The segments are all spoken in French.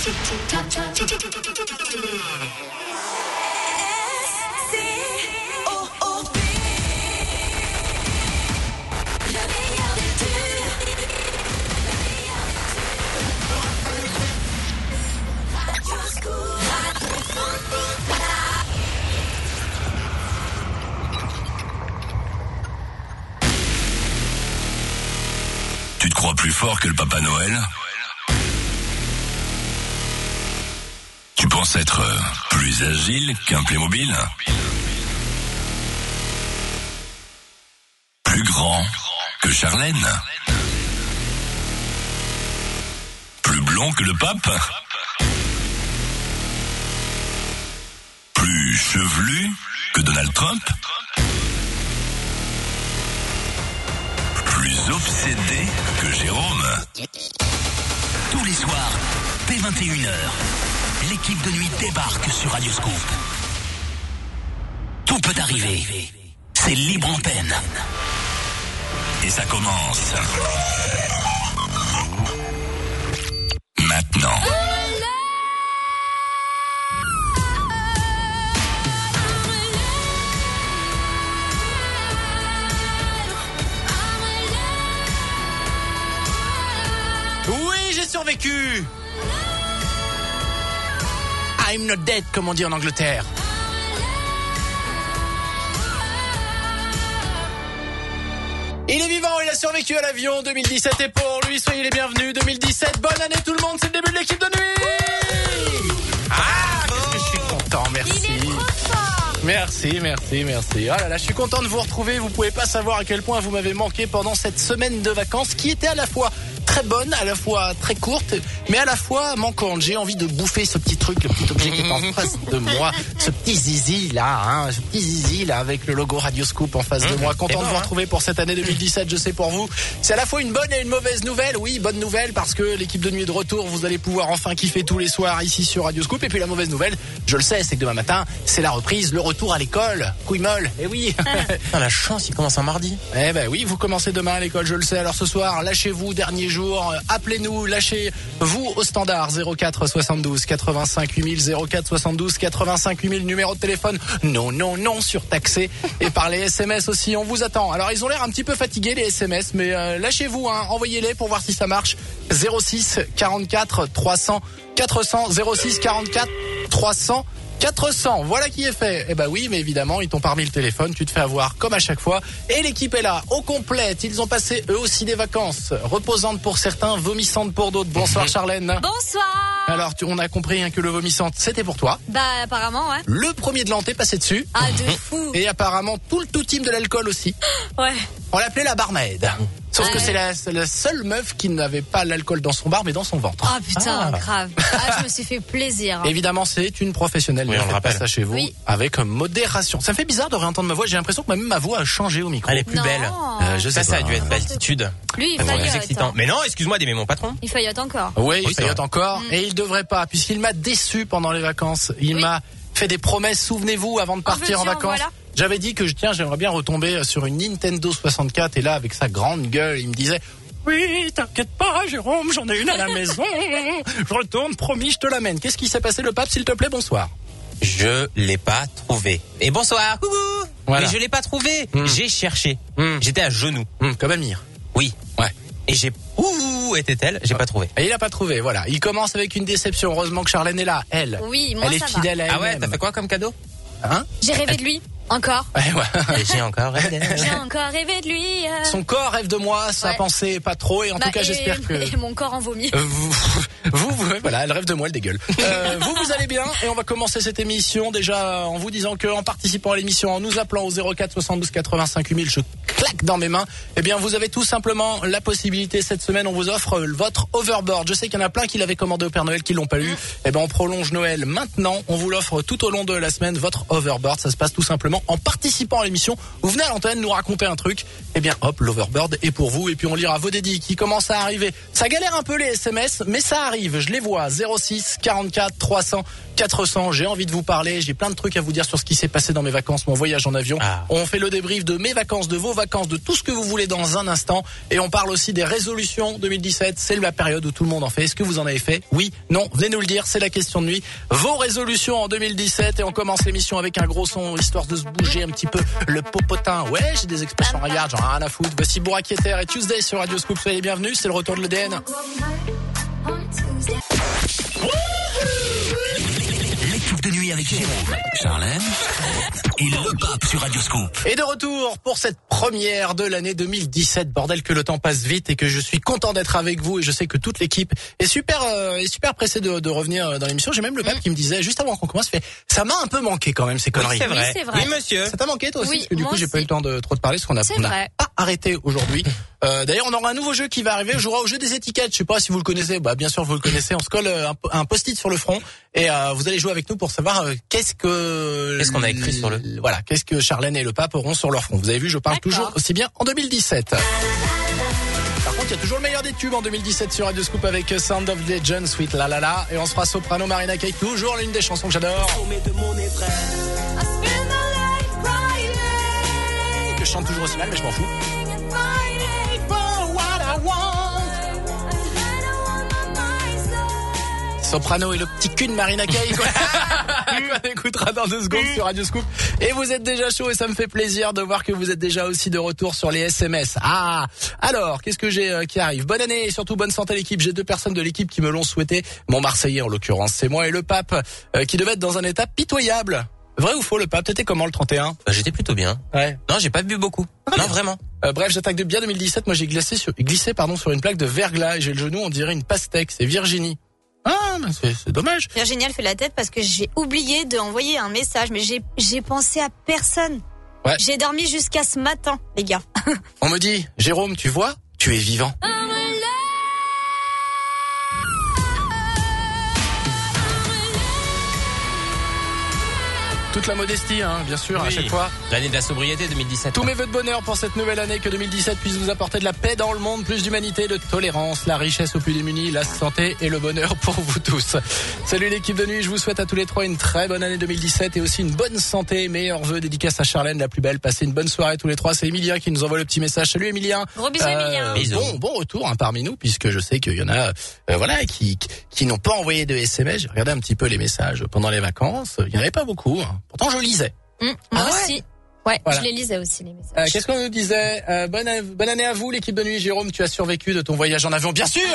Tu te crois plus fort que le Papa Noël ? Tu penses être plus agile qu'un Playmobil ? Plus grand que Charlène ? Plus blond que le pape ? Plus chevelu que Donald Trump ? Plus obsédé que Jérôme ? Tous les soirs, dès 21h, l'équipe de nuit débarque sur Radio Scoop. Tout peut arriver. C'est libre antenne. Et ça commence maintenant. Oui, j'ai survécu. I'm not dead, comme on dit en Angleterre. Il est vivant, il a survécu à l'avion. 2017 est pour lui, soyez les bienvenus. 2017, bonne année tout le monde, c'est le début de l'équipe de nuit. Qu'est-ce que je suis content, merci. Il est trop fort. Merci. Oh là là, je suis content de vous retrouver. Vous pouvez pas savoir à quel point vous m'avez manqué pendant cette semaine de vacances qui était à la fois très bonne, à la fois très courte, mais à la fois manquante. J'ai envie de bouffer ce petit truc, le petit objet qui est en face de moi, ce petit zizi là, avec le logo Radio Scoop en face de moi. Content de vous retrouver pour cette année 2017, je sais pour vous. C'est à la fois une bonne et une mauvaise nouvelle. Oui, bonne nouvelle parce que l'équipe de nuit est de retour. Vous allez pouvoir enfin kiffer tous les soirs ici sur Radio Scoop. Et puis la mauvaise nouvelle, je le sais, c'est que demain matin, c'est la reprise, le retour à l'école. Couille molle, eh oui. La chance, il commence un mardi. Eh ben oui, vous commencez demain à l'école, je le sais. Alors ce soir, lâchez-vous, dernier jour. Appelez-nous, lâchez-vous au standard 04 72 85 8000, 04 72 85 8000, numéro de téléphone non surtaxé, et par les SMS aussi, on vous attend. Alors ils ont l'air un petit peu fatigués les SMS, mais lâchez-vous, envoyez-les pour voir si ça marche. 06 44 300 400, 06 44 300 400, voilà qui est fait. Eh ben oui, mais évidemment, ils t'ont pas remis le téléphone, tu te fais avoir comme à chaque fois. Et l'équipe est là, au complet. Ils ont passé eux aussi des vacances, reposantes pour certains, vomissantes pour d'autres. Bonsoir Charlène. Bonsoir. Alors, on a compris que le vomissante, c'était pour toi. Bah apparemment, ouais. Le premier de l'an t'est passé dessus. Ah, de fou. Et apparemment, tout le tout team de l'alcool aussi. Ouais. On l'appelait la barmaid. Sauf que c'est la seule meuf qui n'avait pas l'alcool dans son bar, mais dans son ventre. Ah putain, grave. Je me suis fait plaisir. Évidemment, c'est une professionnelle. Oui, on le faites pas rappelle. ça chez vous, avec modération. Ça me fait bizarre de réentendre ma voix. J'ai l'impression que même ma voix a changé au micro. Elle est plus Non. belle. Je sais Ça a pas. dû être d'altitude. Lui, il C'est plus faillote. excitant. Mais non, excuse-moi d'aimer mon patron. Il faillote encore. Oui, il c'est faillote vrai. encore. Et il devrait pas, puisqu'il m'a déçu pendant les vacances. Il m'a fait des promesses, souvenez-vous, avant de partir en veux-tu, en vacances. voilà. J'avais dit que j'aimerais bien retomber sur une Nintendo 64. Et là, avec sa grande gueule, il me disait... Oui, t'inquiète pas, Jérôme, j'en ai une à la maison. Je retourne, promis, je te l'amène. Qu'est-ce qui s'est passé, le pape, s'il te plaît? Bonsoir. Je l'ai pas trouvé. Et bonsoir. Coucou. Voilà. Mais je l'ai pas trouvé. J'ai cherché. J'étais à genoux. Comme Amir. Oui. Ouais. Et j'ai... Où était-elle? J'ai pas trouvé. Et il a pas trouvé, voilà. Il commence avec une déception. Heureusement que Charlène est là. Elle. Oui, moi Elle est ça fidèle à elle-même. Ah ouais, t'as fait quoi comme cadeau? Hein? J'ai rêvé de lui. Encore. Ouais, ouais. Et j'ai encore rêvé. J'ai encore rêvé de lui. Son corps rêve de moi, sa Ouais. pensée pas trop, et en tout cas j'espère que... Et mon corps en vomit. Vous, voilà, elle rêve de moi, elle dégueule. Vous allez bien, et on va commencer cette émission déjà en vous disant que en participant à l'émission, en nous appelant au 04 72 85 8000, je claque dans mes mains, eh bien vous avez tout simplement la possibilité cette semaine, on vous offre votre overboard. Je sais qu'il y en a plein qui l'avaient commandé au Père Noël, qui l'ont pas eu. Eh ben on prolonge Noël maintenant, on vous l'offre tout au long de la semaine, votre overboard. Ça se passe tout simplement simplement en participant à l'émission. Vous venez à l'antenne nous raconter un truc. Eh bien hop, l'Overbird est pour vous et puis on lira vos dédits qui commencent à arriver. Ça galère un peu les SMS, mais ça arrive. Je les vois. 06 44 300 400. J'ai envie de vous parler. J'ai plein de trucs à vous dire sur ce qui s'est passé dans mes vacances, mon voyage en avion. On fait le débrief de mes vacances, de vos vacances, de tout ce que vous voulez dans un instant. Et on parle aussi des résolutions 2017. C'est la période où tout le monde en fait. Est-ce que vous en avez fait? Oui, non, venez nous le dire. C'est la question de nuit. Vos résolutions en 2017. Et on commence l'émission avec un gros son, histoire de se bouger un petit peu le popotin. Ouais, j'ai des expressions ringardes, j'en ai rien à foutre. Voici Bouraq Yeter et Tuesday sur Radio Scoop. Soyez les bienvenus. C'est le retour de l'EDN. L'équipe de nuit avec Jérôme, Charlène et le pape sur Radio Scoop. Et de retour pour cette première de l'année 2017. Bordel que le temps passe vite et que je suis content d'être avec vous et je sais que toute l'équipe est super pressée de revenir dans l'émission. J'ai même le pape qui me disait juste avant qu'on commence, ça m'a un peu manqué quand même ces conneries. Oui, c'est vrai. Oui, monsieur. Ça t'a manqué toi aussi? Oui, parce que du coup moi j'ai pas eu le temps de trop te parler parce qu'on n'a pas arrêté aujourd'hui. D'ailleurs on aura un nouveau jeu qui va arriver. On jouera au jeu des étiquettes. Je sais pas si vous le connaissez. Bah bien sûr vous le connaissez. On se colle un post-it sur le front et vous allez jouer avec nous pour savoir qu'est-ce qu'on a écrit sur le... Voilà, qu'est-ce que Charlène et le pape auront sur leur front. Vous avez vu, je parle toujours aussi bien en 2017. Par contre, il y a toujours le meilleur des tubes en 2017 sur Radio Scoop avec Sound of Legend, Sweet La La La. Et on se fera Soprano, Marina Kaye, toujours l'une des chansons que j'adore. Que je chante toujours aussi mal, mais je m'en fous. Soprano et le petit cul de Marina Kaye qu'on écoutera dans 2 secondes sur Radio Scoop. Et vous êtes déjà chaud et ça me fait plaisir de voir que vous êtes déjà aussi de retour sur les SMS. Alors, qu'est-ce que j'ai qui arrive? Bonne année et surtout bonne santé l'équipe. J'ai 2 personnes de l'équipe qui me l'ont souhaité. Mon Marseillais en l'occurrence, c'est moi et le pape qui devait être dans un état pitoyable. Vrai ou faux, le pape? T'étais comment le 31? J'étais plutôt bien. Ouais. Non, j'ai pas bu beaucoup. Non, vraiment. Bref, j'attaque de bien 2017. Moi, j'ai glissé sur une plaque de verglas et j'ai le genou, on dirait une pastèque. C'est Virginie. C'est dommage. Virginie, elle fait la tête parce que j'ai oublié d'envoyer un message, mais j'ai pensé à personne. Ouais. J'ai dormi jusqu'à ce matin, les gars. On me dit, Jérôme, tu vois, tu es vivant. Toute la modestie, bien sûr, à chaque fois. L'année de la sobriété 2017. Tous mes vœux de bonheur pour cette nouvelle année, que 2017 puisse vous apporter de la paix dans le monde, plus d'humanité, de tolérance, la richesse aux plus démunis, la santé et le bonheur pour vous tous. Salut l'équipe de nuit, je vous souhaite à tous les 3 une très bonne année 2017 et aussi une bonne santé. Meilleurs vœux, dédicace à Charlène, la plus belle. Passez une bonne soirée tous les 3. C'est Emilien qui nous envoie le petit message. Salut Emilien. Gros bisous Emilien. Bon retour parmi nous, puisque je sais qu'il y en a qui n'ont pas envoyé de SMS. J'ai regardé un petit peu les messages pendant les vacances. Il n'y en avait pas beaucoup. Pourtant je lisais. Moi aussi. Ouais, voilà. Je les lisais aussi, les messages. Qu'est-ce qu'on nous disait? Bonne année à vous, l'équipe de nuit. Jérôme, tu as survécu de ton voyage en avion, bien sûr.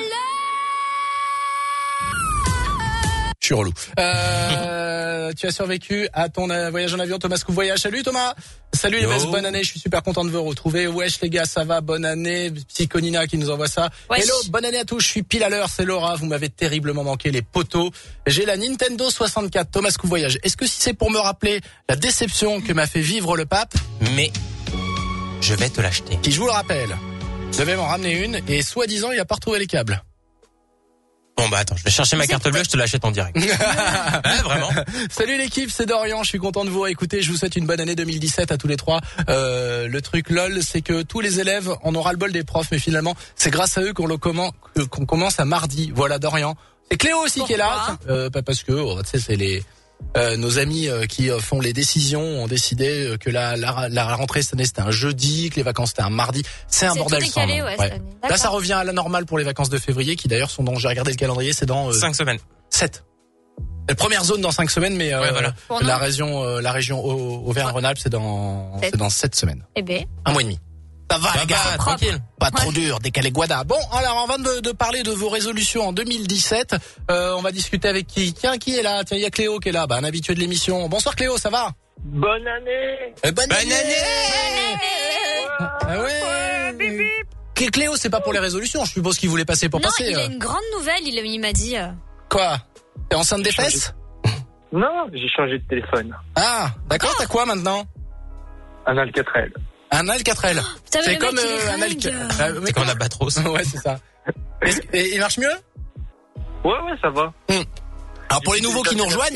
Je suis relou. Tu as survécu à ton voyage en avion, Thomas Scoop Voyage. Salut Thomas. Salut les mecs, bonne année, je suis super content de vous retrouver. Wesh les gars, ça va, bonne année. Psychonina qui nous envoie ça. Wesh. Hello, bonne année à tous, je suis pile à l'heure, c'est Laura, vous m'avez terriblement manqué les poteaux. J'ai la Nintendo 64, Thomas Scoop Voyage. Est-ce que si c'est pour me rappeler la déception que m'a fait vivre le pape? Mais je vais te l'acheter. Qui, je vous le rappelle, devait m'en ramener une et soi-disant il a pas retrouvé les câbles. Bon attends, je vais chercher ma carte bleue, je te l'achète en direct. Vraiment. Salut l'équipe, c'est Dorian, je suis content de vous réécouter. Je vous souhaite une bonne année 2017 à tous les 3. Le truc lol, c'est que tous les élèves en aura le bol des profs, mais finalement, c'est grâce à eux qu'on commence à mardi. Voilà Dorian. C'est Cléo aussi. Pourquoi? Qui est là. Pas parce que, tu sais, c'est nos amis qui font les décisions ont décidé que la rentrée cette année c'était un jeudi, que les vacances c'était un mardi. C'est un bordel sans nom. Ouais. Là ça revient à la normale pour les vacances de février qui d'ailleurs sont dans, j'ai regardé le calendrier, c'est dans 5 semaines. 7. La première zone dans 5 semaines, mais voilà. la région Auvergne-Rhône-Alpes c'est dans 7 semaines. Eh ben. Un mois et demi. Ça va les gars, tranquille. Pas trop dur, décalé Guada. Bon, alors avant de parler de vos résolutions en 2017, on va discuter avec qui? Tiens, qui est là? Tiens, il y a Cléo qui est là, un habitué de l'émission. Bonsoir Cléo, ça va? Bonne année. Bonne année. Ouais. Cléo, c'est pas pour les résolutions, je suppose qu'il voulait passer pour passer. Non, il a une grande nouvelle, il m'a dit. Quoi? T'es enceinte des fesses? Non, j'ai changé de téléphone. Ah, d'accord, t'as quoi maintenant? Un Alcatel. Un Alcatel. C'est comme un Alcatel. C'est comme un Albatros. Ouais, c'est ça. Et il marche mieux? Ouais, ça va. Alors pour les nouveaux qui nous rejoignent,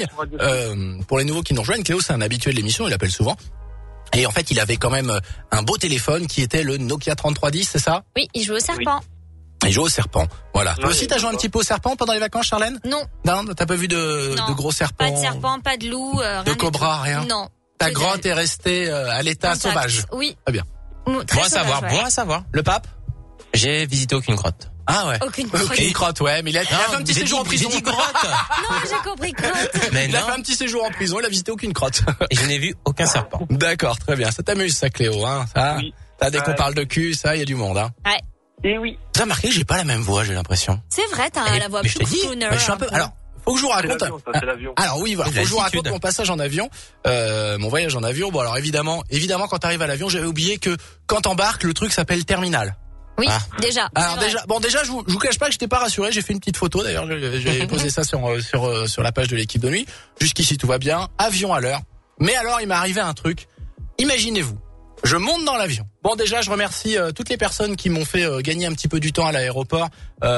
Cléo c'est un habitué de l'émission, il appelle souvent. Et en fait, il avait quand même un beau téléphone qui était le Nokia 3310, c'est ça? Oui, il joue au serpent. Il joue au serpent. Voilà. Toi Non, aussi, t'as joué un petit peu au serpent pendant les vacances, Charlène? Non. Non, t'as pas vu de gros serpents? Pas de serpent, pas de loup, rien De du cobra, tout. rien? Non. Ta Que grotte dalle. est restée à l'état Intact. sauvage. Oui. Très bien. Très Bon à savoir, sauvage, ouais. bon à savoir. Le pape? J'ai visité aucune grotte. Ah ouais. Aucune grotte. Aucune grotte, ouais, mais il a fait un petit séjour en prison. J'ai dit grotte. Non, j'ai compris grotte. Mais Il a non. fait un petit séjour en prison, il a visité aucune grotte. Et je n'ai vu aucun serpent. D'accord, très bien. Ça t'amuse, ça, Cléo, hein? Ça, Oui. ça, dès qu'on Ouais. parle de cul, ça, il y a du monde, hein. Ouais. Et oui. Vous avez remarqué, j'ai pas la même voix, j'ai l'impression. C'est vrai, t'as Mais- la voix mais je plus te dis, crooner. Je suis un peu, alors, faut que je vous C'est raconte. l'avion, ça, c'est l'avion. Alors oui, voilà, faut que je vous raconte L'altitude. mon passage en avion, mon voyage en avion. Bon, alors évidemment, quand t'arrives à l'avion, j'avais oublié que quand t'embarques, le truc s'appelle terminal. Oui, Ah. déjà. Alors c'est vrai. déjà, je vous cache pas que j'étais pas rassuré. J'ai fait une petite photo. D'ailleurs, j'ai posé ça sur la page de l'équipe de nuit. Jusqu'ici, tout va bien. Avion à l'heure. Mais alors, il m'est arrivé un truc. Imaginez-vous. Je monte dans l'avion. Bon, déjà, je remercie toutes les personnes qui m'ont fait gagner un petit peu du temps à l'aéroport.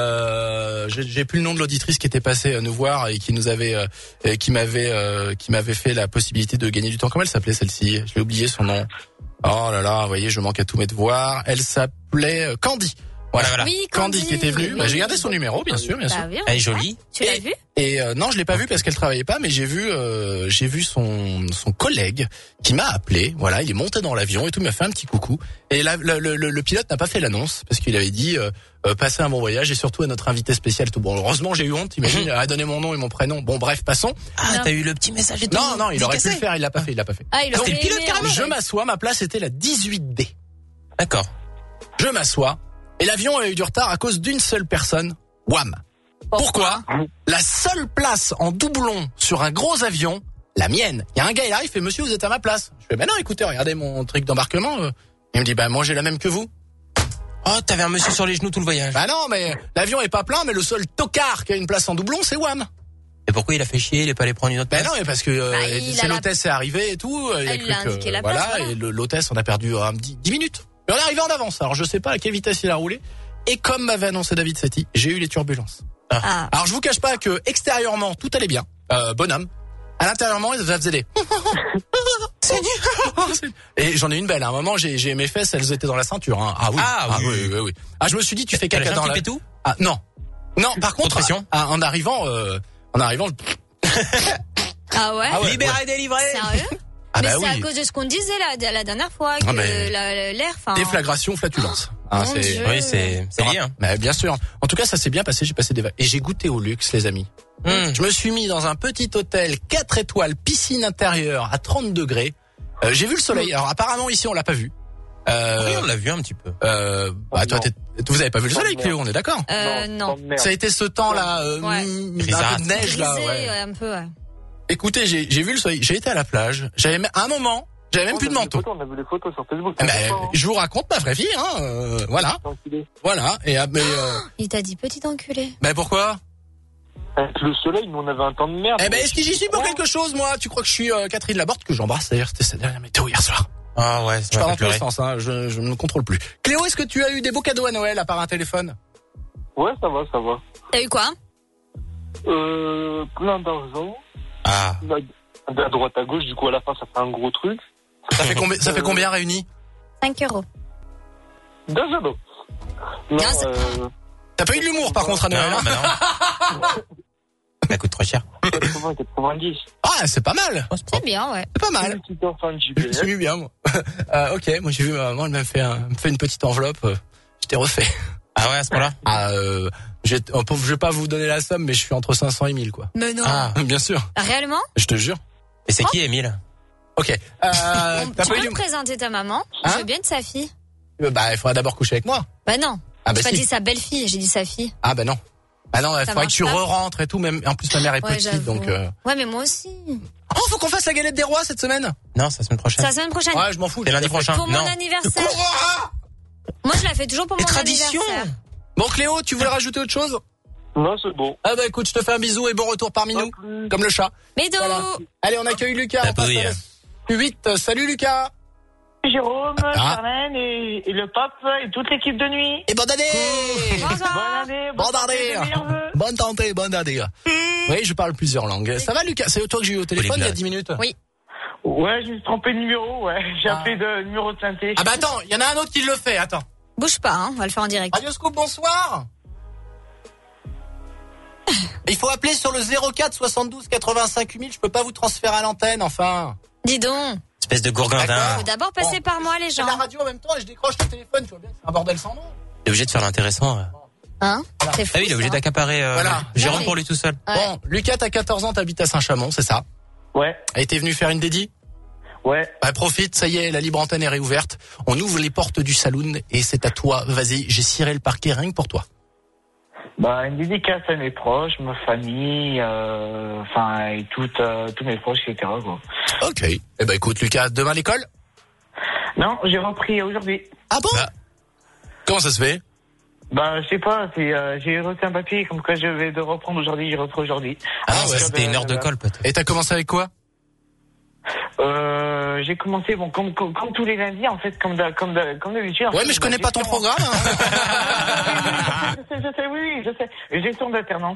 J'ai plus le nom de l'auditrice qui était passée nous voir et qui nous avait, qui m'avait fait la possibilité de gagner du temps. Comment elle s'appelait celle-ci? Je l'ai oublié son nom. Oh là là, vous voyez, je manque à tous mes devoirs. Elle s'appelait Candy. Voilà. Oui, Candy qui était venue. oui, Bah, j'ai oui. gardé son numéro, bien sûr. Bah oui, Elle est jolie. Tu l'as vu? Et non, je l'ai pas vu parce qu'elle travaillait pas, mais j'ai vu son collègue qui m'a appelé. Voilà, il est monté dans l'avion et tout, il m'a fait un petit coucou. Et là, le pilote n'a pas fait l'annonce parce qu'il avait dit passez un bon voyage et surtout à notre invité spécial. Tout bon, heureusement j'ai eu honte. Imagine, il a donné mon nom et mon prénom. Bon, bref, passons. Ah, Non. t'as eu le petit message et tout. Non, il aurait pu dédicacé. le faire, il l'a pas fait, Ah, il Donc, aurait le pilote, aimé, carrément. hein. Je m'assois, ma place était la 18D. D'accord. Je m'assois et l'avion a eu du retard à cause d'une seule personne. Wham. Pourquoi? La seule place en doublon sur un gros avion, la mienne. Il y a un gars, il arrive, il fait monsieur, vous êtes à ma place. Je fais ben non, écoutez, regardez mon truc d'embarquement. Il me dit ben moi j'ai la même que vous. Oh, t'avais un monsieur sur les genoux tout le voyage. Bah non, mais l'avion est pas plein, mais le seul tocard qui a une place en doublon, c'est Wham. Et pourquoi il a fait chier? Il est pas allé prendre une autre Ben place? non, mais parce que il c'est a la- l'hôtesse est arrivée et tout. Il y a Elle cru lui a que, indiqué la place, voilà, voilà. et l'hôtesse on a perdu 10 minutes. Mais on est arrivé en avance. Alors je sais pas à quelle vitesse il a roulé. Et comme m'avait annoncé David Setti, j'ai eu les turbulences. Ah. Alors je vous cache pas que extérieurement tout allait bien, bonhomme. À l'intérieurement, ça faisait des. Et j'en ai une belle. À un moment, j'ai mes fesses, elles étaient dans la ceinture. Hein. Ah oui. Ah oui. oui. Ah, je me suis dit, tu fais T'as la caca jambe dans qui la. fait tout? Ah non, non. Par contre, pression en arrivant. Ah ouais? Ah ouais. Libéré, délivré. Sérieux? Ah Mais bah c'est oui. à cause de ce qu'on disait la dernière fois, que Ah, mais- l'air, enfin. Déflagration, flatulence. Ah, Mon Dieu. Oui, c'est lié, hein. Mais bien sûr. En tout cas, ça s'est bien passé. J'ai passé des vacances. Et j'ai goûté au luxe, les amis. Je me suis mis dans un petit hôtel 4 étoiles, piscine intérieure à 30 degrés. J'ai vu le soleil. Alors apparemment ici on l'a pas vu. Oui, on l'a vu un petit peu. Bah, toi, vous avez pas vu le soleil, Cléo, on est d'accord. Non. Ça a été ce temps-là, Ouais. un peu Grisâtre. de neige là. Grisé, Ouais. un peu, ouais. Écoutez, j'ai vu le soleil. J'ai été à la plage. À un moment, j'avais même plus de manteau. On a vu les photos sur Facebook. Eh ben, je vous raconte ma vraie vie, hein. Voilà, voilà. Et Il t'a dit petit enculé. ben pourquoi? Avec le soleil, nous on avait un temps de merde. Eh ben, est-ce que j'y suis pour quelque chose, moi? Tu crois que je suis Catherine Laborde, que j'embrasse d'ailleurs? C'était sa dernière météo hier soir. Ah ouais, Je ça pars m'a dans fait tous les pleurer. sens, hein. Je ne me contrôle plus. Cléo, est-ce que tu as eu des beaux cadeaux à Noël à part un téléphone? Ouais, ça va. T'as eu quoi? Plein d'argent. Ah. À droite, à gauche, du coup, à la fin, ça fait un gros truc. Ça fait combien réunis? 5 euros. Deux ados. Non, Non, c'est- T'as pas eu de l'humour, par contre, à Noël, Non, hein? bah non. Ça coûte trop cher. 80, 90. Ah, c'est pas mal. Oh, c'est C'est propre. bien, ouais. C'est pas mal. Une petite enfant de Je me suis JBL. mis bien, moi. Ok, moi j'ai vu ma maman, elle m'a fait une petite enveloppe. J'étais refait. Ah ouais, à ce moment-là? Ah, je vais pas vous donner la somme, mais je suis entre 500 et 1000, quoi. Mais non. Ah. Bien sûr, Réellement? je te jure. Et c'est qui, Émile? Ok. T'as Tu pas peux eu me présenter ta maman? Hein Je veux bien de sa fille. Bah, il faudra d'abord coucher avec moi. Bah non. Ah, bah J'ai pas si. dit sa belle-fille, j'ai dit sa fille. Ah, bah non. Ah non, il faudrait que marche tu pas. re-rentres et tout, même, en plus ma mère est Ouais, petite, j'avoue. donc Ouais, mais moi aussi. Oh, faut qu'on fasse la galette des rois cette semaine? Non, c'est la semaine prochaine. C'est la semaine prochaine. Ouais, je m'en fous. C'est lundi prochain. Pour Non. mon anniversaire. Courra. Moi, je la fais toujours pour Les mon traditions. anniversaire. Bon, Cléo, tu voulais rajouter autre chose? Non, c'est bon. Ah bah écoute, je te fais un bisou et bon retour parmi nous, plus. comme le chat. Bédo. Voilà. Allez, on accueille Lucas. La On passe à la poudrière. 8. Salut Lucas. Jérôme, Ah. Charlène et le pape et toute l'équipe de nuit. Et bonne année. Bonne année, Bonne année. santé, de meilleurs vœux. Bonne santé, bonne année. Oui, je parle plusieurs langues. Ça va, Lucas? C'est toi que j'ai eu au téléphone il y a 10 minutes? Oui. Ouais, j'ai trompé de numéro, ouais. J'ai appelé de numéro de synthé. Ah bah attends, il y en a un autre qui le fait, attends. Bouge pas, hein, on va le faire en direct. Radio Scoop, bonsoir. Il faut appeler sur le 04 72 85 8000, je peux pas vous transférer à l'antenne, enfin. Dis donc. Espèce de gourgandin. Faut d'abord passer par moi, les C'est gens. la radio en même temps et je décroche le téléphone, tu vois bien que c'est un bordel sans nom. T'es obligé de faire l'intéressant. Hein? Voilà. C'est fou. Ah oui, il est obligé ça. d'accaparer Voilà. Jérôme Ouais. pour lui tout seul. Ouais. Bon, Lucas, t'as 14 ans, t'habites à Saint-Chamond, c'est ça? Ouais, Et t'es venu faire une dédie? ouais. Bah, profite, ça y est, la libre antenne est réouverte. On ouvre les portes du saloon et c'est à toi. Vas-y, j'ai ciré le parquet rien que pour toi. Bah, une dédicace à mes proches, ma famille, et tous mes proches, etc., quoi. Ok. Eh ben écoute, Lucas, demain à l'école? Non, j'ai repris aujourd'hui. Ah bon? Bah. Comment ça se fait? Bah, je sais pas, j'ai reçu un papier comme quoi je vais de reprendre aujourd'hui, j'ai repris aujourd'hui. Ah, Ah non, ouais, ça, c'était une heure de colle, peut-être. Et t'as commencé avec quoi? J'ai commencé, bon, comme tous les lundis, en fait, comme d'habitude. Ouais, mais je connais pas ton programme. Hein. Je sais, oui, je sais. Gestion d'alternance.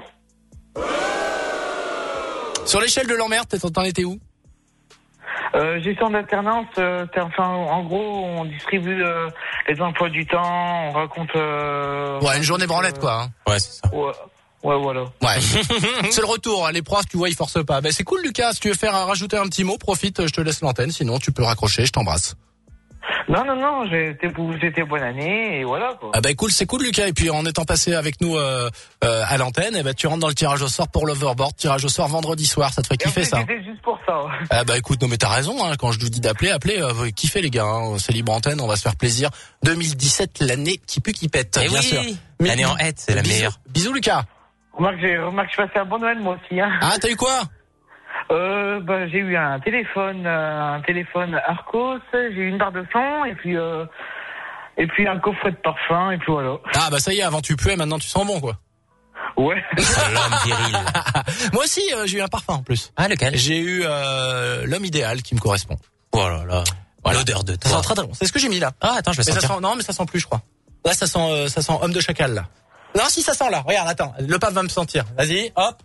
Sur l'échelle de l'emmerde, t'en étais où? Gestion d'alternance, en gros, on distribue les emplois du temps, on raconte... Ouais, une journée branlette, quoi. Hein. Ouais, c'est ça. Ouais, voilà. Ouais. C'est le retour. Les profs, tu vois, ils forcent pas. Ben, c'est cool, Lucas. Si tu veux faire rajouter un petit mot, profite, je te laisse l'antenne. Sinon, tu peux raccrocher, je t'embrasse. Non, c'était bonne année, et voilà, quoi. Ah bah cool, c'est cool, Lucas. Et puis, en étant passé avec nous à l'antenne, eh ben, tu rentres dans le tirage au sort pour l'Overboard. Tirage au sort vendredi soir. Ça te ferait Et en kiffer, plus, ça? c'était juste pour ça. Ah bah écoute, non mais t'as raison, hein, quand je vous dis d'appeler, appelez, kiffez les gars, hein, c'est libre antenne, on va se faire plaisir. 2017, l'année qui pue qui pète, Eh bien oui, sûr. l'année en hête, c'est la Bisous- meilleure. Bisous Lucas. Remarque, je passais un bon Noël, moi aussi, hein. Ah, t'as eu quoi? J'ai eu un téléphone Arcos, j'ai eu une barre de son, et puis un coffret de parfum, et puis voilà. Ah bah ça y est, avant tu puais, maintenant tu sens bon quoi. Ouais. C'est l'homme viril. Moi aussi, j'ai eu un parfum en plus. Ah, lequel? J'ai eu l'homme idéal qui me correspond. Oh là là. Voilà. L'odeur de Ça toi. sent très très bon. C'est ce que j'ai mis là. Ah, attends, je vais Mais ça sentir. sent, non, mais ça sent plus, je crois. Là, ça sent homme de chacal là. Non, si ça sent là. Regarde, attends, le pape va me sentir. Vas-y, hop.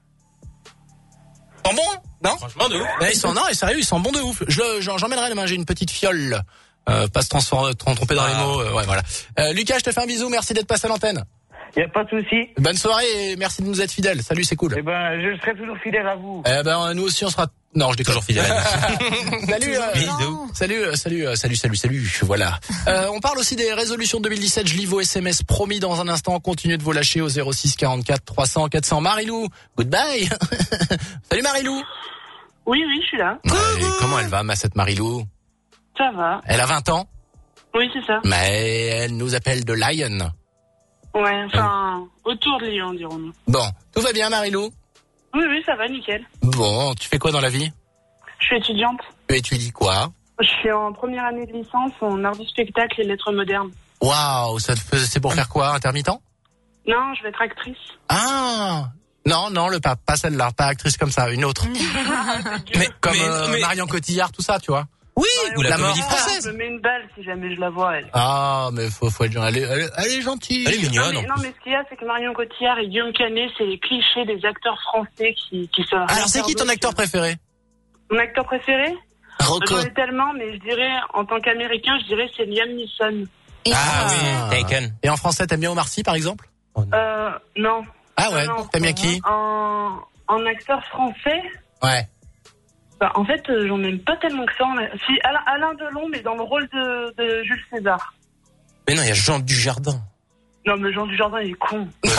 Sent bon? Non? Franchement, de ouf. Mais ils sont, non, et sérieux, ils sont bons de ouf. J'emmènerai demain, j'ai une petite fiole. Pas se tromper dans les mots. Ouais, voilà. Lucas, je te fais un bisou. Merci d'être passé à l'antenne. Y a pas de souci. Bonne soirée et merci de nous être fidèles. Salut, c'est cool. Eh ben, je serai toujours fidèle à vous. Eh ben, nous aussi, on sera. Non, je déconne. Toujours fidèle à nous. Salut. Non. Salut. Voilà. On parle aussi des résolutions 2017. Je lis vos SMS promis dans un instant. Continuez de vous lâcher au 06 44 300 400. Marilou, goodbye. Salut Marilou. Oui, je suis là. Ouais, comment elle va, ma cette Marilou? Ça va. Elle a 20 ans, Oui, c'est ça. mais elle nous appelle de Lion. Ouais, autour de Lyon, dirons-nous. Bon, tout va bien Marilou? Oui, ça va, nickel. Bon, tu fais quoi dans la vie? Je suis étudiante. Tu étudies quoi? Je suis en première année de licence en art du spectacle et lettres modernes. Waouh, c'est pour faire quoi? Intermittent? Non, je vais être actrice. Ah! Non, le pape, pas celle-là, pas actrice comme ça, une autre. Comme Marion Cotillard, tout ça, tu vois. Oui, ou la La comédie mort. française. Je me mets une balle si jamais je la vois, elle. Ah, mais faut être gentil. Elle est gentille. Elle est mignonne, en Non, plus. mais ce qu'il y a, c'est que Marion Cotillard et Guillaume Canet, c'est les clichés des acteurs français qui se... Alors, c'est qui ton acteur préféré? Mon acteur préféré? Rocco. J'en ai tellement, mais je dirais, en tant qu'américain, je dirais c'est Liam Neeson. Et Ah français. oui, Taken. Et en français, t'aimes bien Omar Sy, par exemple? Non. Ah ouais, Non, t'aimes bien qui? En acteur français, Ouais. bah, en fait, j'en aime pas tellement que ça. Si, Alain Delon, mais dans le rôle de Jules César. Mais non, il y a Jean Dujardin. Non, mais Jean Dujardin, il est con. Mais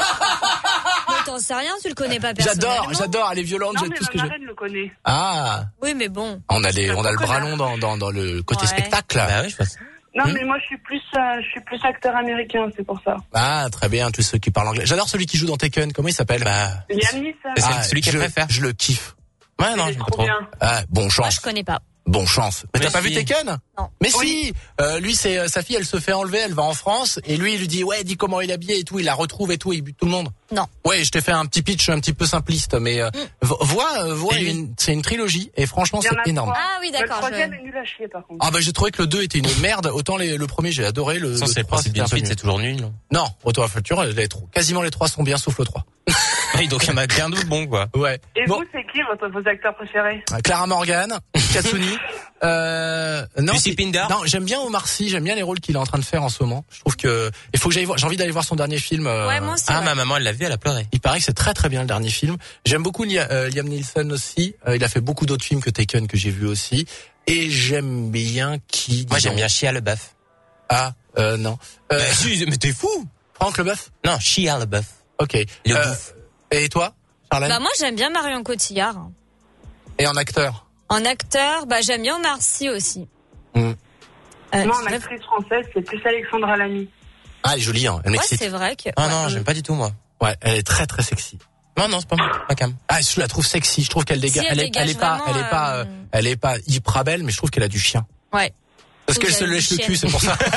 t'en sais rien, tu le connais pas personnellement. J'adore, elle est violente, Non, j'ai mais tout ce que ma j'ai. marraine le connaît. Ah, Oui, mais bon. on a le bras long dans le côté Ouais. spectacle. Bah oui, je pense. Non, mais moi, je suis plus acteur américain, c'est pour ça. Ah, très bien, tous ceux qui parlent anglais. J'adore celui qui joue dans Taken, comment il s'appelle? Bah, Liam Neeson. c'est celui qu'elle préfère. Je le kiffe. Ouais, non, il est je pas trop trop. bien. Ah, bon Moi, chance. je connais pas. Bon chance. Mais t'as pas vu si. Taken? Non. Mais si, lui c'est sa fille, elle se fait enlever, elle va en France et lui il lui dit ouais, dis comment il est habillé et tout, il la retrouve et tout, il bute tout le monde. Non. Ouais, je t'ai fait un petit pitch un petit peu simpliste, mais vois, c'est une trilogie et franchement Il y en a c'est énorme. 3. Ah oui, d'accord. Le 3e est nul à chier, par contre. Ah bah j'ai trouvé que le 2 était une merde, autant le premier j'ai adoré, le C'est le 3 principe c'était un d'une peu suite, nul. c'est toujours nul, non? Non, Retour à la futur, quasiment les 3 sont bien sauf le 3. Oui, donc il y en a qu'un d'autre bon, quoi. Ouais. Et Bon, vous, c'est qui vos acteurs préférés? Clara Morgan, Katsuni. Non, Lucy Pinder. non, j'aime bien Omar Sy, j'aime bien les rôles qu'il est en train de faire en ce moment. Je trouve que il faut que j'aille voir. J'ai envie d'aller voir son dernier film. Ouais, moi aussi. Ah, ouais. ma maman, elle l'a vu, elle a pleuré. Il paraît que c'est très très bien le dernier film. J'aime beaucoup Liam Neeson aussi. Il a fait beaucoup d'autres films que Taken que j'ai vu aussi. Et j'aime bien qui. Moi, j'aime bien Shia LaBeouf. Ah non. Mais t'es fou! Franck Leboeuf. Non, Shia LaBeouf. Ok. Le bouffe. Et toi, Charlène? Bah moi j'aime bien Marion Cotillard. Et en acteur? En acteur, bah j'aime bien Omar Sy aussi. Mm. Moi, en c'est actrice française, c'est plus Alexandra Lamy. Ah, elle est jolie, hein. Elle ouais, m'excite. c'est vrai que. Ah ouais. non, j'aime pas du tout, moi. Ouais, elle est très très sexy. Non, c'est pas moi, pas cam. Ah, je la trouve sexy. Je trouve qu'elle dégage. Si, elle dégage Elle est pas hyper belle, mais je trouve qu'elle a du chien. Ouais. Parce qu'elle se lèche le cul, c'est pour ça.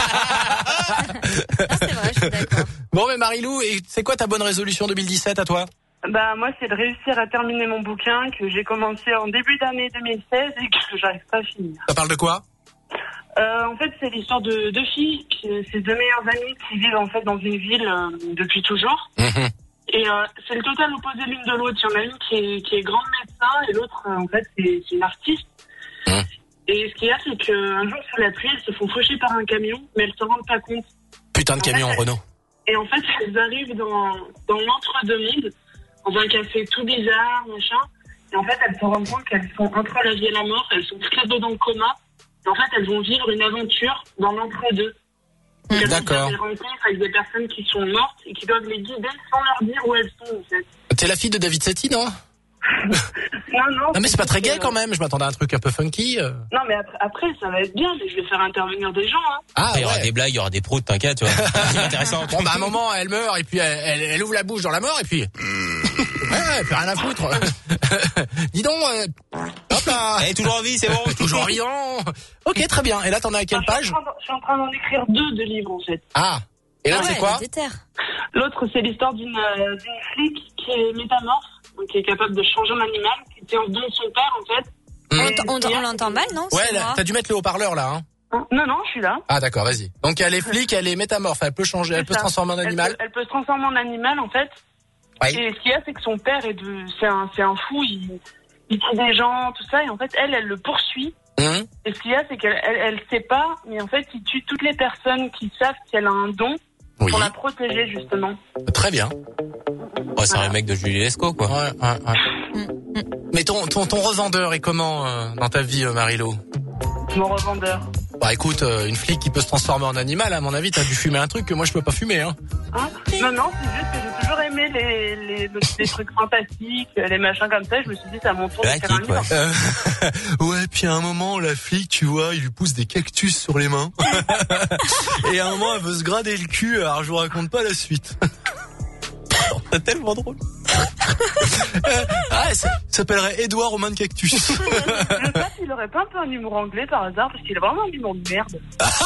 Ah, c'est vrai, je suis d'accord. Bon, mais Marilou, et c'est quoi ta bonne résolution 2017 à toi? Bah, moi, c'est de réussir à terminer mon bouquin que j'ai commencé en début d'année 2016 et que j'arrive pas à finir. Ça parle de quoi? En fait, c'est l'histoire de deux filles, c'est deux meilleures amies qui vivent en fait dans une ville depuis toujours. Mhm. Et c'est le total opposé l'une de l'autre. Il y en a une qui est grande médecin et l'autre, en fait, c'est une artiste. Mhm. Et ce qu'il y a, c'est qu'un jour, sous la pluie, elles se font faucher par un camion, mais elles se rendent pas compte. Putain de camion Renault. Et en fait, elles arrivent dans l'entre-deux-mondes, dans un café tout bizarre, machin. Et en fait, elles se rendent compte qu'elles sont entre la vie et la mort, elles sont toutes les deux dans le coma. Et en fait, elles vont vivre une aventure dans l'entre-deux. Donc, elles vont D'accord. faire des rencontres avec des personnes qui sont mortes et qui doivent les guider sans leur dire où elles sont, en fait. T'es la fille de David Setti, non? Non, Non, mais c'est pas très gay quand même. Je m'attendais à un truc un peu funky. Non, mais après, ça va être bien, mais je vais faire intervenir des gens, hein. Ah, Après, il y aura ouais. des blagues, il y aura des proutes, t'inquiète, tu vois. C'est intéressant. Bon, bah, à un moment, elle meurt, et puis elle ouvre la bouche dans la mort, et puis. Ouais, plus rien à foutre. Dis donc, hop là. Elle est toujours en vie, c'est bon. Toujours vivant. Ok, très bien. Et là, t'en as à quelle page? Je suis en train d'en écrire 2 de livres, en fait. Ah. Et là, Ah ouais, c'est quoi? elle est déterre. L'autre, c'est l'histoire d'une flic qui est métamorphe, donc qui est capable de changer en animal, qui était en don de son père, en fait. On l'entend mal, non? Ouais, C'est là, moi. t'as dû mettre le haut-parleur, là, hein. Non, je suis là. Ah, d'accord, vas-y. Donc, elle est flic, elle est métamorphe, elle peut changer, elle peut se transformer en animal. Elle peut se transformer en animal, en fait. Oui. Et ce qu'il y a, c'est que son père c'est un fou, il tue des gens, tout ça, et en fait, elle le poursuit. Et ce qu'il y a, c'est qu'elle sait pas, mais en fait, il tue toutes les personnes qui savent qu'elle a un don Oui. pour la protéger, justement. Très bien. Oh, c'est un remake de Julie Lescaut, quoi. Ouais. Mais ton revendeur est comment dans ta vie, Marilou? Mon revendeur. Bah écoute, une flic qui peut se transformer en animal, à mon avis, t'as dû fumer un truc que moi je peux pas fumer, hein. Hein? Non, c'est juste que j'ai toujours aimé les trucs fantastiques, les machins comme ça. Je me suis dit, c'est à mon tour de faire un livre. Ouais, puis à un moment, la flic, tu vois, il lui pousse des cactus sur les mains. Et à un moment, elle veut se grader le cul, alors je vous raconte pas la suite. C'est tellement drôle. Ça s'appellerait Édouard aux mains de cactus. Je sais pas s'il aurait pas un peu un humour anglais par hasard, parce qu'il a vraiment un humour de merde.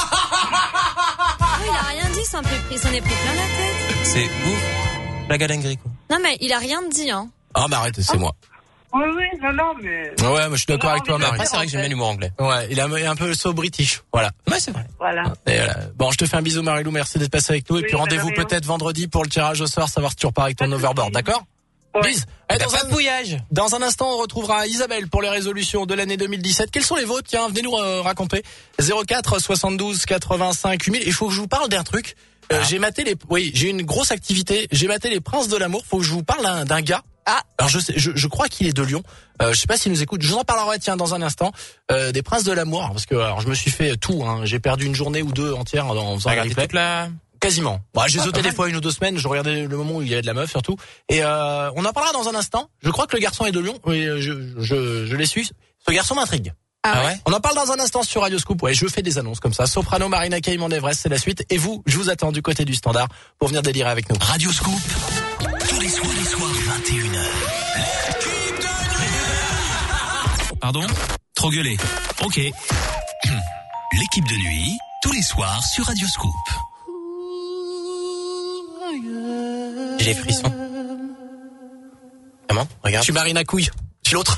Il a rien dit, il s'en est pris plein la tête. C'est ouf. La galinguerie, quoi. Non, mais il a rien dit, hein. Ah, mais arrête, c'est moi. Oui, non, mais... Ouais, moi je suis d'accord avec toi, Marie. Après, c'est vrai que j'aime bien l'humour anglais. Ouais, il est un peu so british. Voilà. Ouais, c'est vrai. Voilà. Et voilà. Bon, je te fais un bisou, Marilou. Merci d'être passé avec nous. Et Oui, puis rendez-vous de rien. peut-être vendredi pour le tirage au sort, savoir si tu repars avec ton Pas de overboard, soucis. d'accord? Ouais. Bis. Allez, T'as pas de bouillage. dans un instant, on retrouvera Isabelle pour les résolutions de l'année 2017. Quelles sont les vôtres? Tiens, venez nous raconter. 04 72 85 8000. Et il faut que je vous parle d'un truc. J'ai une grosse activité. J'ai maté les Princes de l'amour. Faut que je vous parle d'un gars. Ah. Alors je crois qu'il est de Lyon. Je sais pas s'il nous écoute. Je vous en parlerai tiens dans un instant. Des Princes de l'amour, parce que alors je me suis fait tout. Hein. J'ai perdu une journée ou deux entière en faisant un Regardez replay. toute la... Quasiment. Bon, j'ai sauté pas des mal. fois 1 ou 2 semaines. Je regardais le moment où il y avait de la meuf surtout. Et on en parlera dans un instant. Je crois que le garçon est de Lyon. Oui, je l'ai su. Ce garçon m'intrigue. Ah ouais? On en parle dans un instant sur Radio Scoop. Ouais, je fais des annonces comme ça. Soprano, Marina Kaye, Mon Everest, c'est la suite. Et vous, je vous attends du côté du standard pour venir délirer avec nous. Radio Scoop, tous les soirs 21h. Pardon? trop gueuler. Ok. L'équipe de nuit, tous les soirs sur Radio Scoop. J'ai les frissons. Comment? Regarde. Tu marines à couille. Tu l'autre.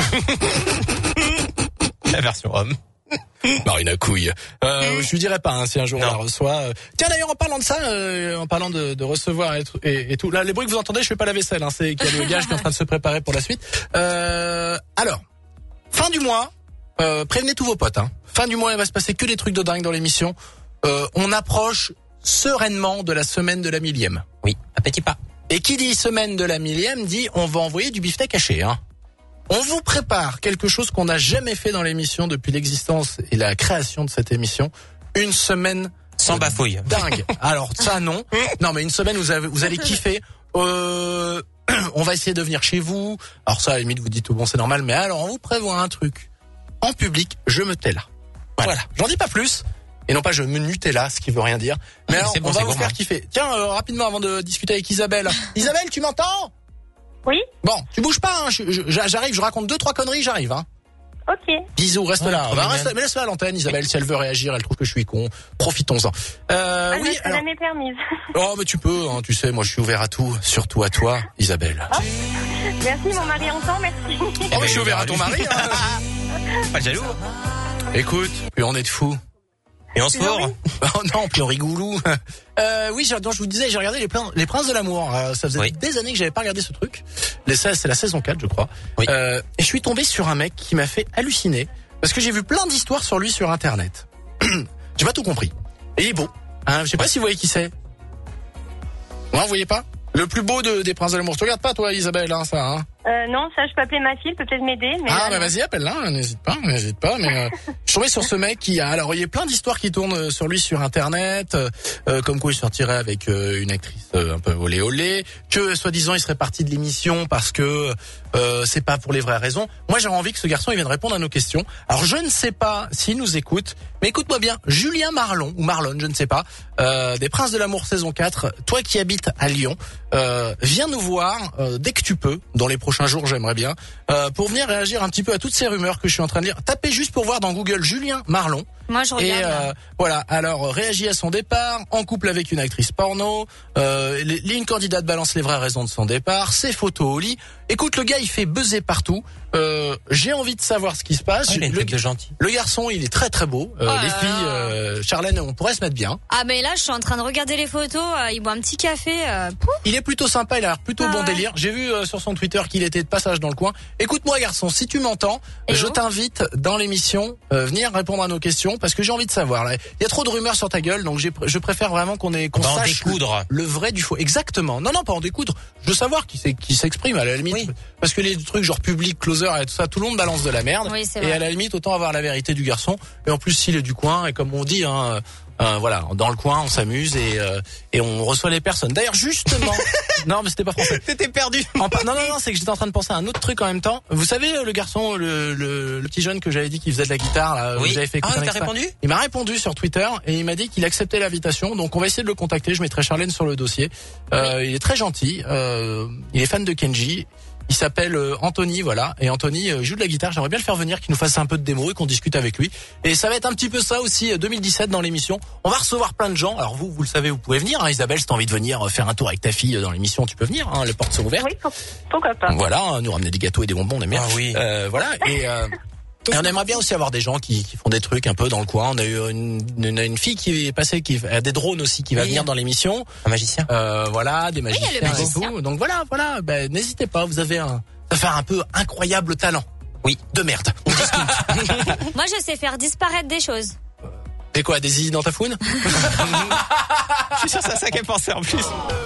La version homme. Marine à couille. Je lui dirais pas si un jour on la reçoit. Tiens d'ailleurs en parlant de ça, en parlant de recevoir et tout. Là les bruits que vous entendez, je fais pas la vaisselle. C'est qu'il y a le gage qui est en train de se préparer pour la suite. Alors fin du mois, prévenez tous vos potes. Fin du mois, il va se passer que des trucs de dingue dans l'émission. On approche sereinement de la semaine de la 1000e. Oui, à petit pas. Et qui dit semaine de la 1000e dit on va envoyer du beefsteak haché. On vous prépare quelque chose qu'on n'a jamais fait dans l'émission depuis l'existence et la création de cette émission. Une semaine sans bafouille. Dingue. Alors ça non. Non mais une semaine vous allez kiffer. On va essayer de venir chez vous. Alors ça à la limite vous dites bon c'est normal. Mais alors on vous prévoit un truc. En public, je me tais là. Voilà. J'en dis pas plus. Et non pas je me Nutella, ce qui veut rien dire. Mais alors on va vous faire kiffer. Tiens rapidement avant de discuter avec Isabelle. Isabelle tu m'entends? Oui. Bon, tu bouges pas, j'arrive, je raconte 2-3 conneries, j'arrive. Ok. Bisous, reste là. Mais laisse-la à l'antenne, Isabelle, si elle veut réagir, elle trouve que je suis con. Profitons-en. Oui, alors. Jamais permise. Oh, mais tu peux, tu sais, moi je suis ouvert à tout, surtout à toi, Isabelle. Oh. Merci, mon mari entend, merci. Oh, je suis ouvert à ton mari. Pas jaloux. Écoute, plus on est de fous. Et on se fort. Oh non, plus on rigoulou. Oui, je vous disais, j'ai regardé les Princes de l'amour. Ça faisait des années que j'avais pas regardé ce truc. C'est la saison 4, je crois. Oui. Et je suis tombé sur un mec qui m'a fait halluciner parce que j'ai vu plein d'histoires sur lui sur Internet. J'ai pas tout compris. Et il est beau. Je sais pas si vous voyez qui c'est. Non, vous voyez pas? Le plus beau des Princes de l'amour. Tu regardes pas, toi, Isabelle, ça, non, ça, je peux appeler ma fille, peut-être m'aider. Mais vas-y, appelle-la, n'hésite pas. Mais je suis tombé sur ce mec qui alors, il y a plein d'histoires qui tournent sur lui sur Internet, comme quoi il sortirait avec une actrice un peu olé olé, que soi-disant il serait parti de l'émission parce que c'est pas pour les vraies raisons. Moi, j'aurais envie que ce garçon il vienne répondre à nos questions. Alors, je ne sais pas s'il nous écoute, mais écoute-moi bien, Julien Marlon ou Marlon, je ne sais pas, des Princes de l'amour saison 4, toi qui habites à Lyon, viens nous voir dès que tu peux dans les prochains jours, j'aimerais bien, pour venir réagir un petit peu à toutes ces rumeurs que je suis en train de lire. Tapez juste pour voir dans Google Julien Marlon. Moi, je regarde. Et voilà, alors réagit à son départ, en couple avec une actrice porno, une candidate balance les vraies raisons de son départ, ses photos au lit. Écoute, le gars, il fait buzzer partout. J'ai envie de savoir ce qui se passe. Il a une tête de gentil. Le garçon, il est très très beau. Les filles, Charlène, on pourrait se mettre bien. Ah mais là, je suis en train de regarder les photos. Il boit un petit café. Il est plutôt sympa, il a l'air plutôt bon délire. J'ai vu sur son Twitter qu'il était de passage dans le coin. Écoute-moi, garçon, si tu m'entends, je t'invite dans l'émission venir répondre à nos questions parce que j'ai envie de savoir. Là, il y a trop de rumeurs sur ta gueule, donc je préfère vraiment qu'on sache le vrai du faux. Exactement. Non, pas en découdre. Je veux savoir qui s'exprime à la limite. Oui. Parce que les trucs genre public, closer et tout ça, tout le monde balance de la merde. Oui, c'est et vrai. à la limite, autant avoir la vérité du garçon. Et en plus, s'il est du coin, et comme on dit, voilà, dans le coin, on s'amuse et on reçoit les personnes. D'ailleurs, justement, non, mais c'était pas français. T'étais perdu. Non, c'est que j'étais en train de penser à un autre truc en même temps. Vous savez, le garçon, le petit jeune que j'avais dit qui faisait de la guitare, là, oui. J'avais fait il t'a répondu? Il m'a répondu sur Twitter et il m'a dit qu'il acceptait l'invitation. Donc, on va essayer de le contacter. Je mettrai Charlène sur le dossier. Il est très gentil. Il est fan de Kenji. Il s'appelle Anthony, voilà. Et Anthony joue de la guitare. J'aimerais bien le faire venir, qu'il nous fasse un peu de démo et qu'on discute avec lui. Et ça va être un petit peu ça aussi, 2017 dans l'émission. On va recevoir plein de gens. Alors vous le savez, vous pouvez venir. Isabelle, si t'as envie de venir faire un tour avec ta fille dans l'émission, tu peux venir. Les portes sont ouvertes. Oui, pourquoi pas. Voilà, nous ramener des gâteaux et des bonbons, on aime bien. Ah oui. Voilà. Et on aimerait bien aussi avoir des gens qui font des trucs un peu dans le coin. On a eu une fille qui est passée, qui a des drones aussi, qui va venir dans l'émission. Un magicien. Voilà, des magiciens et tout. Donc voilà. N'hésitez pas, vous avez ça fait un peu incroyable talent. Oui, de merde. On discute. Moi, je sais faire disparaître des choses. Et quoi, des zizi dans ta foune? Je suis sûr que c'est ça qu'elle pensait en plus.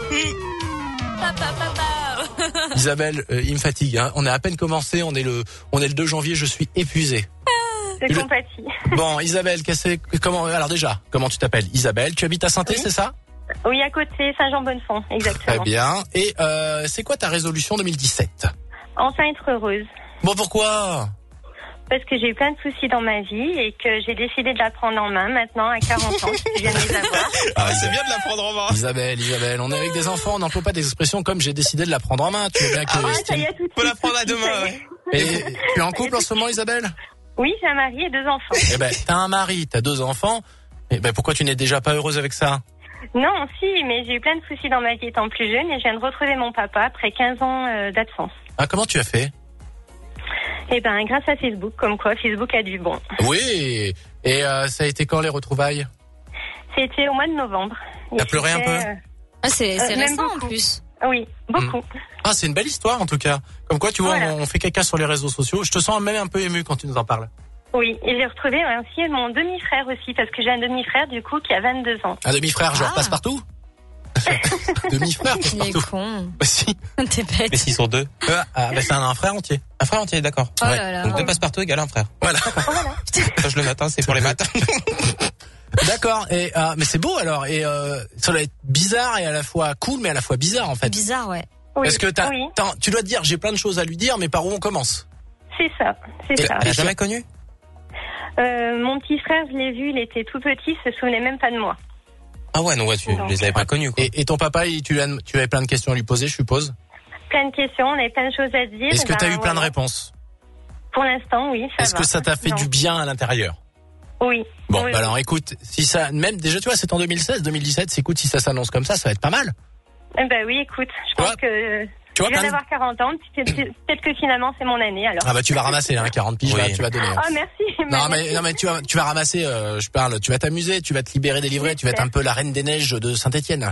Isabelle, il me fatigue. On a à peine commencé. On est le 2 janvier. Je suis épuisé. C'est compatie. Bon, Isabelle, alors déjà, comment tu t'appelles? Isabelle, tu habites à Saint-Thé, c'est ça? Oui, à côté, Saint-Jean-Bonnefond, exactement. Très bien. Et c'est quoi ta résolution 2017? Enfin être heureuse. Bon, pourquoi? Parce que j'ai eu plein de soucis dans ma vie et que j'ai décidé de la prendre en main maintenant à 40 ans. Je viens de les avoir. C'est bien de la prendre en main. Isabelle, on est avec des enfants, on n'emploie pas des expressions comme j'ai décidé de la prendre en main. Tu veux bien que ça y est, tout de suite. Faut la prendre à deux mains. Ouais. Et tu es en couple en ce moment, Isabelle? Oui, j'ai un mari et 2 enfants. Eh ben, t'as un mari, t'as 2 enfants. Eh ben, pourquoi tu n'es déjà pas heureuse avec ça? Non, si, mais j'ai eu plein de soucis dans ma vie étant plus jeune et je viens de retrouver mon papa après 15 ans d'absence. Ah, comment tu as fait? Eh ben, grâce à Facebook, comme quoi Facebook a du bon. Oui. Et ça a été quand les retrouvailles? C'était au mois de novembre. T'as pleuré un peu? Ah, c'est même récent en beaucoup. plus. Oui, beaucoup. Ah, c'est une belle histoire en tout cas. Comme quoi, tu vois, Voilà. on fait caca sur les réseaux sociaux. Je te sens même un peu ému quand tu nous en parles. Oui, et j'ai retrouvé aussi mon demi-frère aussi, parce que j'ai un demi-frère du coup qui a 22 ans. Un demi-frère, genre passe partout? Demi-frère, passe Il est partout. con. Bah si. T'es bête. Mais s'ils sont 2. Ah, bah c'est un frère entier. Un frère entier, d'accord. Oh là là. Donc 2 passe-partout égale un frère. Voilà. Ça, le matin, c'est pour les maths. D'accord. Et mais c'est beau alors. Et ça doit être bizarre et à la fois cool, mais à la fois bizarre en fait. Bizarre, ouais. Oui, Parce que oui, tu dois te dire, j'ai plein de choses à lui dire, mais par où on commence? c'est ça, c'est Et- ça. Elle a jamais connu? Mon petit frère, je l'ai vu, il était tout petit, il se souvenait même pas de moi. Ah ouais, non, ouais, tu les avais pas connus, quoi. Et ton papa, tu avais plein de questions à lui poser, je suppose. Plein de questions, on avait plein de choses à dire. Est-ce que tu as eu plein de voilà. réponses? Pour l'instant, oui, ça Est-ce va. que ça t'a fait Non. du bien à l'intérieur? Oui. Bon, Oui, bah oui. alors écoute, si ça, même déjà, tu vois, c'est en 2016, 2017, écoute, si ça s'annonce comme ça va être pas mal. Ben oui, écoute, je pense que Tu vois, je viens plein de- d'avoir 40 ans, peut-être que finalement c'est mon année alors. Ah bah tu vas ramasser, hein, 40 piges, Oui. là, tu vas donner. hein. Oh, merci. Non mais tu vas ramasser, je parle, tu vas t'amuser, tu vas te libérer des livrets, tu vas être un peu la reine des neiges de Saint-Étienne.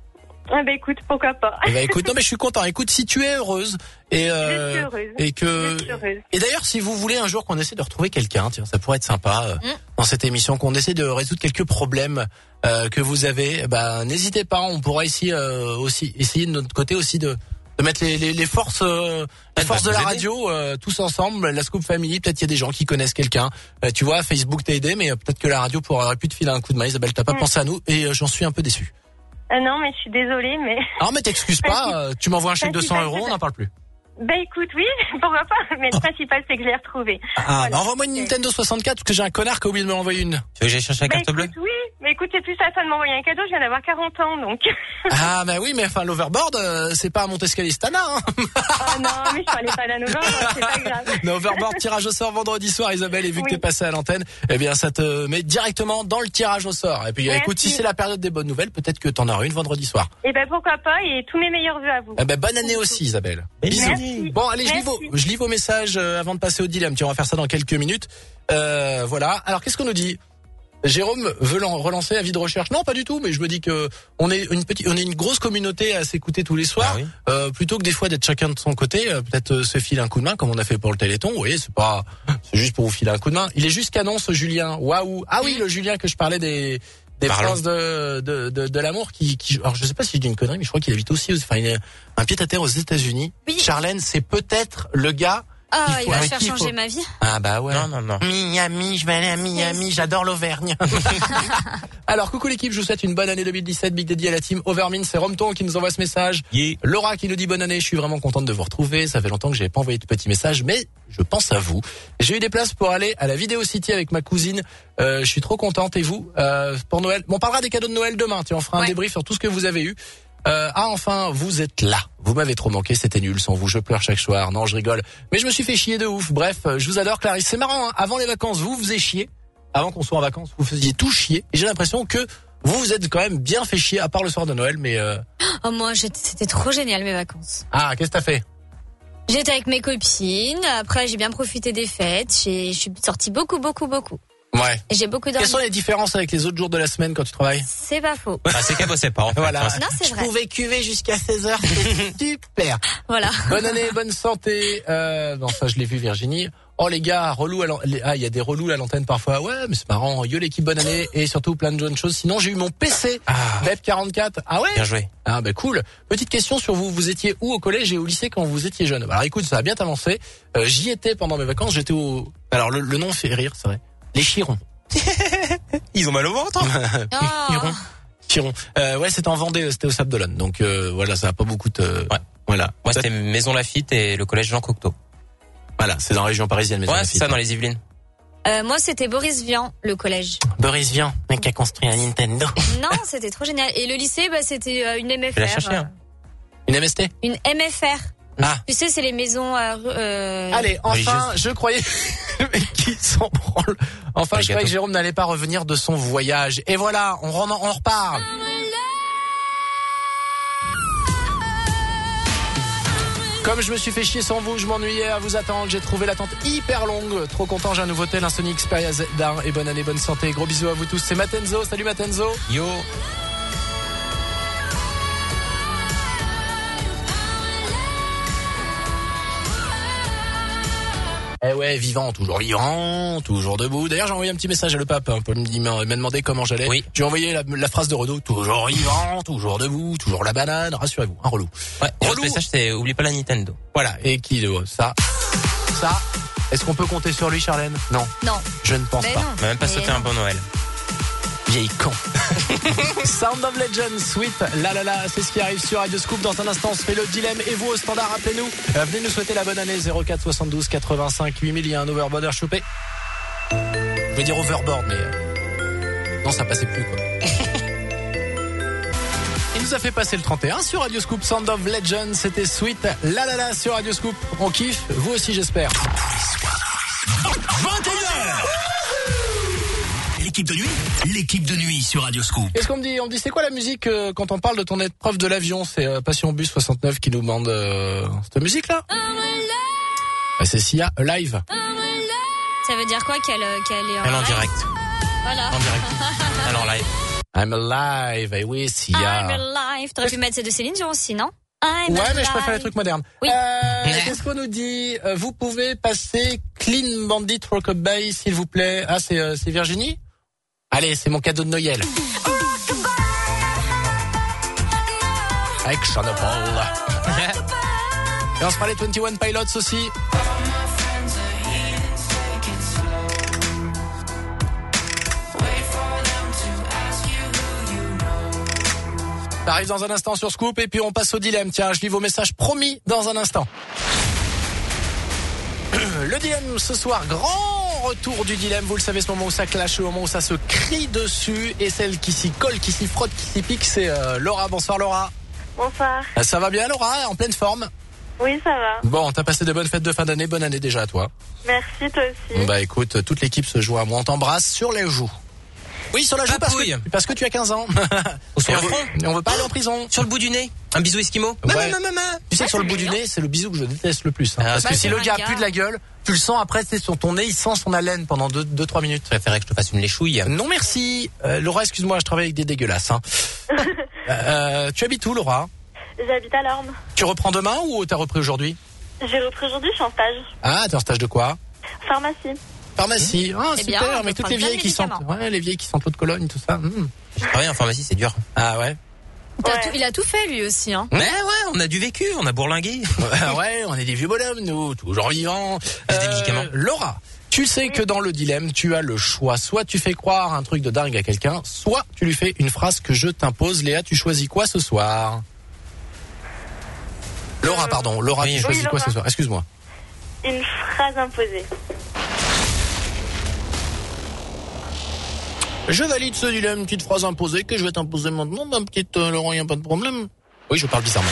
Ah ben écoute, pourquoi pas. Eh ben écoute, non mais je suis content. Écoute, si tu es heureuse et Je suis heureuse. et que Je suis heureuse. et d'ailleurs si vous voulez un jour qu'on essaie de retrouver quelqu'un, tiens, ça pourrait être sympa dans cette émission qu'on essaie de résoudre quelques problèmes que vous avez, bah n'hésitez pas, on pourra ici aussi essayer de notre côté aussi de mettre les forces de la radio tous ensemble, la Scoop Family, peut-être il y a des gens qui connaissent quelqu'un. Tu vois, Facebook t'a aidé, mais peut-être que la radio aurait pu te filer un coup de main. Isabelle, t'as pas pensé à nous et j'en suis un peu déçu. Non mais je suis désolée mais. Alors mais t'excuses pas, tu m'envoies un chèque de 100 €, on n'en parle plus. Ben écoute, oui, pourquoi pas, mais le principal c'est que je l'ai retrouvé. Ah, Voilà. bah envoie-moi une Nintendo 64 parce que j'ai un connard qui a oublié de me l'envoyer une. Tu veux que j'aille chercher la Ben carte bleue? écoute, oui, mais écoute, c'est plus à toi de m'envoyer un cadeau, je viens d'avoir 40 ans donc. Ah bah oui, mais enfin l'overboard, c'est pas à Montescalistana. Hein. Oh non, mais je parlais pas d'un novembre, c'est pas grave. L'overboard tirage au sort vendredi soir, Isabelle, et vu que Oui. t'es passé à l'antenne, eh bien ça te met directement dans le tirage au sort. Et puis Merci. écoute, si c'est la période des bonnes nouvelles, peut-être que t'en auras une vendredi soir. Et ben pourquoi pas, et tous mes meilleurs vœux à vous. Eh ben bonne année aussi, Isabelle. Bisous. Merci. Bon allez, Merci. je lis vos messages avant de passer au dilemme. Tiens, on va faire ça dans quelques minutes. Voilà. Alors qu'est-ce qu'on nous dit? Jérôme veut relancer avis de recherche. Non, pas du tout, mais je me dis que on est une grosse communauté à s'écouter tous les soirs. Ah oui. Plutôt que des fois d'être chacun de son côté, peut-être se filer un coup de main comme on a fait pour le Téléthon. Vous voyez, c'est juste pour vous filer un coup de main. Il est juste canon ce Julien. Waouh. Ah oui, le Julien que je parlais des Parlons. princes de l'amour qui alors je sais pas si je dis une connerie, mais je crois qu'il habite aussi enfin il est un pied à terre aux États-Unis. Oui. Charlène, c'est peut-être le gars. Ah, il va avec faire qui il changer faut- ma vie. Ah bah ouais. Non. Miami, je vais aller à Miami, j'adore l'Auvergne. Alors coucou l'équipe, je vous souhaite une bonne année 2017, Big Daddy à la team Overmin, c'est Romton qui nous envoie ce message. Yeah. Laura qui nous dit bonne année, je suis vraiment contente de vous retrouver, ça fait longtemps que j'avais pas envoyé de petits messages, mais je pense à vous. J'ai eu des places pour aller à la Vidéo City avec ma cousine, je suis trop contente, et vous, pour Noël, on parlera des cadeaux de Noël demain, tiens, on fera un Ouais. débrief sur tout ce que vous avez eu. Enfin, vous êtes là. Vous m'avez trop manqué, c'était nul sans vous. Je pleure chaque soir. Non, je rigole. Mais je me suis fait chier de ouf. Bref, je vous adore, Clarisse. C'est marrant, hein. Avant les vacances, vous faisiez chier. Avant qu'on soit en vacances, vous faisiez tout chier. Et j'ai l'impression que vous êtes quand même bien fait chier, à part le soir de Noël. Mais Oh, moi, c'était trop génial, mes vacances. ah, qu'est-ce que t'as fait? J'étais avec mes copines. Après, j'ai bien profité des fêtes. Je suis sortie beaucoup. Ouais. Et j'ai beaucoup dormi. Quelles sont les différences avec les autres jours de la semaine quand tu travailles? C'est pas faux. Ah, c'est qu'elle bossait pas, en fait. Voilà. Non, c'est Je vrai. pouvais cuver jusqu'à 16h. Super. Voilà. Bonne année, bonne santé. Non, ça, je l'ai vu, Virginie. Oh, les gars, relous il y a des relous à l'antenne parfois. Ouais, mais c'est marrant. Yo, l'équipe, bonne année. Et surtout, plein de bonnes choses. Sinon, j'ai eu mon PC. Bep 44. Ah ouais? Bien joué. Ah, bah, cool. Petite question sur vous. Vous étiez où au collège et au lycée quand vous étiez jeune? Alors, écoute, ça a bien avancé. J'y étais pendant mes vacances. J'étais alors, le nom fait rire, c'est vrai. Les Chirons. Ils ont mal au ventre. Oh. Chiron. Ouais, c'était en Vendée, c'était au Sable d'Olonne. Donc, voilà, ça a pas beaucoup de, Ouais. Voilà. Moi, c'était Maison Lafitte et le collège Jean Cocteau. Voilà, c'est dans la région parisienne, mais Ouais, c'est ça, dans les Yvelines. Moi, c'était Boris Vian, le collège. Boris Vian, mec qui a construit un Nintendo. Non, c'était trop génial. Et le lycée, bah, c'était une MFR. Tu l'as cherché, hein. Une MST? Une MFR. Ah. Tu sais, c'est les maisons. Allez, enfin, religieuse. je croyais qui s'en branle. Enfin, je croyais que Jérôme n'allait pas revenir de son voyage. Et voilà, on repart. Comme je me suis fait chier sans vous, je m'ennuyais à vous attendre. J'ai trouvé l'attente hyper longue. Trop content, j'ai un nouveau tel, un Sony Xperia Z d'un. Et bonne année, bonne santé. Gros bisous à vous tous. C'est Matenzo. Salut Matenzo. Yo. Eh ouais, vivant, toujours debout. D'ailleurs, j'ai envoyé un petit message à le pape. Il m'a demandé comment j'allais. Oui. J'ai envoyé la phrase de Renaud. Toujours vivant, toujours debout, toujours la banane. Rassurez-vous, un relou. Ouais. Et Relou. l'autre message, c'est oublie pas la Nintendo. Voilà. Et qui, ça. Est-ce qu'on peut compter sur lui, Charlène? Non. Non. Je ne pense Mais pas. non. On va même pas sauter un bon Noël. Vieille con. Sound of Legends, Sweet, la, c'est ce qui arrive sur Radio Scoop. Dans un instant, on se fait le dilemme. Et vous, au standard, appelez-nous. Venez nous souhaiter la bonne année. 04 72 85 8000. Il y a un overboard chopé. Je vais dire overboard, mais non, ça passait plus, quoi. Il nous a fait passer le 31 sur Radio Scoop. Sound of Legends, c'était Sweet, la sur Radio Scoop. On kiffe, vous aussi, j'espère. Tous les soirs, 21h. L'équipe de nuit sur Radio Scoop. Qu'est-ce qu'on me dit? On me dit c'est quoi la musique quand on parle de ton épreuve de l'avion? C'est Passion Bus 69 qui nous demande cette musique-là. C'est Sia, live. Ça veut dire quoi qu'elle est Elle en direct. Voilà. En direct. Elle en live. I'm alive, et oui, Sia. I'm alive. T'aurais pu mettre celle de Céline Dion aussi, non? I'm Ouais, alive. mais je préfère les trucs modernes. Oui. Qu'est-ce qu'on nous dit? Vous pouvez passer Clean Bandit Rockabye, s'il vous plaît. Ah, c'est Virginie? Allez, c'est mon cadeau de Noël. Avec Sean Paul. Et on se fera les 21 Pilots aussi. Ça arrive dans un instant sur Scoop et puis on passe au dilemme. Tiens, je lis vos messages promis dans un instant. Le dilemme ce soir, grand retour du dilemme. Vous le savez, ce moment où ça clash, le moment où ça se crie dessus. Et celle qui s'y colle, qui s'y frotte, qui s'y pique, c'est Laura. Bonsoir Laura. Bonsoir. Ça va bien Laura? En pleine forme? Oui, ça va. Bon, t'as passé de bonnes fêtes de fin d'année. Bonne année déjà à toi. Merci, toi aussi. Bah écoute, toute l'équipe se joint à moi. On t'embrasse sur les joues. Oui, sur la joue parce que tu as 15 ans. Ou sur le front. On veut pas aller en prison. Sur le bout du nez. Un bisou esquimau. Ouais. Maman. Tu sais que sur le bout du nez, c'est le bisou que je déteste le plus. Parce que bah, si c'est le gars a ringard. plus de la gueule, tu le sens après, c'est sur ton nez, il sent son haleine pendant 2-3 minutes. Je préférais que je te fasse une léchouille. Non merci. Laura, excuse-moi, je travaille avec des dégueulasses. Tu habites où Laura? J'habite à Lorme. Tu reprends demain ou t'as repris aujourd'hui? J'ai repris aujourd'hui, je suis en stage. Ah, t'es en stage de quoi? Pharmacie. Pharmacie. Ah, Eh super, bien, on mais peut toutes les prendre vieilles qui sentent. médicaments. Ouais, les vieilles qui sentent l'eau de Cologne, tout ça. J'ai travaillé en pharmacie, c'est dur. Ah ouais. Ouais. Il a tout fait lui aussi, hein. Mais ouais, on a du vécu, on a bourlingué. Ouais, on est des vieux bonhommes, nous, toujours vivants. Juste des médicaments. Laura, tu sais que dans le dilemme, tu as le choix. Soit tu fais croire un truc de dingue à quelqu'un, soit tu lui fais une phrase que je t'impose. Léa, tu choisis quoi ce soir? Laura, pardon. Laura, Oui. tu choisis Oui, quoi Laura. ce soir? Excuse-moi. Une phrase imposée. Je valide ce dilemme, une petite phrase imposée que je vais t'imposer maintenant. Ma petite Laura, il n'y a pas de problème. Oui, je parle bizarrement.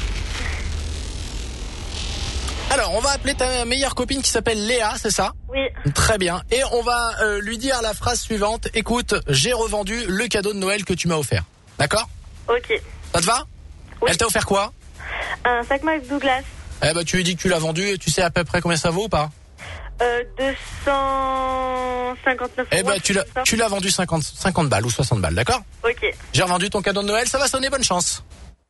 Alors, on va appeler ta meilleure copine qui s'appelle Léa, c'est ça? Oui. Très bien. Et on va lui dire la phrase suivante. Écoute, j'ai revendu le cadeau de Noël que tu m'as offert. D'accord? Ok. Ça te va? Oui. Elle t'a offert quoi? Un sac Max Douglas. Eh ben, tu lui dis que tu l'as vendu et tu sais à peu près combien ça vaut ou pas? 259 Eh euros. ben, tu l'as vendu 50 balles ou 60 balles, d'accord? Ok. J'ai revendu ton cadeau de Noël, ça va sonner, bonne chance.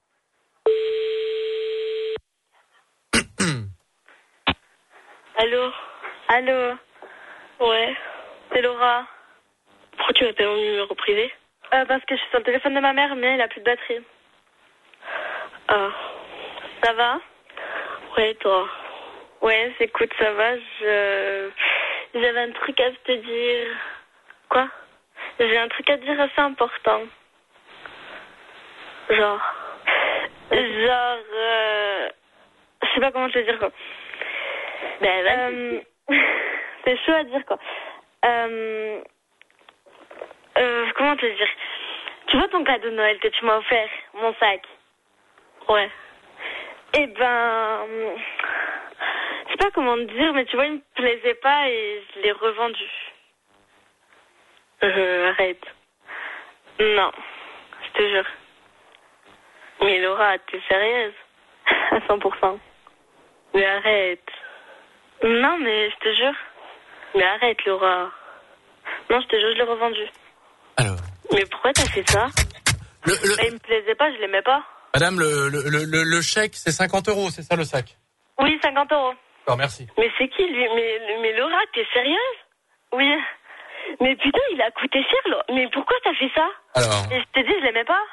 Allô? Allô? Ouais. C'est Laura. Pourquoi tu appelles mon numéro privé? Parce que je suis sur le téléphone de ma mère, mais il a plus de batterie. Ah. Ça va? Ouais, toi? Ouais, écoute, ça va, j'avais un truc à te dire. Quoi? J'ai un truc à te dire assez important. Genre, je sais pas comment te le dire, quoi. C'est chaud à dire, quoi. Comment te le dire? Tu vois ton cadeau de Noël que tu m'as offert, mon sac? Ouais. Eh ben... Je sais pas comment te dire, mais tu vois, il me plaisait pas et je l'ai revendu. Arrête. Non, je te jure. Mais Laura, t'es sérieuse? À 100%. Mais arrête. Non, mais je te jure. Mais arrête, Laura. Non, je te jure, je l'ai revendu. Alors. Mais pourquoi t'as fait ça? Il me plaisait pas, je l'aimais pas. Madame, le chèque, c'est 50 €, c'est ça le sac? Oui, 50 €. Alors, merci. Mais c'est qui, lui? Mais Laura, t'es sérieuse? Oui. Mais putain, il a coûté cher, Laura. Mais pourquoi t'as fait ça? Alors. Et je te dis, je l'aimais pas.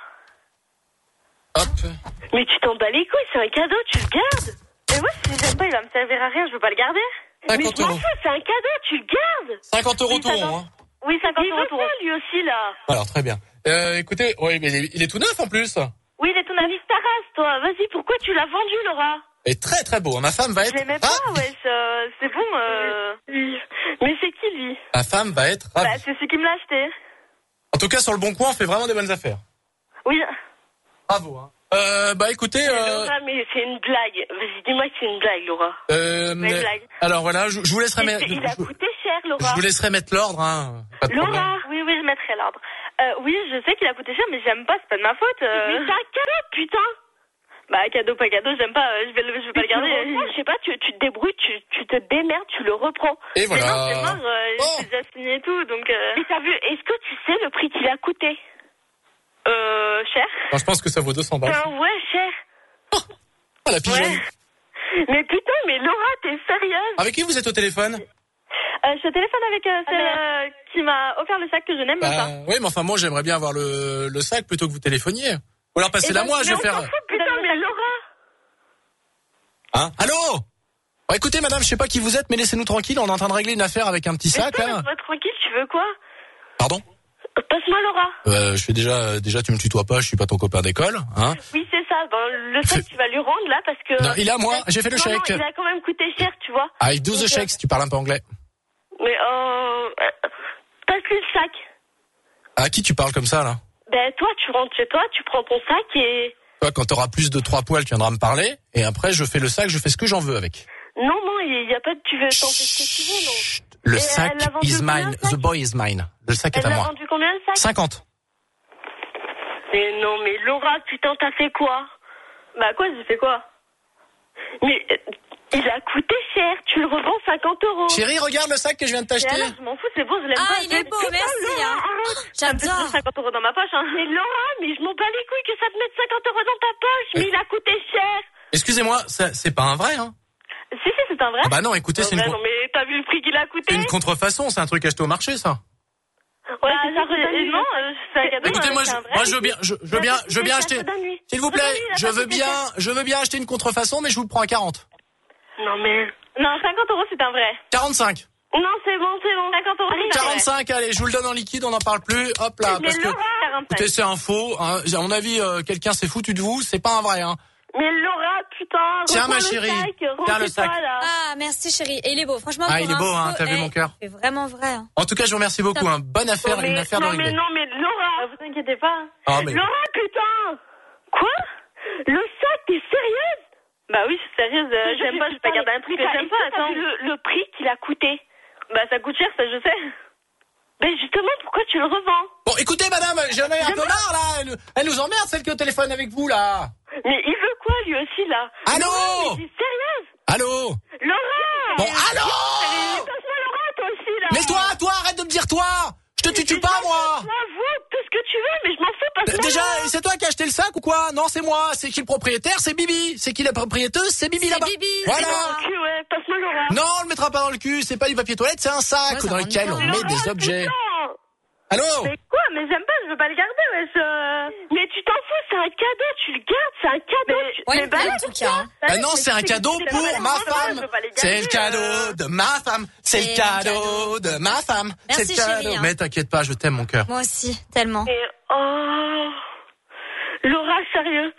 Hop. Mais tu t'en bats les couilles, c'est un cadeau, tu le gardes. Et moi, si je l'aime pas, il va me servir à rien, je veux pas le garder. 50 mais je m'en €. fous, c'est un cadeau, tu le gardes. 50 € Oui, tout rond, hein. Oui, 50 € tout rond. Lui aussi, là. Alors, très bien. Écoutez, oui, mais il est tout neuf en plus. Oui, il est ton avis ta race, toi. Vas-y, pourquoi tu l'as vendu, Laura? Il est très très beau. Ma femme va être. Je l'aimais pas, ouais, c'est bon. Mais c'est qui, lui? Ma femme va être ravie. Bah, c'est celui qui me l'a acheté. En tout cas, sur le Bon Coin, on fait vraiment des bonnes affaires. Oui. Bravo, hein. Bah écoutez. Laura, mais c'est une blague. Vas-y, dis-moi que c'est une blague, Laura. Une blague. Alors voilà, je vous laisserai mettre. Il a coûté cher, Laura. Je vous laisserai mettre l'ordre, hein. Pas de problème. Laura, oui, je mettrai l'ordre. Oui, je sais qu'il a coûté cher, mais j'aime pas, c'est pas de ma faute. Mais c'est un cadeau, putain. Bah, cadeau, pas cadeau, j'aime pas, je vais pas le garder. Je sais pas, tu te débrouilles, tu te démerdes, tu le reprends. Et voilà. Mais non, c'est mort, j'ai déjà signé et tout, donc... Mais t'as vu, est-ce que tu sais le prix qu'il a coûté? Cher. Non, je pense que ça vaut 200 balles. Ouais, cher. Oh, la pigeonne. Ouais. Mais putain, mais Laura, t'es sérieuse? Avec qui vous êtes au téléphone? Je suis au téléphone avec celle qui m'a offert le sac que je n'aime pas. Oui, mais enfin, moi, j'aimerais bien avoir le sac plutôt que vous téléphoniez. Ou alors passez-la moi, je vais faire... Putain, mais Laura! Hein? Allô? Bon, écoutez, madame, je sais pas qui vous êtes, mais laissez-nous tranquille, on est en train de régler une affaire avec un petit sac, là. Laisse-moi tranquille, tu veux quoi? Pardon? Passe-moi Laura. Je fais déjà, tu me tutoies pas, je suis pas ton copain d'école, hein? Oui, c'est ça. Bon, le chèque, tu vas lui rendre, là, parce que... Non, il est à moi, j'ai fait le chèque. Non, il a quand même coûté cher, tu vois. Ah, il 12 chèques, si tu parles un peu anglais. Mais, passe-lui le sac. À qui tu parles comme ça, là? Ben, toi, tu rentres chez toi, tu prends ton sac et... Toi, quand t'auras plus de 3 poils, tu viendras me parler, et après, je fais le sac, je fais ce que j'en veux avec. Non, il y a pas de... Tu veux t'en fais ce que tu veux, non? Chut, le sac is mine, the boy is mine. Le sac est à moi. Elle a vendu combien, le sac? 50. Mais non, mais Laura, putain, t'as fait quoi? Bah quoi, j'ai fait quoi? Mais il a coûté cher, tu le revends 50 €. Chérie, regarde le sac que je viens de t'acheter. Alors, je m'en fous, c'est bon, je l'aime pas. Ah, il est beau, merci. Laura, j'adore. 50 € dans ma poche, hein. Mais Laura, mais je m'en bats les couilles que ça te mette 50 € dans ta poche, mais il a coûté cher. Excusez-moi, c'est pas un vrai, hein? Si, c'est un vrai. Ah bah non, écoutez, c'est une... Non, mais t'as vu le prix qu'il a coûté? C'est une contrefaçon, c'est un truc acheté au marché, ça. Ouais, non, c'est un cadeau. Écoutez, moi, je veux bien acheter. S'il vous plaît, je veux bien acheter une contrefaçon, mais je vous le prends à 40. Non, mais... Non, 50 € c'est un vrai. 45. Non, c'est bon, 50 €. 45, allez, je vous le donne en liquide, on n'en parle plus. Hop là, mais parce Laura, que... 45. Écoutez, c'est un faux. Hein. À mon avis, quelqu'un s'est foutu de vous, c'est pas un vrai, hein. Mais Laura, putain, tiens ma chérie, tiens le sac. Là. Ah, merci chérie. Et il est beau, franchement. Ah, il est beau, hein, t'as vu mon cœur. C'est vraiment vrai. Hein. En tout cas, je vous remercie beaucoup, hein. Bonne affaire, une affaire de réglée. Non, mais Laura, vous inquiétez pas. Oh, mais... Laura, putain. Quoi? Le sac, t'es sérieuse? Bah oui, je suis sérieuse, j'aime pas, je vais pas garder un truc que j'aime pas, attends. Le prix qu'il a coûté? Bah ça coûte cher, ça je sais. Mais justement, pourquoi tu le revends? Bon, écoutez madame, j'en ai un peu marre là, elle nous emmerde celle qui est au téléphone avec vous là. Mais il veut quoi lui aussi là? Allô? Laura, mais t'es sérieuse? Allô? Laura! Bon, allô? Passe-moi Laura, toi aussi là! Mais toi, arrête de me dire toi! Je te tue pas moi! J'avoue, tout ce que tu veux, mais je m'en fous, passe-moi. Déjà, c'est toi qui as acheté le sac ou quoi? Non, c'est moi. C'est qui le propriétaire? C'est Bibi. C'est qui la propriéteuse? C'est Bibi là-bas. Bibi. Voilà. Ouais, passe-moi Laura. Non, on le mettra pas dans le cul. C'est pas du papier toilette, c'est un sac dans lequel on met des objets. Allô? Mais quoi? Mais j'aime pas, je veux pas le garder, wesh. Mais tu t'en fous, c'est un cadeau, tu le gardes, c'est un cadeau. Ouais, en tout cas. Ah non, c'est un cadeau pour ma femme. C'est le cadeau de ma femme. C'est le cadeau de ma femme. C'est le cadeau. Mais t'inquiète pas, je t'aime mon cœur. Moi aussi, tellement. Et oh, Laura, sérieux?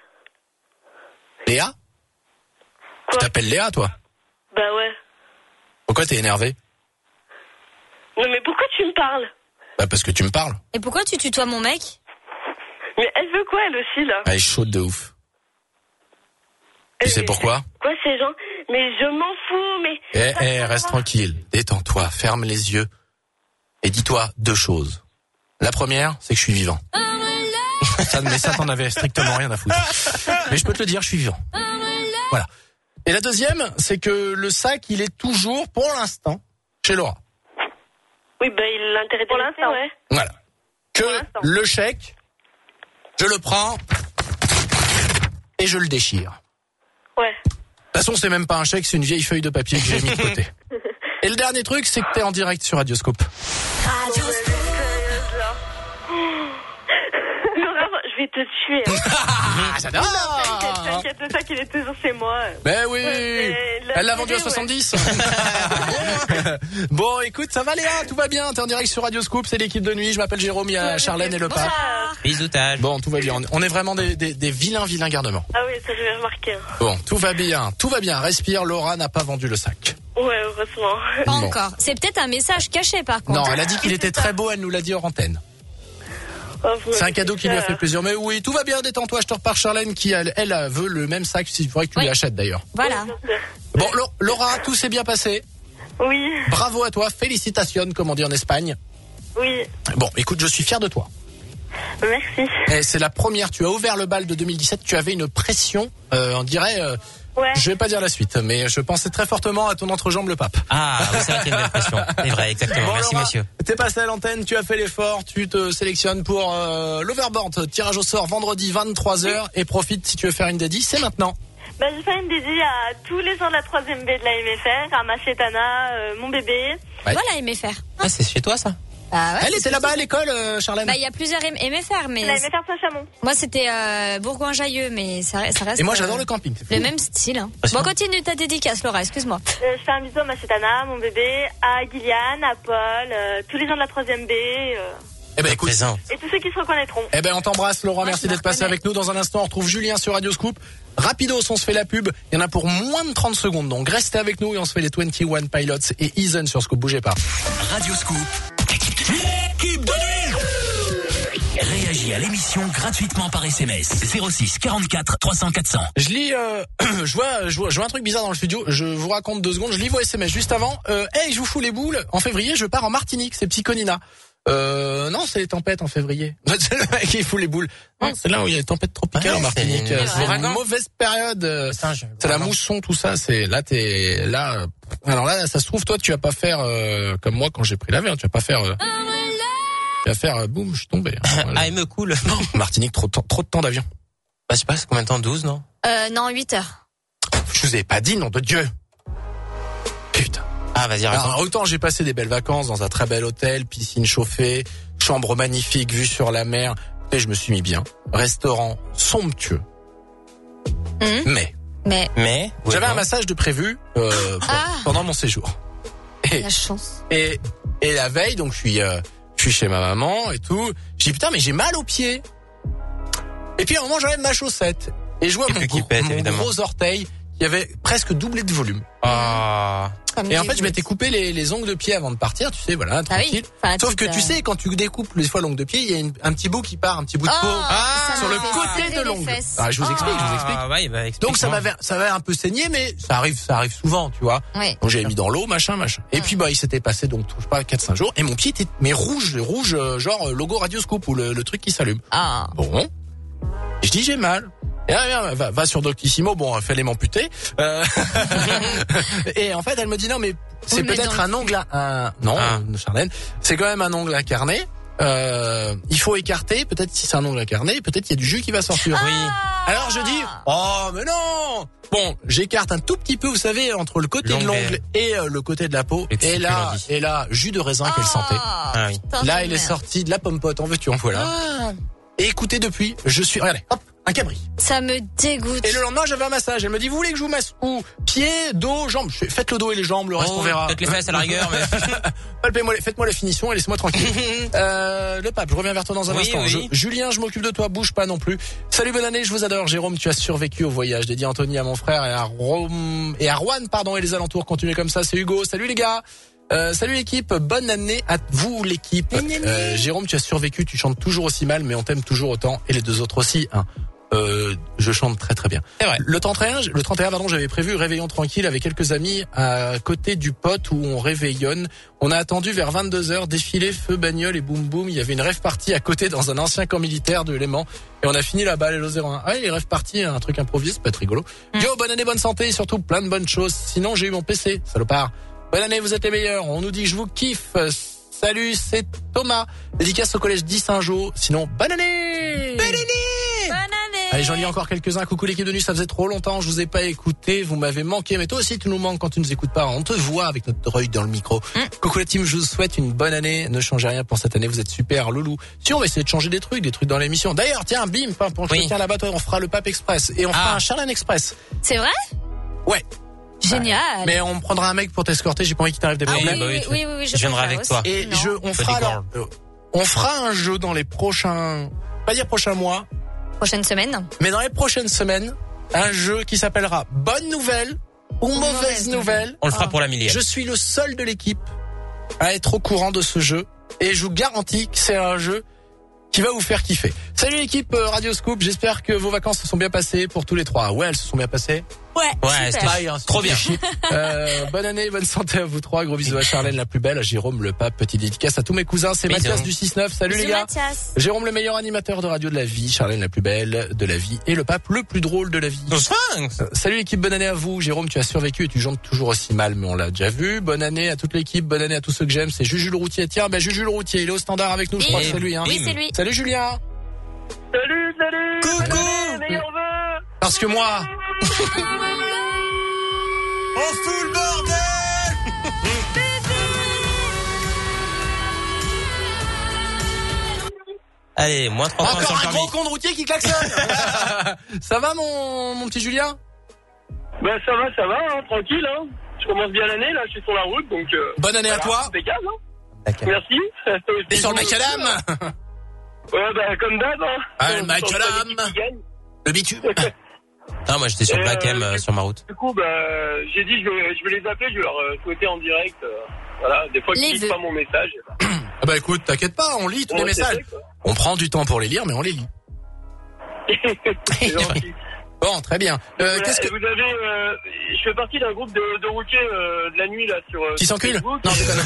Léa? Tu t'appelles Léa, toi? Bah ouais. Pourquoi t'es énervée? Non mais pourquoi tu me parles? Bah parce que tu me parles. Et pourquoi tu tutoies mon mec? Mais elle veut quoi elle aussi là? Elle est chaude de ouf. Tu sais pourquoi? Quoi ces gens? Mais je m'en fous, mais... Reste tranquille, détends-toi, ferme les yeux et dis-toi 2 choses. La première, c'est que je suis vivant. Mais ça, t'en avais strictement rien à foutre. Mais je peux te le dire, je suis vivant. Voilà. Et la deuxième, c'est que le sac, il est toujours, pour l'instant, chez Laura. Oui, il l'intéresse pour l'instant, ouais. Voilà. Que le chèque, je le prends et je le déchire. Ouais. De toute façon, c'est même pas un chèque, c'est une vieille feuille de papier que j'ai mis de côté. Et le dernier truc, c'est que t'es en direct sur Radioscoop. Je vais te tuer. J'adore. T'inquiète, le sac, il est toujours chez moi. Ben oui. Elle l'a vendu à 70. Bon, écoute, ça va Léa, tout va bien. T'es en direct sur Radioscoop, c'est l'équipe de nuit. Je m'appelle Jérôme, il y a Charlène et le pape. Bisoutage. Bon, tout va bien. On est vraiment des vilains garnements. Ah oui, ça je vais remarquer. Bon, tout va bien. Respire, Laura n'a pas vendu le sac. Ouais, heureusement. Pas encore. C'est peut-être un message caché par contre. Non, elle a dit qu'il était très beau, elle nous l'a dit hors antenne. C'est un cadeau qui lui a fait plaisir. Mais oui, tout va bien, détends-toi. Je te repars Charlène qui, elle veut le même sac. Il faudrait que tu lui achètes d'ailleurs. Voilà. Bon, Laura, tout s'est bien passé. Oui. Bravo à toi, félicitations, comme on dit en Espagne. Oui. Bon, écoute, je suis fier de toi. Merci. Et c'est la première, tu as ouvert le bal de 2017, tu avais une pression, on dirait... Ouais. Je vais pas dire la suite, mais je pensais très fortement à ton entrejambe le pape. Ah, oui, c'est vrai qu'il y a une belle pression. C'est vrai, exactement. Bon, Merci, Laura, monsieur. T'es passé à l'antenne, tu as fait l'effort, tu te sélectionnes pour l'Overboard. Tirage au sort vendredi 23h et profite si tu veux faire une dédie, c'est maintenant. Je fais une dédie à tous les gens de la 3e B de la MFR, à ma chétana, mon bébé. Ouais. Voilà, MFR. Ah, c'est chez toi, ça? Ah ouais, elle était là-bas à l'école, Charlène. Il y a plusieurs MFR, mais... La MFR Saint-Chamond. Moi, c'était Bourgoin-Jailleux, mais ça reste... Et moi, j'adore le camping. Le même style. Hein. Bon, continue ta dédicace, Laura, excuse-moi. Je fais un bisou à ma chétana, mon bébé, à Guyliane, à Paul, tous les gens de la 3e B. Eh ben écoute, et tous ceux qui se reconnaîtront. Eh ben on t'embrasse Laura, merci d'être passé avec nous. Dans un instant on retrouve Julien sur Radioscoop. Rapidos, on se fait la pub, il y en a pour moins de 30 secondes, donc restez avec nous et on se fait les 21 Pilots et Eason sur Scoop, bougez pas. Radioscoop, l'équipe de nuit. Réagis à l'émission gratuitement par SMS 06 44 300 400. Je lis, je vois un truc bizarre dans le studio. Je vous raconte 2 secondes. Je lis vos SMS juste avant. Hey, je vous fous les boules. En février, je pars en Martinique. C'est Petit Conina. Non, c'est les tempêtes en février. C'est le mec qui fout les boules. Non, c'est là où il y a les tempêtes tropicales en Martinique. C'est une mauvaise période. C'est la mousson, tout ça. C'est là, t'es là. Alors là, ça se trouve, toi, tu vas pas faire comme moi quand j'ai pris l'avion. Tu vas pas faire. Tu vas faire boum, je suis tombé. Voilà. Ah, il me coule. Martinique, trop de temps d'avion. Je sais pas, c'est combien de temps? 12, non? Non, 8 heures. Je vous ai pas dit, nom de Dieu. Putain. Ah, vas-y, raconte. Alors, autant j'ai passé des belles vacances dans un très bel hôtel, piscine chauffée, chambre magnifique, vue sur la mer. Et je me suis mis bien. Restaurant somptueux. Mais. J'avais un massage de prévu pendant mon séjour. Et, la chance. Et la veille, donc je suis chez ma maman et tout. Je dis putain, mais j'ai mal aux pieds. Et puis à un moment, j'enlève ma chaussette et je vois mon gros orteil qui avait presque doublé de volume. Ah. Et en fait, je m'étais coupé les ongles de pied avant de partir, tu sais, voilà, tranquille. Ah oui. Sauf que tu sais, quand tu découpes les fois l'ongle de pied, il y a un petit bout qui part, un petit bout de peau sur le côté de l'ongle. Ah, je vous explique. Ouais, donc ça m'avait un peu saigné, mais ça arrive souvent, tu vois. Oui. Donc j'avais mis dans l'eau, machin. Et puis il s'était passé donc je sais pas 4-5 jours et mon pied était rouge, genre logo Radioscoop ou le truc qui s'allume. Ah. Bon. Et je dis j'ai mal. Et va sur Doctissimo, bon, fallait m'amputer. Et en fait, elle me dit non, mais c'est peut-être un ongle Charlène, c'est quand même un ongle incarné. Il faut écarter, peut-être si c'est un ongle incarné, peut-être il y a du jus qui va sortir. Oui. Alors je dis oh mais non. Bon, j'écarte un tout petit peu, vous savez, entre le côté de l'ongle et le côté de la peau. Et là, jus de raisin qu'elle sentait. Ah oui. Là, il est sorti de la pomme-pote, en veux-tu, en voilà. Et écoutez, depuis, regardez, hop, un cabri. Ça me dégoûte. Et le lendemain, j'avais un massage. Elle me dit, vous voulez que je vous masse où? Pieds, dos, jambes. Faites le dos et les jambes, le reste on verra. Peut-être les fesses à la rigueur, mais... Faites-moi la finition et laissez-moi tranquille. Le pape, je reviens vers toi dans un instant. Oui. Julien, je m'occupe de toi, bouge pas non plus. Salut, bonne année, je vous adore. Jérôme, tu as survécu au voyage. Dédié à Anthony, à mon frère et à Rouen et les alentours. Continuez comme ça, c'est Hugo. Salut les gars. Salut l'équipe, bonne année à vous l'équipe. Jérôme, tu as survécu, tu chantes toujours aussi mal, mais on t'aime toujours autant, et les deux autres aussi. Hein. je chante très très bien. C'est vrai. Le 31, pardon, j'avais prévu réveillon tranquille avec quelques amis à côté du pote où on réveillonne. On a attendu vers 22h, défilé, feu, bagnole et boum boum. Il y avait une rave party à côté dans un ancien camp militaire de Léman. Et on a fini là-bas, les 01. Ah, les rave party, un truc improvisé, c'est pas très rigolo. Yo, bonne année, bonne santé et surtout plein de bonnes choses. Sinon, j'ai eu mon PC, salopard. Bonne année, vous êtes les meilleurs. On nous dit je vous kiffe. Salut, c'est Thomas. Dédicace au collège 10 Saint-Jean. Sinon, bonne année! Bonne année! Allez, j'en lis encore quelques-uns. Coucou l'équipe de nuit, ça faisait trop longtemps, je vous ai pas écouté, vous m'avez manqué. Mais toi aussi, tu nous manques quand tu nous écoutes pas. On te voit avec notre œil dans le micro. Coucou la team, je vous souhaite une bonne année. Ne changez rien pour cette année, vous êtes super, loulou. Si on va essayer de changer des trucs dans l'émission. D'ailleurs, tiens, bim, pour quelqu'un là-bas, toi, on fera le Pape Express. Et on fera un Charlène Express. C'est vrai? Ouais. Génial. Mais on prendra un mec pour t'escorter, j'ai pas envie qu'il t'arrive des problèmes. Oui, je viendrai avec toi. Et on fera un jeu dans les prochains, pas dire prochains mois. Prochaine semaine. Mais dans les prochaines semaines, un jeu qui s'appellera Bonne Nouvelle ou Mauvaise Nouvelle. On le fera pour la millième. Je suis le seul de l'équipe à être au courant de ce jeu. Et je vous garantis que c'est un jeu qui va vous faire kiffer. Salut l'équipe Radio Scoop, j'espère que vos vacances se sont bien passées pour tous les trois. Ouais, elles se sont bien passées. Ouais, c'était trop bien. Bonne année, bonne santé à vous trois. Gros bisous à Charlène la plus belle, à Jérôme le Pape. Petite dédicace à tous mes cousins. C'est Mathias du 6-9. Salut les gars. Mathias. Jérôme le meilleur animateur de radio de la vie, Charlène la plus belle de la vie et le Pape le plus drôle de la vie. Salut l'équipe, bonne année à vous. Jérôme, tu as survécu et tu chantes toujours aussi mal, mais on l'a déjà vu. Bonne année à toute l'équipe, bonne année à tous ceux que j'aime. C'est Juju le routier. Tiens, Juju le routier, il est au standard avec nous. Je crois que c'est lui. Oui, c'est lui. Salut Julien. Salut. Coucou. Meilleurs vœux. Parce que moi. On fout le bordel. Allez, moins 3 points sur le Encore un permis. gros con de routier qui klaxonne. Ça va mon petit Julien? Ben ça va, hein, tranquille. Hein. Je commence bien l'année, là, je suis sur la route, donc... Bonne année à toi. Impeccable, hein. Merci. T'es sur le macadam. Ouais, bah comme d'hab, hein. Ah, le macadam. Le bitume. Non, moi j'étais sur le bac M sur ma route. Du coup, j'ai dit je vais les appeler, je vais leur souhaiter en direct. Voilà, des fois qu'ils lisent pas mon message. Ah bah écoute, t'inquiète pas, on lit tous les messages. On prend du temps pour les lire, mais on les lit. C'est gentil. Bon, très bien. Qu'est-ce que vous avez je fais partie d'un groupe de routiers de la nuit là sur qui s'enculent? Facebook. Non, déconne.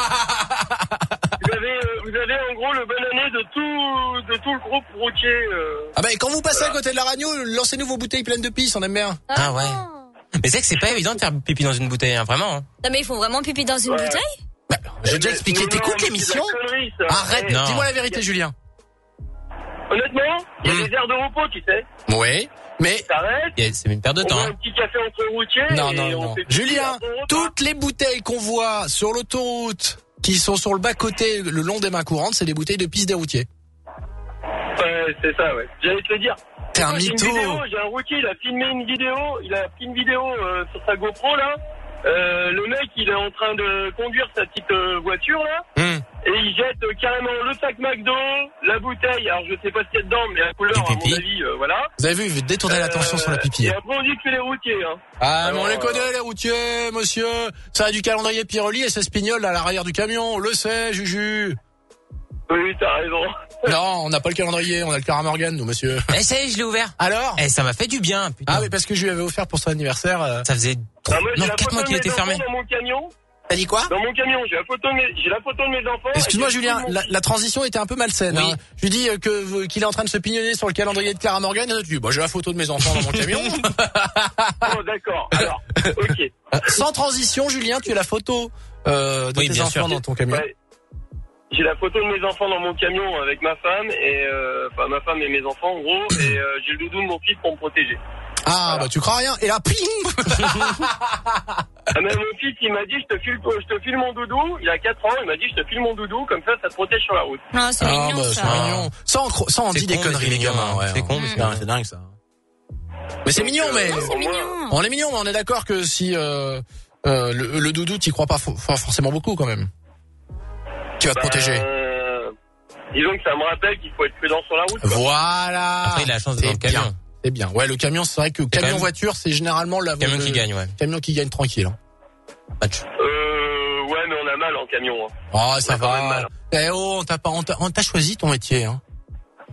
Vous avez en gros le bonne année de tout le groupe routier. Ah bah et quand vous passez à côté de la radio, lancez-nous vos bouteilles pleines de pisse, on aime bien. Ah ouais. Mais c'est que c'est pas évident de faire pipi dans une bouteille, hein, vraiment. Hein. Non mais ils font vraiment pipi dans une bouteille? Bah, j'ai déjà expliqué. T'écoutes l'émission? Arrête. Non. Dis-moi la vérité, Julien. Honnêtement, il y a des aires de repos, tu sais. Oui. Mais t'arrêtes. C'est une perte de On temps. boit un petit café entre routiers. Non. Julien, toutes les bouteilles qu'on voit sur l'autoroute qui sont sur le bas-côté, le long des mains courantes, c'est des bouteilles de pisse des routiers. Ouais, c'est ça, ouais. J'allais te le dire. T'es un mytho. J'ai un routier, il a filmé une vidéo sur sa GoPro, là. Le mec, il est en train de conduire sa petite voiture, là. Et il jette carrément le sac McDo, la bouteille. Alors, je sais pas ce qu'il y a dedans, mais la couleur, à mon avis, voilà. Vous avez vu, détournez l'attention sur la pipi. Et après, on dit que c'est les routiers, hein. Ah, mais on les connaît, les routiers, monsieur. Ça a du calendrier Pirelli et ça spignole à l'arrière du camion. On le sait, Juju. Oui, t'as raison. Non, on n'a pas le calendrier, on a le Caramorgan, nous, monsieur. Eh, ça y est, je l'ai ouvert. Alors? Eh, ça m'a fait du bien, putain. Ah oui, parce que je lui avais offert pour son anniversaire. Ça faisait 4 mois qu'il était fermé. Dans mon camion. T'as dit quoi? Dans mon camion, j'ai la photo de mes enfants. Excuse-moi, Julien, la transition était un peu malsaine. Oui. Hein. Je lui dis qu'il est en train de se pignonner sur le calendrier de Clara Morgan. Et tu dis, j'ai la photo de mes enfants dans mon camion. Oh, d'accord. Alors, ok. Sans transition, Julien, tu as la photo de tes enfants dans ton camion. Ouais. J'ai la photo de mes enfants dans mon camion avec ma femme et ma femme et mes enfants en gros et j'ai le doudou de mon fils pour me protéger. Ah voilà. Bah tu crois rien et là ping. Ah, mais mon fils il m'a dit je te file mon doudou, il a 4 ans, il m'a dit je te file mon doudou comme ça te protège sur la route. Non, c'est mignon ça. C'est mignon. Ça on dit des conneries les gamins, ouais. C'est con, c'est dingue ça. Mais c'est mignon mais c'est mignon. On est mignon mais on est d'accord que si le doudou t'y crois pas forcément beaucoup quand même. Qui va te protéger. Disons que ça me rappelle qu'il faut être prudent sur la route. Quoi. Voilà. Après, il a la chance d'être dans le camion. C'est bien. Ouais, le camion, c'est vrai que camion voiture, c'est généralement la camion qui gagne, ouais. Camion qui gagne tranquille. Hein. Match. Ouais, mais on a mal en camion. Hein. Oh, ça va. Eh oh, on t'a choisi ton métier. Hein.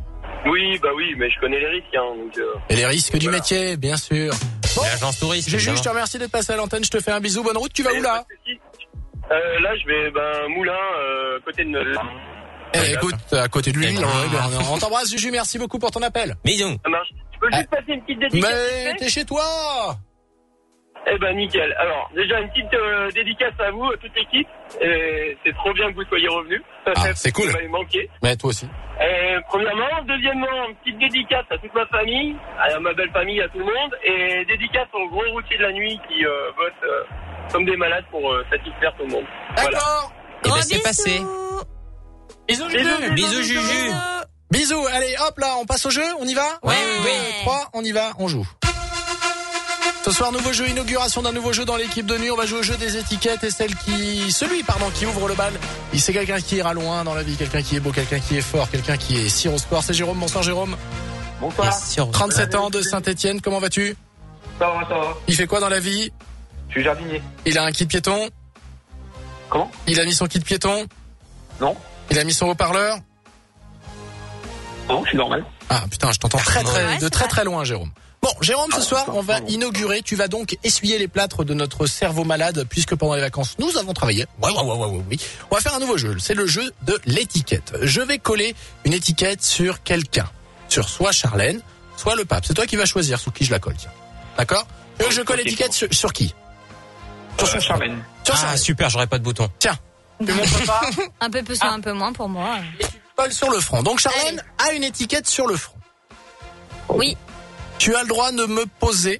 Oui, mais je connais les risques, hein, donc. Et les risques du métier, bien sûr. Bon, L'agence touriste. Juju, évidemment. je te remercie d'être passé à l'antenne. Je te fais un bisou. Bonne route. Tu vas où là? Là, je vais, Moulin, côté de Neuilly. Écoute, à côté de lui, on t'embrasse, Juju. Merci beaucoup pour ton appel. Bisous. Ça marche. Tu peux juste passer une petite dédicace? Mais t'es chez toi. Eh ben nickel. Alors déjà une petite dédicace à vous, à toute l'équipe. C'est trop bien que vous soyez revenus. C'est cool. Vous m'avez manqué. Mais toi aussi. Premièrement, deuxièmement, une petite dédicace à toute ma famille, à ma belle famille, à tout le monde, et dédicace aux gros routiers de la nuit qui bossent comme des malades pour satisfaire tout le monde. D'accord. Et ben c'est passé. Bisous, Juju. Bisous, Juju. Bisous. Allez, hop là, on passe au jeu. On y va? Ouais. 3, on y va, on joue. Ce soir, nouveau jeu, inauguration d'un nouveau jeu dans l'équipe de nuit. On va jouer au jeu des étiquettes et celui qui ouvre le bal. C'est quelqu'un qui ira loin dans la vie, quelqu'un qui est beau, quelqu'un qui est fort, quelqu'un qui est sire au sport. C'est Jérôme. Bonsoir Jérôme. Bonsoir. 37 ans de Saint-Étienne. Comment vas-tu? Ça va. Il fait quoi dans la vie? Je suis jardinier. Il a un kit piéton? Comment? Il a mis son kit piéton? Non. Il a mis son haut-parleur? Non, je suis normal. Ah putain, je t'entends très loin, Jérôme. Bon, Jérôme, ce soir, on va inaugurer. Tu vas donc essuyer les plâtres de notre cerveau malade, puisque pendant les vacances, nous avons travaillé. Oui. On va faire un nouveau jeu. C'est le jeu de l'étiquette. Je vais coller une étiquette sur quelqu'un. Sur soit Charlène, soit le pape. C'est toi qui vas choisir sur qui je la colle, tiens. D'accord? Je colle l'étiquette sur qui? Sur Charlène. Sur Charlène. Ah, super, j'aurais pas de bouton. Tiens. Tu montres pas? Un peu plus, un peu moins pour moi. Et tu colles sur le front. Donc Charlène a une étiquette sur le front. Oui. Tu as le droit de me poser.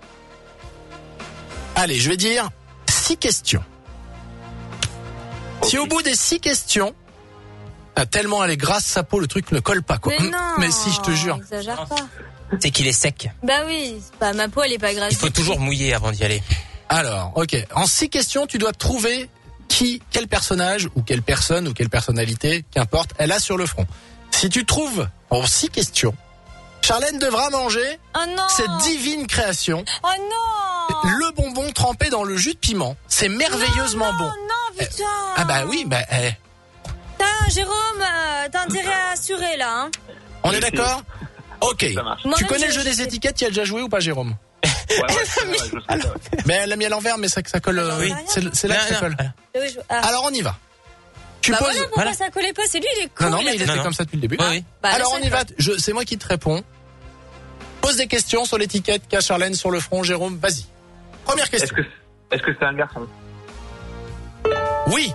Allez, je vais dire 6 questions. Si au bout des 6 questions, tellement elle est grasse sa peau, le truc ne colle pas quoi. Mais non. Mais si, je te jure. Exagère pas. C'est qu'il est sec. Bah oui, ma peau elle est pas grasse. Il faut toujours mouiller avant d'y aller. Alors, ok. En 6 questions, tu dois trouver quel personnage ou quelle personne ou quelle personnalité, qu'importe, elle a sur le front. Si tu trouves en 6 questions, Charlène devra manger cette divine création. Oh non! Le bonbon trempé dans le jus de piment. C'est merveilleusement bon. Non, putain! Ah bah oui, Putain, Jérôme, t'as intérêt à assurer là, hein? On est d'accord? Ok. Tu connais le jeu des sais. étiquettes, tu as déjà joué ou pas, Jérôme? Ouais, Mais elle l'a mis à l'envers, mais ça colle. Oui. C'est là que ça colle. Alors on y va. Tu bah poses. voilà, pourquoi ça collait pas? C'est lui, il est con. Non, mais il était comme ça depuis le début. Oui. Bah, alors on y va. C'est moi qui te réponds. Pose des questions sur l'étiquette qu'a Charlène sur le front. Jérôme, vas-y. Première question. Est-ce que c'est un garçon? Oui.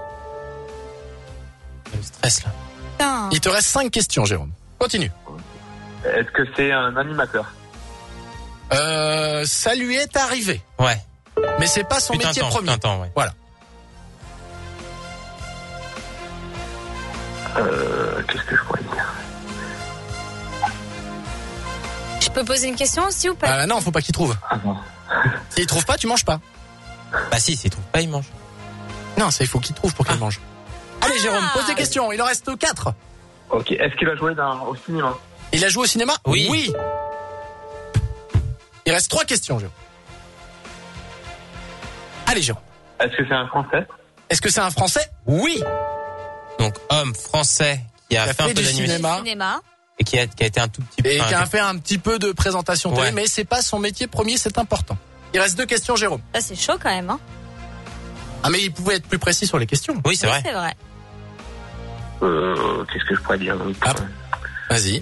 Le stress là. Putain. Il te reste 5 questions, Jérôme. Continue. Est-ce que c'est un animateur? Ça lui est arrivé. Ouais. Mais c'est pas son métier premier. Ouais. Voilà. Qu'est-ce que je pourrais dire? Je peux poser une question aussi ou pas? Non, faut pas qu'il trouve. Ah non. S'il trouve pas, tu manges pas. Bah si, s'il trouve pas, il mange. Non, il faut qu'il trouve pour qu'il mange. Allez, Jérôme, pose des questions. Il en reste 4. Ok. Est-ce qu'il a joué au cinéma? Il a joué au cinéma? Oui. Il reste 3 questions, Jérôme. Allez, Jérôme. Est-ce que c'est un Français? Est-ce que c'est un Français? Oui. Donc homme français qui a fait un peu du d'animation Cinéma. et qui a été un tout petit peu. Et qui a fait un petit peu de présentation télé, Ouais. mais c'est pas son métier premier, c'est important. Il reste 2 questions, Jérôme. Là, c'est chaud quand même, hein? Ah, mais il pouvait être plus précis sur les questions. Oui, c'est vrai. C'est vrai. Qu'est-ce que je pourrais dire? Vas-y.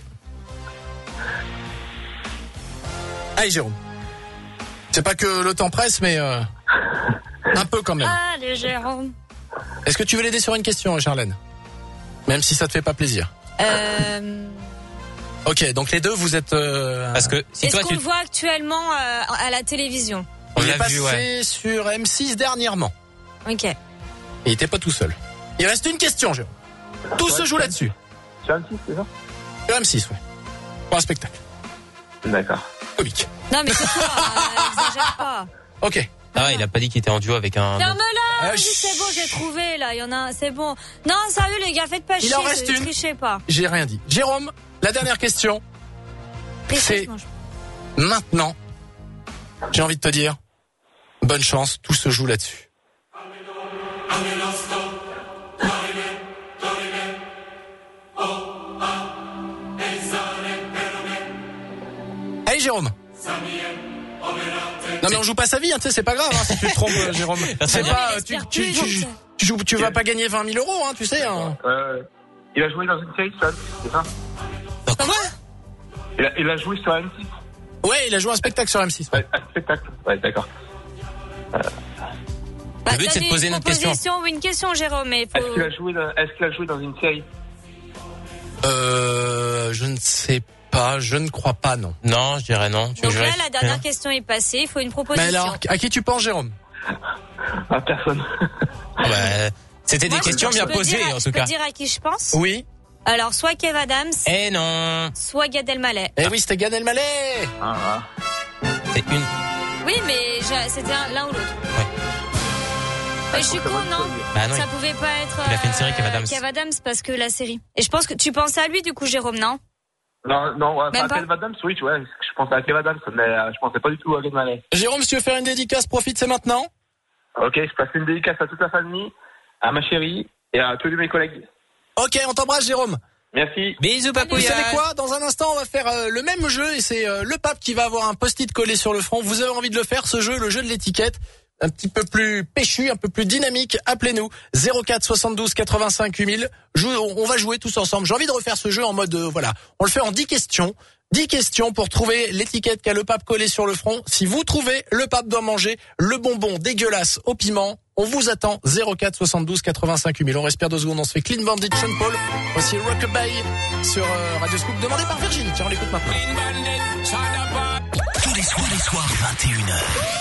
Allez, Jérôme. C'est pas que le temps presse, mais un peu quand même. Allez, Jérôme. Est-ce que tu veux l'aider sur une question, Charlène? Même si ça te fait pas plaisir. Ok, donc les deux, vous êtes... Parce que si Est-ce toi qu'on le voit actuellement à la télévision? On il est l'a passé vu, ouais. sur M6 dernièrement. Ok. Et il était pas tout seul. Il reste une question, Jérôme. Tout se joue là-dessus. C'est un petit, c'est ça? Sur M6, ouais. Pour un spectacle. D'accord. Comique. Non, mais c'est toi, exagère pas. Ok. Ah, il a pas dit qu'il était en duo avec un. Ferme-la! Vas-y, c'est bon, j'ai trouvé, là. Il y en a un, c'est bon. Non, sérieux, les gars, faites pas chier. Il en reste une. Trichez pas. J'ai rien dit. Jérôme, la dernière question. C'est maintenant. J'ai envie de te dire, bonne chance, tout se joue là-dessus. Non mais on joue pas sa vie, hein, tu sais, c'est pas grave, hein, si tu te trompes, Jérôme. C'est pas, tu vas pas gagner 20 000 €, hein, tu sais. Hein. Il a joué dans une série, ça, c'est ça? Quoi? Il a joué sur M6. Ouais, il a joué un spectacle sur M6. Ouais, un spectacle. Ouais, d'accord. Le but, c'est de poser une question. Ou une question, Jérôme, mais faut... Est-ce qu'il a joué dans une série? Je ne sais pas, je ne crois pas, non. Non, je dirais non. Donc là, la dernière question est passée, il faut une proposition. Mais alors, à qui tu penses, Jérôme? À personne. C'était des questions bien posées, en tout cas. Je peux dire à qui je pense? Oui. Alors, soit Kev Adams. Eh non. Soit Gad Elmaleh. Eh oui, c'était Gad Elmaleh. C'est une. Oui, mais c'était l'un ou l'autre. Ouais. Mais je suis con, non? Bah non. Ça pouvait pas être. Il a fait une série, Kev Adams. Kev Adams, parce que la série. Et je pense que tu pensais à lui, du coup, Jérôme, non? Non, ouais, Même pas. Kev Adams, oui, tu vois, je pensais à Kev Adams, mais je pensais pas du tout à Gad Elmaleh. Jérôme, si tu veux faire une dédicace, profite, c'est maintenant. Ok, je passe une dédicace à toute la famille, à ma chérie et à tous mes collègues. Ok, on t'embrasse, Jérôme. Merci. Bisous, papouille. Vous savez quoi? Dans un instant, on va faire le même jeu et c'est le pape qui va avoir un post-it collé sur le front. Vous avez envie de le faire, ce jeu, le jeu de l'étiquette? Un petit peu plus péchu, un peu plus dynamique, appelez-nous 04 72 85 8000. On va jouer tous ensemble. J'ai envie de refaire ce jeu en mode voilà, on le fait en 10 questions. 10 questions pour trouver l'étiquette qu'a le pape collé sur le front. Si vous trouvez, le pape doit manger le bonbon dégueulasse au piment. On vous attend 04 72 85 8000. On respire 2 secondes, on se fait Clean Bandit, Sean Paul. Aussi Rockabye sur Radio Scoop, demandé par Virginie. Tiens, on l'écoute maintenant. Tous les soirs, 21h.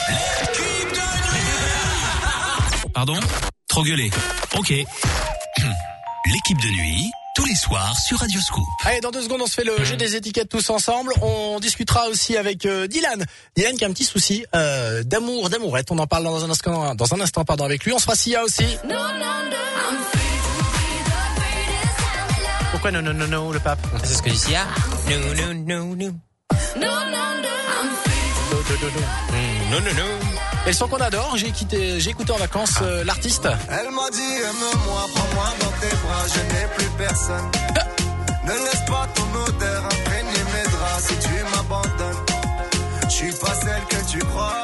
Pardon? Trop gueulé. Ok. L'équipe de nuit, tous les soirs sur Radio Scoop. Allez, dans 2 secondes, on se fait le jeu des étiquettes tous ensemble. On discutera aussi avec Dylan. Dylan qui a un petit souci d'amourette. On en parle dans un instant, avec lui. On se fera Sia aussi. Pourquoi non, le pape? C'est ce que dit Sia. Non. Et le son qu'on adore, j'ai écouté en vacances l'artiste. Elle m'a dit aime-moi, prends-moi dans tes bras, je n'ai plus personne. Ne laisse pas ton odeur imprégner mes draps si tu m'abandonnes. Je suis pas celle que tu crois.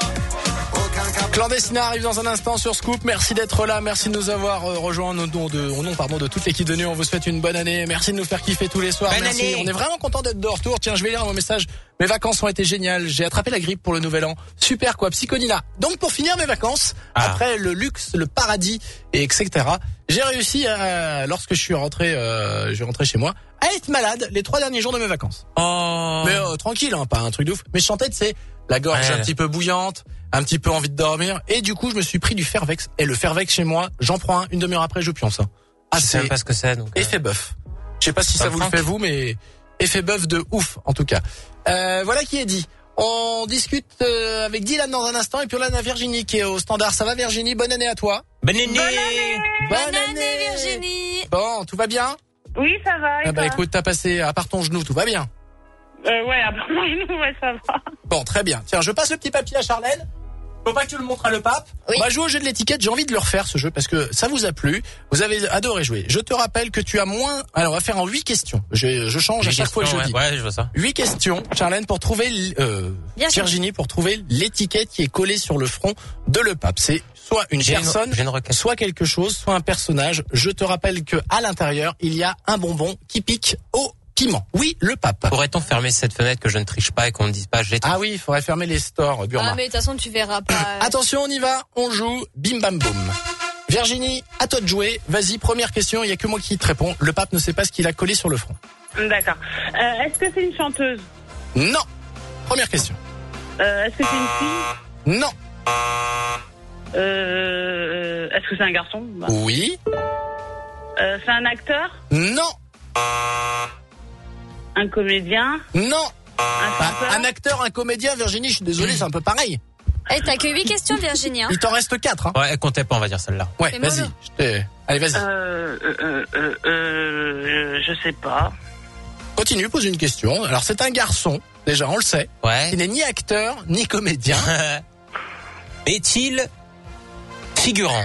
Clandestina arrive dans un instant sur Scoop. Merci d'être là, merci de nous avoir rejoints au nom de toute l'équipe de nuit. On vous souhaite une bonne année. Merci de nous faire kiffer tous les soirs. Bonne merci. année. On est vraiment content d'être de retour. Tiens, je vais lire mon message. Mes vacances ont été géniales. J'ai attrapé la grippe pour le nouvel an. Super quoi, Psychonina. Donc pour finir mes vacances, après le luxe, le paradis et etc. J'ai réussi lorsque je suis rentré chez moi, à être malade les 3 derniers jours de mes vacances. Oh. Mais tranquille, hein, pas un truc de ouf. Mais je sentais, c'est la gorge un petit peu bouillante, un petit peu envie de dormir, et du coup je me suis pris du Fervex. Et le Fervex chez moi, j'en prends un, une demi-heure après je pionce. Je sais même pas ce que c'est. Donc, effet bœuf. Je sais pas si ça vous le fait vous, mais effet bœuf de ouf en tout cas. Voilà qui est dit. On discute avec Dylan dans un instant, et puis là on a Virginie qui est au standard. Ça va Virginie? Bonne année à toi. Bonne année. Bonne année Virginie. Bon, tout va bien? Oui, ça va. Ah bah écoute, t'as passé à part ton genou, tout va bien? Ouais, à part mon genou, ouais, ça va. Bon, très bien. Tiens, je passe le petit papier à Charlène. Faut pas que tu le montres à le pape. Oui. On va jouer au jeu de l'étiquette. J'ai envie de le refaire, ce jeu, parce que ça vous a plu. Vous avez adoré jouer. Je te rappelle que tu as moins... Alors, on va faire en 8 questions. Je change à chaque fois que je dis. Ouais, je vois ça. 8 questions, Charlène, pour trouver... Virginie, pour trouver l'étiquette qui est collée sur le front de le pape. C'est soit une personne, soit quelque chose, soit un personnage. Je te rappelle que à l'intérieur, il y a un bonbon qui pique au piment. Oui, le pape. Pourrait-on fermer cette fenêtre, que je ne triche pas et qu'on ne dise pas j'ai triché? Ah oui, il faudrait fermer les stores, Burma. Ah mais de toute façon tu verras pas. Attention, on y va, on joue, bim bam boum. Virginie, à toi de jouer. Vas-y, première question, il y a que moi qui te réponds. Le pape ne sait pas ce qu'il a collé sur le front. D'accord. Est-ce que c'est une chanteuse? Non. Première question. Est-ce que c'est une fille? Non. Est-ce que c'est un garçon? Oui. C'est un acteur? Non. Un comédien? Non. Un acteur, un comédien, Virginie, je suis désolé, c'est un peu pareil. Eh, t'as que 8 questions Virginie. Hein. Il t'en reste 4. Hein. Ouais, comptez pas, on va dire celle-là. Ouais, vas-y. Allez, vas-y. Je sais pas. Continue, pose une question. Alors, c'est un garçon, déjà, on le sait. Ouais. Il n'est ni acteur, ni comédien. Est-il figurant?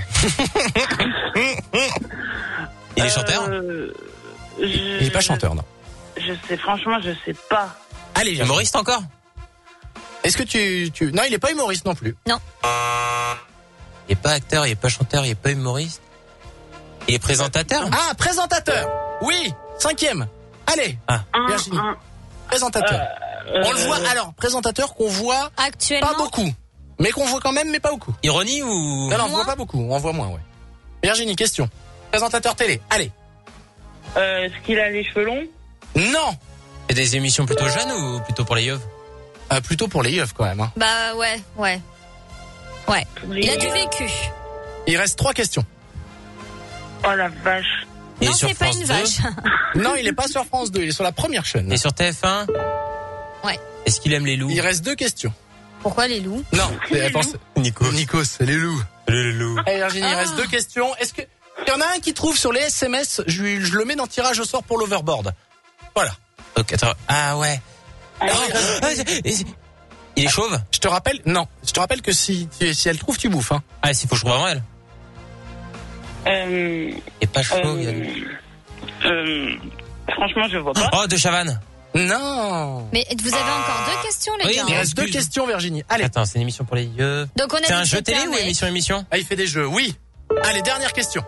Il est chanteur? Il n'est pas chanteur, non. Franchement, je sais pas. Allez, humoriste encore? Est-ce que tu... Non, il est pas humoriste non plus. Non. Il est pas acteur, il est pas chanteur, il est pas humoriste. Il est présentateur. Ah, présentateur. Oui, 5e. Allez, Virginie. Présentateur. On le voit, alors, présentateur qu'on voit actuellement. Pas beaucoup. Mais qu'on voit quand même, mais pas beaucoup. Ironie ou... Non, on voit pas beaucoup, on voit moins, ouais. Virginie, question. Présentateur télé, allez. Est-ce qu'il a les cheveux longs? Non. C'est des émissions plutôt jeunes ou plutôt pour les yeux? Plutôt pour les yeux, quand même. Hein. Bah ouais. Il a du vécu. Il reste 3 questions. Oh la vache. Non, c'est pas une vache. Non, il est pas sur France 2, il est sur la première chaîne. Il est sur TF1? Ouais. Est-ce qu'il aime les loups? Il reste 2 questions. Pourquoi les loups? Non, Nikos, c'est les loups. Les loups. Allez Virginie, il reste 2 questions. Est-ce que il y en a un qui trouve sur les SMS, je le mets dans le tirage au sort pour l'overboard. Voilà. Ok, attends. Ah ouais. Il est chauve? Je te rappelle, non. Je te rappelle que si elle trouve, tu bouffes. Hein. Ah, s'il faut que je trouve avant elle. Il est pas chauve. Franchement, je vois pas. Oh, de Chavannes. Non. Mais vous avez encore 2 questions, les gars. Il reste 2 questions, Virginie. Allez. Attends, c'est une émission pour les yeux. Donc on a c'est un dit jeu que c'était télé un ou mec. émission? Ah, il fait des jeux, oui. Allez, dernière question.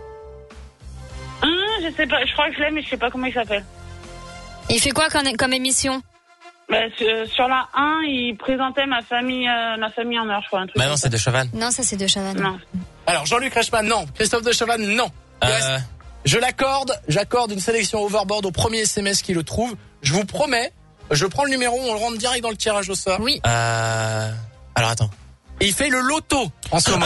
Je sais pas, je crois que je l'aime, mais je sais pas comment il s'appelle. Il fait quoi comme émission? Bah, sur la 1, il présentait ma famille en heure, je crois. Un truc Bah non, c'est de Chavannes. Non, ça c'est de Chavannes. Non. Alors, Jean-Luc Reichmann, non. Christophe de Chavannes, non. Je j'accorde une sélection overboard au premier SMS qui le trouve. Je vous promets, je prends le numéro, on le rentre direct dans le tirage au sort. Oui. Alors attends. Et il fait le loto en ce moment.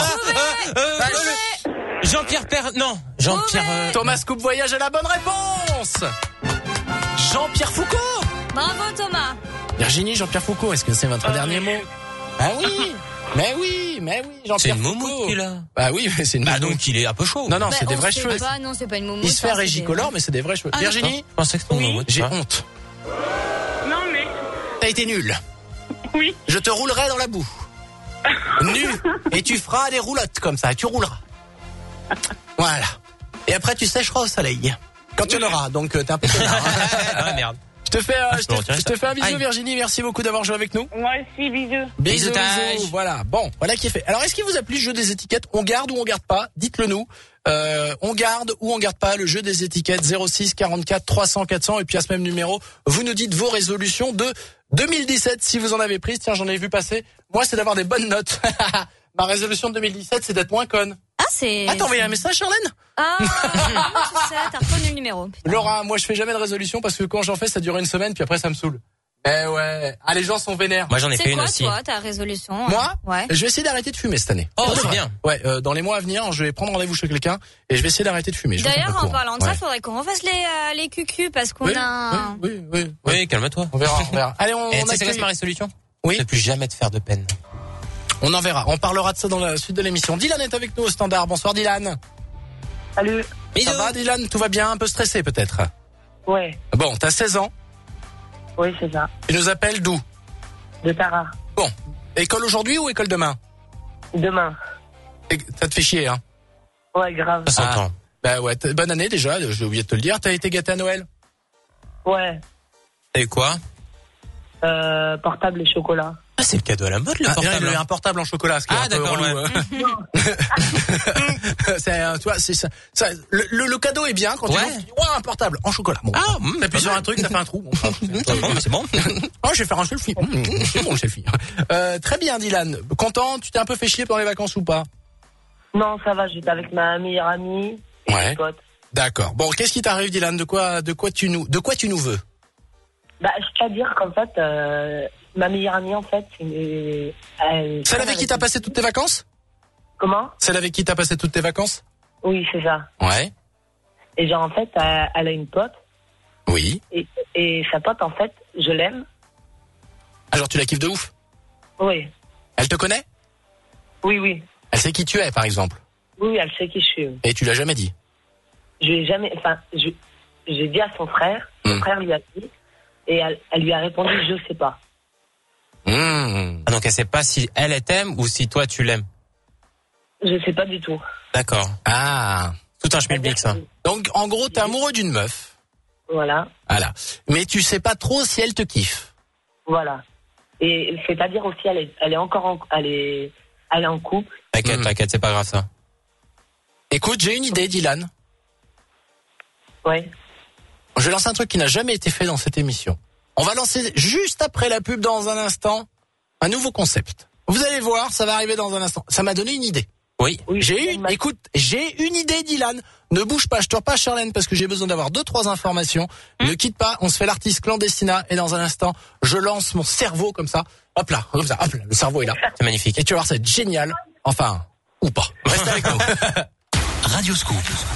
Jean-Pierre non. Jean-Pierre... Thomas Coupe Voyage a la bonne réponse. Jean-Pierre Foucault. Bravo Thomas. Virginie, Jean-Pierre Foucault, est-ce que c'est votre dernier mot? Ah oui. Mais oui, Jean-Pierre C'est une Foucault. moumoute qu'il a. Bah oui, mais c'est une Bah moumoute. donc il est un peu chaud. Non, c'est des vrais cheveux. Non, c'est pas une moumoute. Il se fait régicolore, mais c'est des vrais cheveux. Virginie, je pensais que c'était une moumoute. j'ai honte. Non, mais... T'as été nul. Oui. Je te roulerai dans la boue. Nu. Et tu feras des roulottes comme ça, tu rouleras. Voilà. Et après, tu sécheras au soleil. Quand tu en auras, donc t'es un peu connard. Ah merde. Je te fais un bisou, Virginie. Merci beaucoup d'avoir joué avec nous. Moi aussi, bisous. Bisous. Voilà. Bon, voilà qui est fait. Alors, est-ce qu'il vous a plu le jeu des étiquettes? On garde ou on garde pas? Dites-le nous. On garde ou on garde pas le jeu des étiquettes 06 44 300 400 et puis à ce même numéro, vous nous dites vos résolutions de 2017 si vous en avez prises. Tiens, j'en ai vu passer. Moi, c'est d'avoir des bonnes notes. Ma résolution de 2017, c'est d'être moins conne. Ah, c'est... Ah, t'as envoyé un message, Charlène? Ah, tu sais, t'as reconnu le numéro. Putain. Laura, moi je fais jamais de résolution parce que quand j'en fais, ça dure une semaine puis après ça me saoule. Eh ouais. Ah, les gens sont vénères. Moi j'en ai fait une aussi. C'est quoi toi, ta résolution? Moi? Ouais. Je vais essayer d'arrêter de fumer cette année. Oh, c'est bien. Ouais, dans les mois à venir, je vais prendre rendez-vous chez quelqu'un et je vais essayer d'arrêter de fumer. D'ailleurs, en parlant de ça, faudrait qu'on refasse les cucus parce qu'on a... Oui, calme-toi. On verra. Allez, on tu sais c'est quoi ma résolution? Oui. Ne plus jamais te faire de peine. On en verra. On parlera de ça dans la suite de l'émission. Dylan est avec nous au standard. Bonsoir Dylan. Salut. Ça va Dylan? Tout va bien? Un peu stressé peut-être? Ouais. Bon, t'as 16 ans. Oui, c'est ça. Tu nous appelles d'où? De Tara. Bon. École aujourd'hui ou école demain? Demain. Ça te fait chier, hein? Ouais, grave. Ça s'entend. Bah ouais, bonne année déjà, j'ai oublié de te le dire. T'as été gâté à Noël? Ouais. Et quoi? Portable et chocolat. Ah, c'est le cadeau à la mode, le portable. Un portable en chocolat, ce qui est un peu relou. C'est ça. Le cadeau est bien quand tu dis, un portable en chocolat. Bon, t'appuies sur un truc, ça fait un trou. Bon, c'est bon. Oh, je vais faire un selfie. C'est bon le selfie. Très bien, Dylan. Content? Tu t'es un peu fait chier pendant les vacances ou pas? Non, ça va. J'étais avec ma meilleure amie et mes potes. D'accord. Bon, qu'est-ce qui t'arrive, Dylan? De quoi tu nous veux? Bah, c'est-à-dire qu'en fait, ma meilleure amie, en fait, c'est... Celle avec qui t'as passé toutes tes vacances? Comment? Celle avec qui t'as passé toutes tes vacances? Oui, c'est ça. Ouais. Et genre, en fait, elle a une pote. Oui. Et sa pote, en fait, je l'aime. Ah, genre, tu la kiffes de ouf? Oui. Elle te connaît? Oui. Elle sait qui tu es, par exemple? Oui, elle sait qui je suis. Et tu l'as jamais dit? Je lui ai jamais... Enfin, j'ai dit à son frère. Son frère lui a dit... Et elle lui a répondu, je sais pas. Ah, donc elle sait pas si elle t'aime ou si toi tu l'aimes. Je sais pas du tout. D'accord. Ah, tout un schmilblick ça. Donc en gros, t'es amoureux d'une meuf. Voilà. Mais tu sais pas trop si elle te kiffe. Voilà. Et c'est-à-dire aussi, elle est encore elle est en couple. T'inquiète, c'est pas grave ça. Écoute, j'ai une idée, Dylan. Ouais. Je vais lancer un truc qui n'a jamais été fait dans cette émission. On va lancer juste après la pub dans un instant un nouveau concept. Vous allez voir, ça va arriver dans un instant. Ça m'a donné une idée. Oui. J'ai une idée, Dylan. Ne bouge pas, je te repasse Charlène parce que j'ai besoin d'avoir 2-3 informations. Ne quitte pas, on se fait l'artiste clandestina et dans un instant, je lance mon cerveau comme ça. Hop là, le cerveau est là. C'est magnifique. Et tu vas voir, c'est génial. Enfin, ou pas. Reste avec nous. Radio Scoop.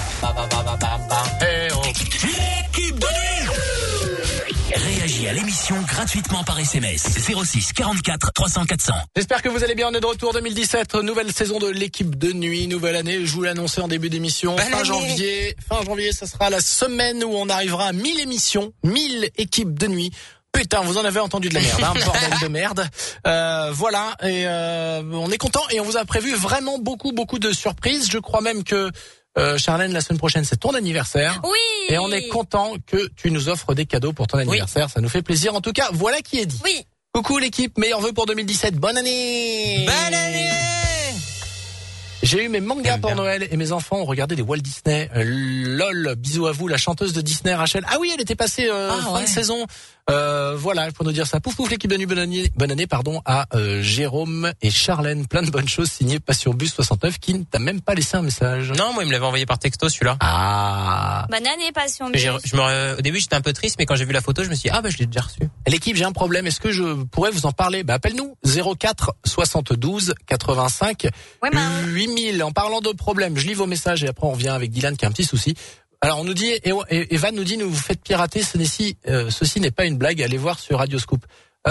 L'équipe de nuit. Réagis à l'émission gratuitement par SMS 06 44 300 400. J'espère que vous allez bien. On est de retour 2017, nouvelle saison de l'équipe de nuit, nouvelle année. Je vous l'ai annoncé en début d'émission. Fin janvier, ça sera la semaine où on arrivera à 1000 émissions, 1000 équipes de nuit. Putain, vous en avez entendu de la merde, bordel de merde. Voilà, et on est content et on vous a prévu vraiment beaucoup de surprises. Je crois même que Charlène, la semaine prochaine, c'est ton anniversaire. Oui. Et on est content que tu nous offres des cadeaux pour ton anniversaire. Oui. Ça nous fait plaisir. En tout cas, voilà qui est dit. Oui. Coucou l'équipe, meilleurs vœux pour 2017. Bonne année. Bonne année. J'ai eu mes mangas pour Noël et mes enfants ont regardé des Walt Disney. Lol, bisous à vous, la chanteuse de Disney, Rachel. Ah oui, elle était passée fin de saison. Voilà, pour nous dire ça. Pouf pouf, l'équipe de nuit, bonne année, à Jérôme et Charlène. Plein de bonnes choses, signé Passion Bus 69, qui ne t'a même pas laissé un message. Non, moi il me l'avait envoyé par texto celui-là. Ah. Bonne année, Passion Bus. Au début j'étais un peu triste, mais quand j'ai vu la photo, je me suis dit je l'ai déjà reçu. L'équipe, j'ai un problème. Est-ce que je pourrais vous en parler? Appelle-nous 04 72 85 8000. En parlant de problèmes, je lis vos messages et après on revient avec Dylan qui a un petit souci. Alors on nous dit, Evan nous dit, vous faites pirater, ceci n'est pas une blague, allez voir sur Radio Scoop. On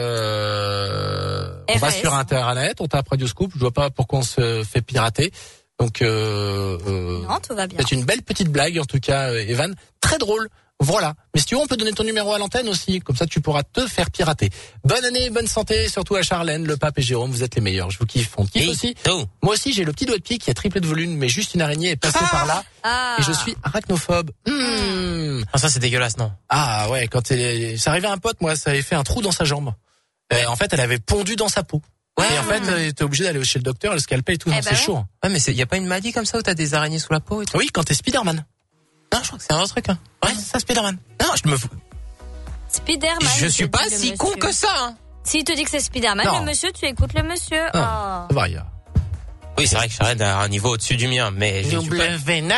va sur Internet, on tape Radio Scoop, je vois pas pourquoi on se fait pirater. Donc non, tout va bien. C'est une belle petite blague en tout cas, Evan, très drôle. Voilà. Mais si tu veux, on peut donner ton numéro à l'antenne aussi. Comme ça, tu pourras te faire pirater. Bonne année, bonne santé, surtout à Charlène, le pape et Jérôme. Vous êtes les meilleurs. Je vous kiffe. On kiffe aussi. Moi aussi, j'ai le petit doigt de pied qui a triplé de volume, mais juste une araignée est passée par là. Et je suis arachnophobe. Ça, c'est dégueulasse, non? Ah ouais, ça arrivait à un pote, moi, ça avait fait un trou dans sa jambe. En fait, elle avait pondu dans sa peau. Ouais. Et en fait, t'es obligé d'aller chez le docteur, le scalpel et tout. C'est chaud. Ouais, mais y a pas une maladie comme ça où t'as des araignées sous la peau et tout? Oui, quand t'es Spider-Man. Non, je crois que c'est un autre truc. Ouais, c'est ça, Spider-Man. Non, je me fous. Spider-Man. Je suis pas si con que ça. S'il te dit que c'est Spider-Man, le monsieur, tu écoutes le monsieur. Ça va, Oui, c'est vrai que Charlotte a un niveau au-dessus du mien, mais W9.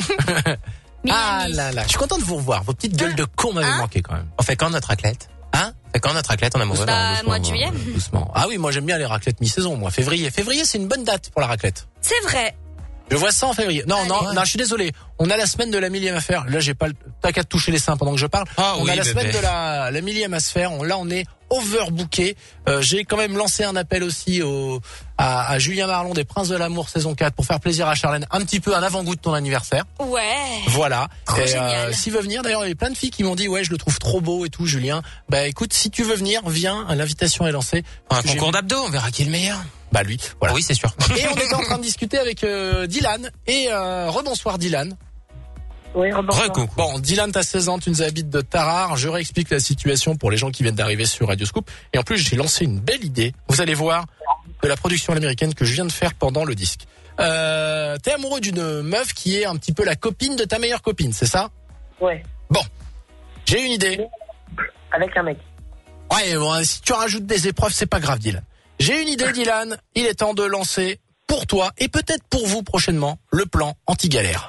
Ah là là, je suis content de vous revoir. Vos petites gueules de con m'avaient manqué quand même. On fait quand notre raclette? Quand notre raclette, on a amoureux. Mois de juillet. Doucement. Ah oui, moi j'aime bien les raclettes mi-saison. Moi, février, c'est une bonne date pour la raclette. C'est vrai. Je vois ça en février. Non, je suis désolé. On a la semaine de la 1000e à faire. Là, j'ai pas t'as qu'à te toucher les seins pendant que je parle. On a la semaine de la 1000e à se faire. Là, on est overbooké. J'ai quand même lancé un appel aussi à Julien Marlon des Princes de l'amour saison 4 pour faire plaisir à Charlène. Un petit peu un avant-goût de ton anniversaire. Ouais. Voilà. Génial. S'il veut venir, d'ailleurs, il y a plein de filles qui m'ont dit je le trouve trop beau et tout, Julien. Écoute, si tu veux venir, viens. L'invitation est lancée. Un concours d'abdos, on verra qui est le meilleur. Lui, voilà. Oui, c'est sûr. Et on était en train de discuter avec Dylan. Et rebonsoir Dylan. Oui, rebonsoir. Bon, Dylan, t'as 16 ans, tu nous habites de Tarare. Je réexplique la situation pour les gens qui viennent d'arriver sur Radio Scoop. Et en plus, j'ai lancé une belle idée. Vous allez voir de la production américaine que je viens de faire pendant le disque. T'es amoureux d'une meuf qui est un petit peu la copine de ta meilleure copine, c'est ça? Ouais. Bon, j'ai une idée. Avec un mec. Ouais, bon, si tu rajoutes des épreuves, c'est pas grave, Dylan. J'ai une idée, Dylan. Il est temps de lancer pour toi et peut-être pour vous prochainement le plan anti-galère.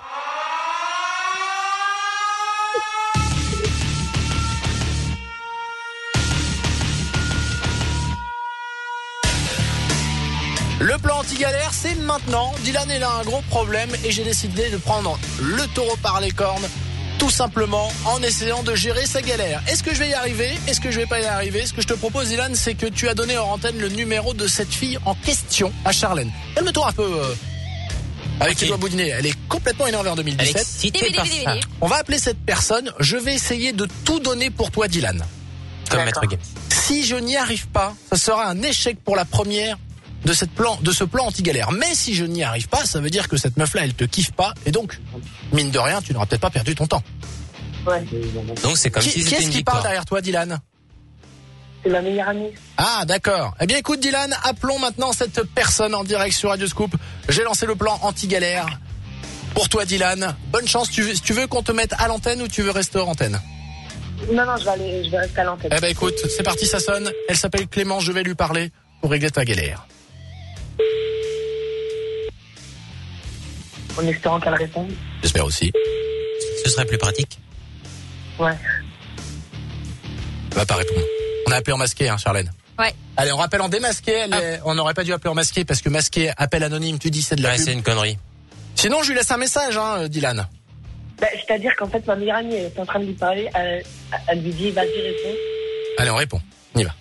Le plan anti-galère, c'est maintenant. Dylan est là, un gros problème et j'ai décidé de prendre le taureau par les cornes. Tout simplement en essayant de gérer sa galère. Est-ce que je vais y arriver? Est-ce que je vais pas y arriver? Ce que je te propose, Dylan, c'est que tu as donné hors antenne le numéro de cette fille en question à Charlène. Calme-toi un peu avec les doigts boudinés. Elle est complètement énervée en 2017. On va appeler cette personne. Je vais essayer de tout donner pour toi, Dylan. Comme Maître Games. Si je n'y arrive pas, ça sera un échec pour la première de ce plan anti-galère. Mais si je n'y arrive pas, ça veut dire que cette meuf-là, elle te kiffe pas. Et donc, mine de rien, tu n'auras peut-être pas perdu ton temps. Ouais. Donc c'est comme si c'était une victoire. Qui parle derrière toi, Dylan? C'est ma meilleure amie. Ah, d'accord. Eh bien, écoute, Dylan, appelons maintenant cette personne en direct sur Radio Scoop. J'ai lancé le plan anti-galère. Pour toi, Dylan, bonne chance. Tu veux qu'on te mette à l'antenne ou tu veux rester hors antenne? Non, je vais rester à l'antenne. Eh ben, écoute, c'est parti, ça sonne. Elle s'appelle Clémence, je vais lui parler pour régler ta galère. En espérant qu'elle réponde. J'espère aussi. Ce serait plus pratique. Ouais. Elle va pas répondre. On a appelé en masqué, hein, Charlène. Ouais. Allez, on rappelle en démasqué. On n'aurait pas dû appeler en masqué parce que masqué, appel anonyme, tu dis c'est de la pub. C'est une connerie. Sinon, je lui laisse un message, hein, Dylan. Bah, c'est-à-dire qu'en fait, ma meilleure amie est en train de lui parler. Elle lui dit, vas-y, réponds. Allez, on répond. On y va.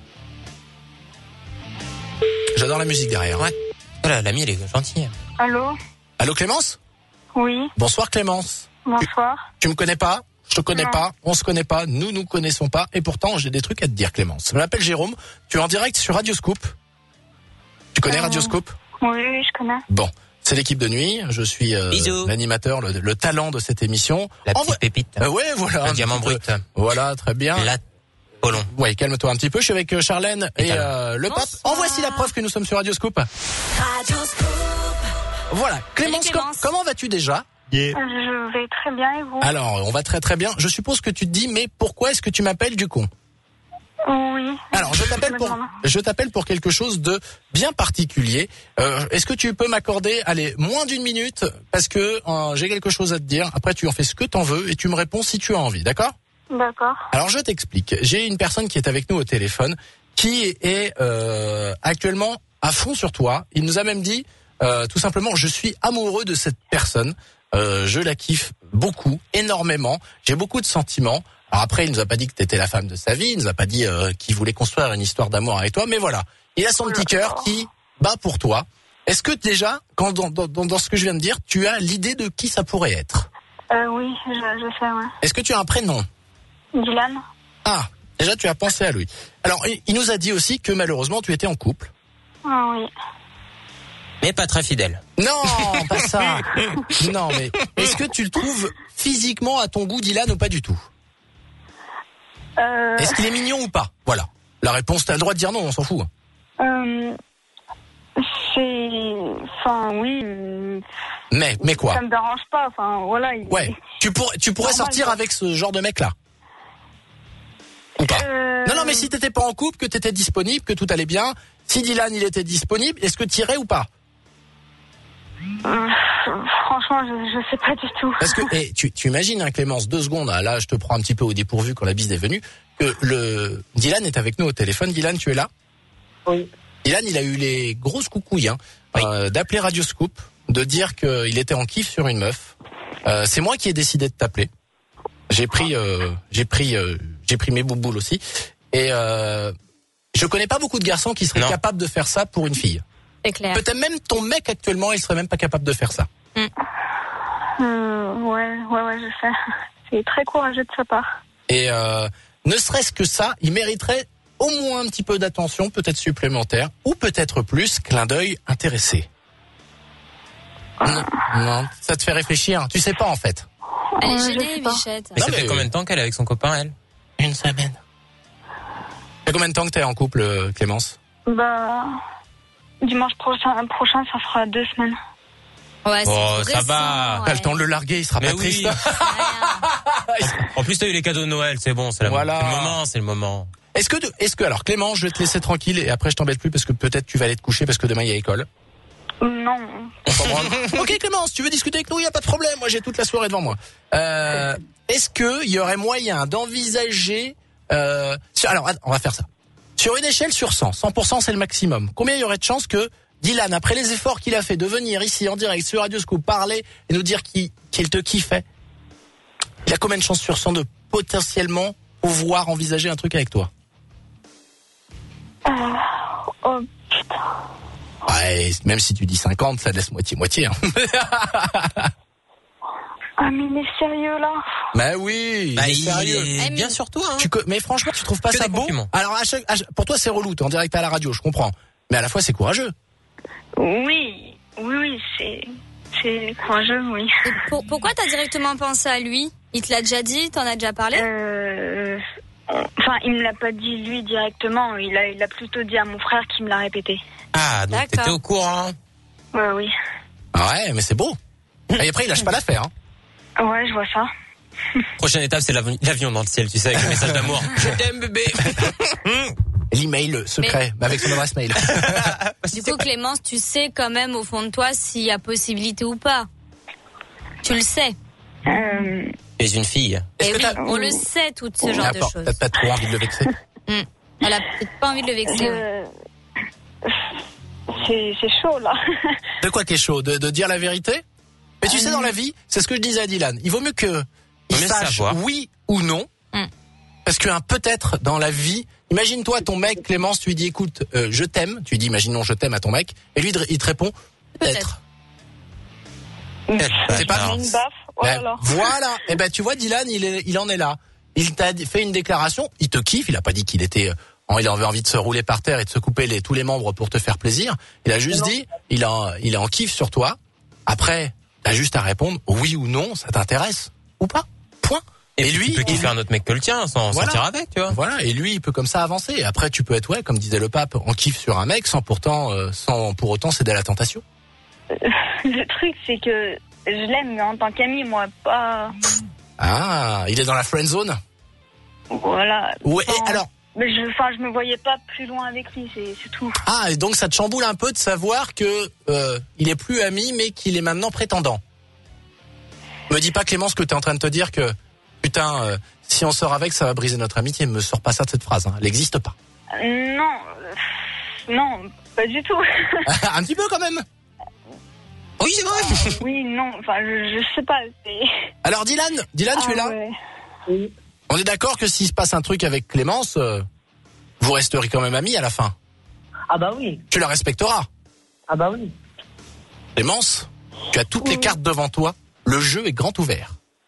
J'adore la musique derrière. Ouais. Voilà, l'amie, elle est gentille. Allô? Allô, Clémence? Oui. Bonsoir, Clémence. Bonsoir. Tu me connais pas? Je te connais pas, on se connaît pas, nous connaissons pas, et pourtant j'ai des trucs à te dire, Clémence. Je m'appelle Jérôme, tu es en direct sur Radio Scoop. Tu connais Radio Scoop? Oui, je connais. Bon, c'est l'équipe de nuit, je suis l'animateur, le talent de cette émission. La petite pépite. Ouais, voilà. Le diamant brut. Voilà, très bien. La Polon. Ouais, calme-toi un petit peu, je suis avec Charlène et le pape. En voici la preuve que nous sommes sur Radio Scoop. Radio Scoop. Voilà, Clémence, comment vas-tu déjà? Je vais très bien et vous? Alors, on va très très bien. Je suppose que tu te dis, mais pourquoi est-ce que tu m'appelles du con? Oui. Alors, je t'appelle pour quelque chose de bien particulier. Est-ce que tu peux m'accorder, moins d'une minute, parce que j'ai quelque chose à te dire. Après, tu en fais ce que t'en veux et tu me réponds si tu as envie, d'accord? D'accord. Alors, je t'explique. J'ai une personne qui est avec nous au téléphone, qui est actuellement à fond sur toi. Il nous a même dit, tout simplement, je suis amoureux de cette personne. Je la kiffe beaucoup, énormément. J'ai beaucoup de sentiments. Alors après, il nous a pas dit que t'étais la femme de sa vie. Il nous a pas dit qu'il voulait construire une histoire d'amour avec toi. Mais voilà, il a son petit cœur qui bat pour toi. Est-ce que déjà, dans ce que je viens de dire, tu as l'idée de qui ça pourrait être? Oui, je sais, ouais. Est-ce que tu as un prénom? Dylan. Ah, déjà tu as pensé à lui. Alors, il nous a dit aussi que malheureusement, tu étais en couple. Ah oui. Mais pas très fidèle. Non, pas ça. Non, mais est-ce que tu le trouves physiquement à ton goût, Dylan, ou pas du tout? Est-ce qu'il est mignon ou pas? Voilà. La réponse, t'as le droit de dire non, on s'en fout. Oui. Mais quoi? Ça me dérange pas, voilà. Ouais. Tu pourrais sortir avec ce genre de mec-là? Ou pas? Non, mais si t'étais pas en couple, que t'étais disponible, que tout allait bien, si Dylan, il était disponible, est-ce que t'irais ou pas? Franchement, je sais pas du tout. Parce que tu imagines, hein, Clémence, 2 secondes, là je te prends un petit peu au dépourvu quand la bise est venue, que Dylan est avec nous au téléphone. Dylan, tu es là? Oui. Dylan, il a eu les grosses coucouilles d'appeler Radio Scoop, de dire qu'il était en kiff sur une meuf. C'est moi qui ai décidé de t'appeler. J'ai pris mes bouboules aussi. Et je connais pas beaucoup de garçons qui seraient capables de faire ça pour une fille. C'est clair. Peut-être même ton mec actuellement, il serait même pas capable de faire ça. Ouais, je sais. C'est très courageux de sa part. Et ne serait-ce que ça, il mériterait au moins un petit peu d'attention, peut-être supplémentaire, ou peut-être plus, clin d'œil intéressé. Non, ça te fait réfléchir. Tu sais pas en fait. Elle est gênée, Bichette. Mais ça fait combien de temps qu'elle est avec son copain, elle? Une semaine. Ça fait combien de temps que t'es en couple, Clémence? Dimanche prochain, ça fera 2 semaines. Ouais, ça va. T'as le temps de le larguer, il sera pas triste. En plus, t'as eu les cadeaux de Noël, c'est bon, c'est le moment. Est-ce que, alors, Clémence, je vais te laisser tranquille et après je t'embête plus parce que peut-être tu vas aller te coucher parce que demain il y a école. Non. Ok, Clémence, tu veux discuter avec nous, il y a pas de problème, moi j'ai toute la soirée devant moi. Est-ce que il y aurait moyen d'envisager, alors, on va faire ça. Sur une échelle sur 100% c'est le maximum. Combien il y aurait de chances que Dylan, après les efforts qu'il a fait de venir ici en direct sur Radio Scoop, parler et nous dire qu'il te kiffait, il a combien de chances sur 100 de potentiellement pouvoir envisager un truc avec toi? Oh putain. Ouais, même si tu dis 50, ça laisse moitié-moitié. Hein. Ah mais il est sérieux là? Bah oui, il est sérieux. Il est bien sur toi. Hein. Mais franchement, tu trouves pas ça beau? Alors pour toi c'est relou, t'es en direct à la radio, je comprends. Mais à la fois c'est courageux. Oui, c'est courageux, oui. Et pourquoi t'as directement pensé à lui? Il te l'a déjà dit? T'en as déjà parlé? Enfin, il me l'a pas dit lui directement. Il a plutôt dit à mon frère qui me l'a répété. Ah, donc t'étais au courant. Ouais, oui. Ah ouais, mais c'est beau. Et après, il lâche pas l'affaire. Hein. Ouais, je vois ça. Prochaine étape, c'est l'avion dans le ciel, tu sais, avec le message d'amour. Je t'aime, bébé. L'email secret, avec son adresse mail. Du coup, Clémence, tu sais quand même au fond de toi s'il y a possibilité ou pas. Tu le sais. Tu es une fille. Et oui, on le sait, tout ce genre de choses. T'as pas trop envie de le vexer. Elle a peut-être pas envie de le vexer. C'est chaud, là. De quoi qui est chaud? De dire la vérité? Mais tu sais, dans la vie, c'est ce que je disais à Dylan. Il vaut mieux que il sache oui ou non. Parce qu'un peut-être dans la vie, imagine-toi ton mec, Clémence, tu lui dis écoute, je t'aime. Tu lui dis imaginons je t'aime à ton mec. Et lui, il te répond peut-être. C'est pas une baffe. Oh là là. Voilà. Et ben tu vois, Dylan, il en est là. Il t'a fait une déclaration. Il te kiffe. Il a pas dit qu'il était, il avait envie de se rouler par terre et de se couper tous les membres pour te faire plaisir. Il a juste dit, il est en kiff sur toi. Après, t'as juste à répondre oui ou non. Ça t'intéresse ou pas? Point. Et lui, il peut kiffer un autre mec que le tien, sans sortir avec, tu vois. Voilà. Et lui, il peut comme ça avancer. Et après, tu peux être, comme disait le pape, en kiff sur un mec sans pour autant céder à la tentation. Le truc, c'est que je l'aime, mais en tant qu'ami, moi, pas... Ah, il est dans la friend zone? Voilà. Ouais, et alors? Mais je me voyais pas plus loin avec lui, c'est tout. Ah, et donc ça te chamboule un peu de savoir que il est plus ami, mais qu'il est maintenant prétendant. Me dis pas, Clémence, que t'es en train de te dire que, putain, si on sort avec, ça va briser notre amitié. Me sors pas ça de cette phrase, hein. Elle n'existe pas. Non, pas du tout. Un petit peu quand même. Oui, c'est vrai. Oui, non, enfin, je sais pas. Alors, Dylan, tu es là? Ouais. Oui. On est d'accord que s'il se passe un truc avec Clémence, vous resterez quand même amis à la fin? Ah bah oui. Tu la respecteras? Ah bah oui. Clémence, tu as toutes les cartes devant toi. Le jeu est grand ouvert.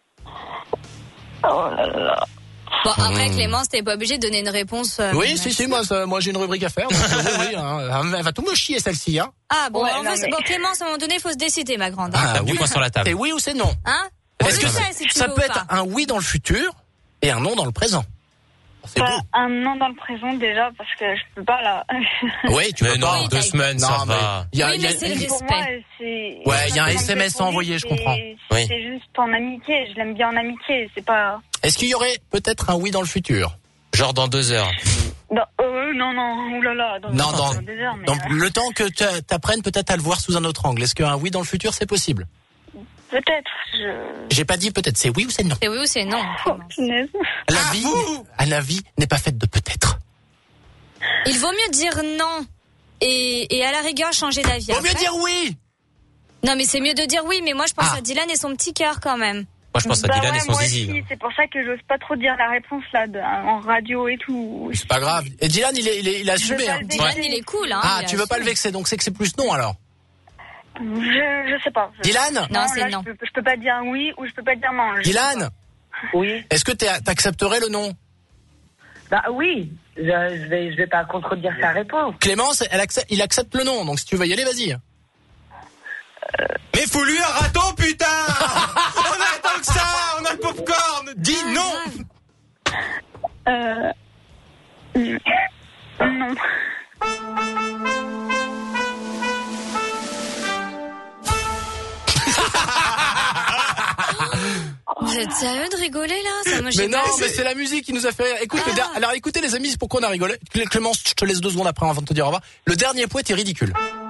Oh là là. Bon, après, Clémence, t'es pas obligé de donner une réponse. Oui, si, moi j'ai une rubrique à faire. Donc, oui, hein, elle va tout me chier celle-ci. Hein. Ah bon, Ouais, bon, Clémence, à un moment donné, il faut se décider, ma grande. T'as du poing sur la table. C'est oui ou c'est non? Hein? Est-ce que ça peut être un oui dans le futur et un non dans le présent? C'est beau. Un non dans le présent déjà, parce que je peux pas là. Oui, tu peux pas. Non, 2 semaines, ça va. Mais c'est le Pour moi, respect. c'est... Ouais, il y a un SMS à envoyer, je comprends. Oui. C'est juste en amitié, je l'aime bien en amitié, c'est pas... Est-ce qu'il y aurait peut-être un oui dans le futur? Genre dans 2 heures. Non, oulala. Non. 2 heures, mais... Donc, le temps que tu apprennes peut-être à le voir sous un autre angle. Est-ce qu'un oui dans le futur, c'est possible? Peut-être, J'ai pas dit peut-être, c'est oui ou c'est non? C'est oui ou c'est non? Punaise. La vie n'est pas faite de peut-être. Il vaut mieux dire non et à la rigueur changer d'avis. Vaut mieux dire oui. Non, mais c'est mieux de dire oui, mais moi je pense à Dylan et son petit cœur quand même. Moi, je pense à Dylan et son moi zizi. aussi, c'est pour ça que j'ose pas trop dire la réponse là en radio et tout. C'est pas grave. Et Dylan, il a assumé. Hein. Dylan, il est cool. Hein, Ah, tu veux pas le vexer, donc c'est que c'est plus non alors. Je sais pas. Dylan? Non, c'est là, non. Je peux pas dire oui ou je peux pas dire non. Dylan? Oui. Est-ce que t'accepterais le non? Bah oui. Je vais pas contredire sa réponse. Clémence, il accepte le non, donc si tu veux y aller, vas-y. Mais fous-lui un râteau, putain. On attend que ça, on a le popcorn. Dis non. Non. Vous êtes sérieux de rigoler là? Ça, moi, Mais non, mais c'est la musique qui nous a fait rire. Écoute, alors écoutez les amis, c'est pourquoi on a rigolé. Clémence, je te laisse 2 secondes après avant de te dire au revoir. Le dernier poète est ridicule.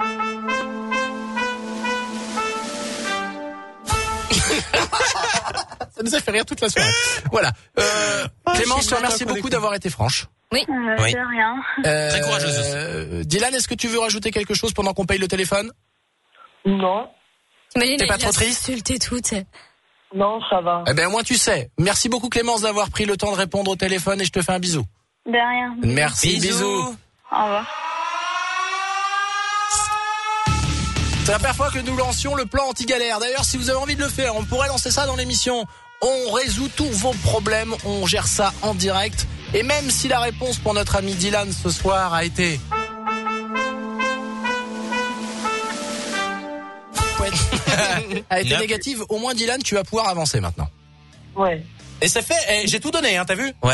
Ça nous a fait rire toute la soirée. Voilà. Clémence, je te remercie beaucoup d'avoir été franche. Oui. Oui. De rien. Très courageuse. Dylan, est-ce que tu veux rajouter quelque chose pendant qu'on paye le téléphone? Non. T'imagines, T'es pas trop triste? Insulté toute. Non, ça va. Eh ben, au moins tu sais. Merci beaucoup Clémence d'avoir pris le temps de répondre au téléphone et je te fais un bisou. De rien. Merci, bisous. Au revoir. C'est la première fois que nous lancions le plan anti-galère. D'ailleurs, si vous avez envie de le faire, on pourrait lancer ça dans l'émission. On résout tous vos problèmes, on gère ça en direct. Et même si la réponse pour notre ami Dylan ce soir a été... a été négative, au moins Dylan, tu vas pouvoir avancer maintenant. Ouais. Et ça fait... j'ai tout donné, hein, t'as vu? Ouais.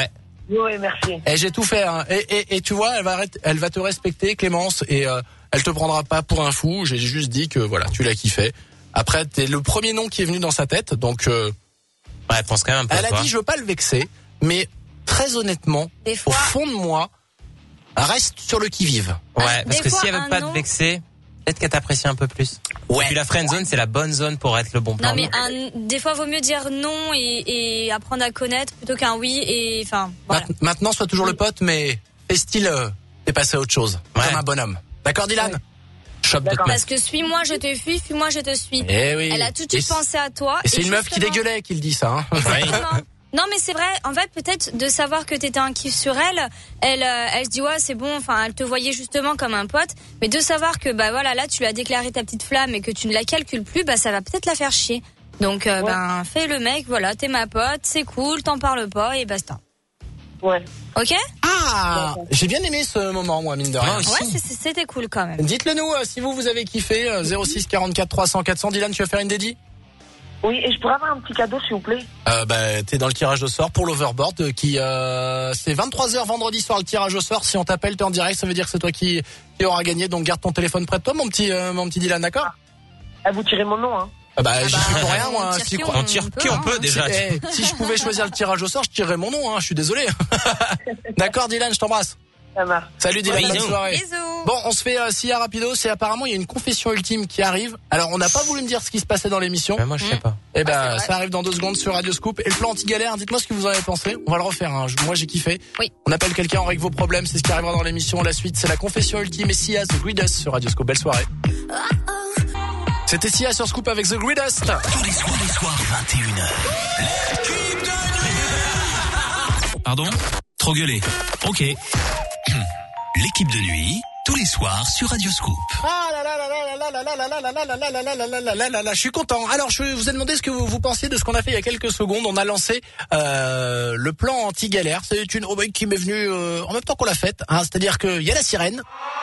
Oui, merci. Et j'ai tout fait, hein. Et tu vois, elle va te respecter, Clémence, et elle te prendra pas pour un fou. J'ai juste dit que voilà, tu l'as kiffé. Après, t'es le premier nom qui est venu dans sa tête, donc. Ouais, elle pense quand même un peu. Elle a dit, je veux pas le vexer, mais très honnêtement, au fond de moi, reste sur le qui-vive. Ouais, parce que si elle veut pas te vexer, peut-être qu'elle t'apprécie un peu plus. Ouais. Et puis la friend zone, c'est la bonne zone pour être le bon plan. Non, mais des fois, vaut mieux dire non et apprendre à connaître plutôt qu'un oui et enfin. Voilà. Maintenant, sois toujours le pote, mais fais style, t'es passé à autre chose, comme un bonhomme. D'accord, Dylan? Parce que suis-moi, je te fuis, fuis-moi, je te suis. Eh oui. Elle a tout de suite pensé à toi. Et c'est une meuf qui dégueulait qui le dit ça. Hein. Non, mais c'est vrai. En fait, peut-être de savoir que t'étais un kiff sur elle, elle se dit ouais, c'est bon. Enfin, elle te voyait justement comme un pote. Mais de savoir que bah voilà, là, tu lui as déclaré ta petite flamme et que tu ne la calcules plus, bah ça va peut-être la faire chier. Donc ben fais le mec. Voilà, t'es ma pote, c'est cool, t'en parles pas et basta. Ouais. Ok. Ah, j'ai bien aimé ce moment, moi, mine de rien. Ouais, c'était cool quand même. Dites-le nous si vous avez kiffé. 06 44 300 400. Dylan, tu vas faire une dédie? Oui, et je pourrais avoir un petit cadeau, s'il vous plaît? T'es dans le tirage au sort pour l'Overboard qui c'est 23h vendredi soir le tirage au sort. Si on t'appelle, t'es en direct, ça veut dire que c'est toi qui aura gagné. Donc garde ton téléphone près de toi, mon petit Dylan, d'accord? Vous tirez mon nom, hein. J'y suis pour rien, moi. On tire qui on peut déjà. Si je pouvais choisir le tirage au sort, je tirerais mon nom, hein. Je suis désolé. D'accord, Dylan, je t'embrasse. Ça marche. Salut Dylan, bonne soirée. Bisous. Bon, on se fait Sia rapido. C'est apparemment il y a une confession ultime qui arrive. Alors on n'a pas voulu me dire ce qui se passait dans l'émission. Moi je sais pas. Et ça arrive dans 2 secondes sur Radio Scoop. Et le plan anti-galère, dites-moi ce que vous en avez pensé. On va le refaire. Hein. Moi j'ai kiffé. Oui. On appelle quelqu'un, on règle vos problèmes. C'est ce qui arrivera dans l'émission. La suite, c'est la confession ultime et Sia The Greatest sur Radio Scoop. Belle soirée. C'était Sia sur Scoop avec The Greatest. Tous les soirs 21h. L'équipe de nuit. Pardon? Trop gueulé. Ok. L'équipe de nuit, tous les soirs sur Radio Scoop. Ah là là là là là là là là là là là là là là là là là, je suis content. Alors je vous ai demandé ce que vous pensiez de ce qu'on a fait il y a quelques secondes. On a lancé le plan anti-galère. C'est une rubrique qui m'est venue en même temps qu'on l'a faite. Hein, c'est-à-dire qu'il y a la sirène.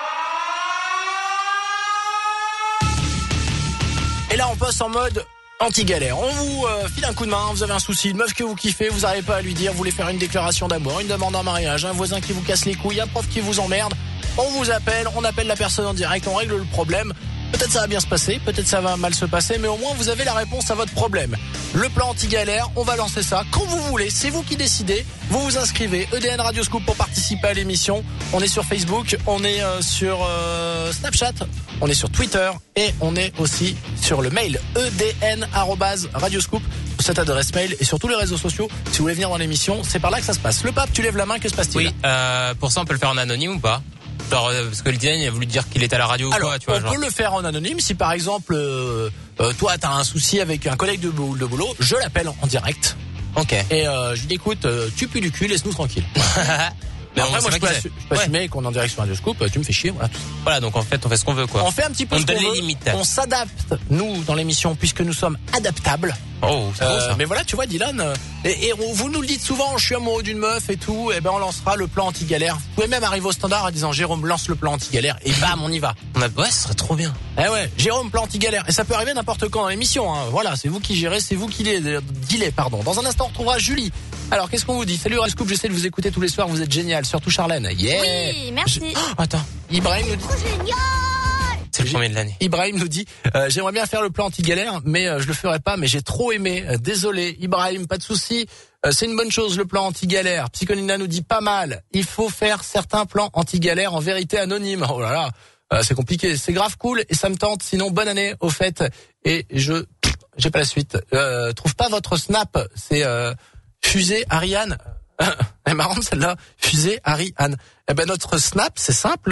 Et là on passe en mode anti-galère. On vous file un coup de main, vous avez un souci, une meuf que vous kiffez, vous n'arrivez pas à lui dire, vous voulez faire une déclaration d'amour, une demande en mariage, un voisin qui vous casse les couilles, un prof qui vous emmerde. On vous appelle, on appelle la personne en direct, on règle le problème. Peut-être ça va bien se passer, peut-être ça va mal se passer, mais au moins vous avez la réponse à votre problème. Le plan anti-galère, on va lancer ça quand vous voulez, c'est vous qui décidez. Vous vous inscrivez, EDN Radio Scoop pour participer à l'émission. On est sur Facebook, on est sur Snapchat, on est sur Twitter et on est aussi sur le mail edn@radioscoop. Cette adresse mail et sur tous les réseaux sociaux. Si vous voulez venir dans l'émission, c'est par là que ça se passe. Le pape, tu lèves la main, que se passe-t-il? Oui, pour ça on peut le faire en anonyme ou pas? Genre, parce que le Dylan, il a voulu dire qu'il était à la radio. Alors, ou quoi, tu vois, on peut le faire en anonyme. Si par exemple, toi, t'as un souci avec un collègue de boulot, je l'appelle en direct. Ok. Et je lui dis, écoute, tu pues du cul, laisse-nous tranquille. Mais après, moi, je peux assumer qu'on est en direct sur Radio Scoop, tu me fais chier, voilà. Voilà, donc en fait, on fait ce qu'on veut, quoi. On fait un petit peu ce qu'on veut. On donne les limites. On s'adapte, nous, dans l'émission, puisque nous sommes adaptables. Oh, c'est beau, ça. Mais voilà, tu vois, Dylan, et vous nous le dites souvent, je suis amoureux d'une meuf et tout, et ben on lancera le plan anti-galère. Vous pouvez même arriver au standard en disant, Jérôme, lance le plan anti-galère, et bam, on y va. Ouais, ce serait trop bien. Eh ouais, Jérôme, plan anti-galère. Et ça peut arriver n'importe quand dans l'émission, hein. Voilà, c'est vous qui gérez, c'est vous qui dealez, pardon. Dans un instant, on retrouvera Julie. Alors, qu'est-ce qu'on vous dit? Salut Radio Scoop, j'essaie de vous écouter tous les soirs, vous êtes génial, surtout Charlène. Yeah. Oui, merci. Attends, Ibrahim nous dit... génial. C'est le premier de l'année. Ibrahim nous dit, j'aimerais bien faire le plan anti-galère, mais je le ferai pas, mais j'ai trop aimé. Désolé, Ibrahim, pas de souci. C'est une bonne chose, le plan anti-galère. Psychonina nous dit pas mal. Il faut faire certains plans anti-galère en vérité anonyme. Oh là là, c'est compliqué. C'est grave cool et ça me tente. Sinon, bonne année au fait. Et j'ai pas la suite. Trouve pas votre snap. C'est Fusée Ariane. Elle est marrante celle-là. Fusée Ariane. Eh ben notre snap, c'est simple.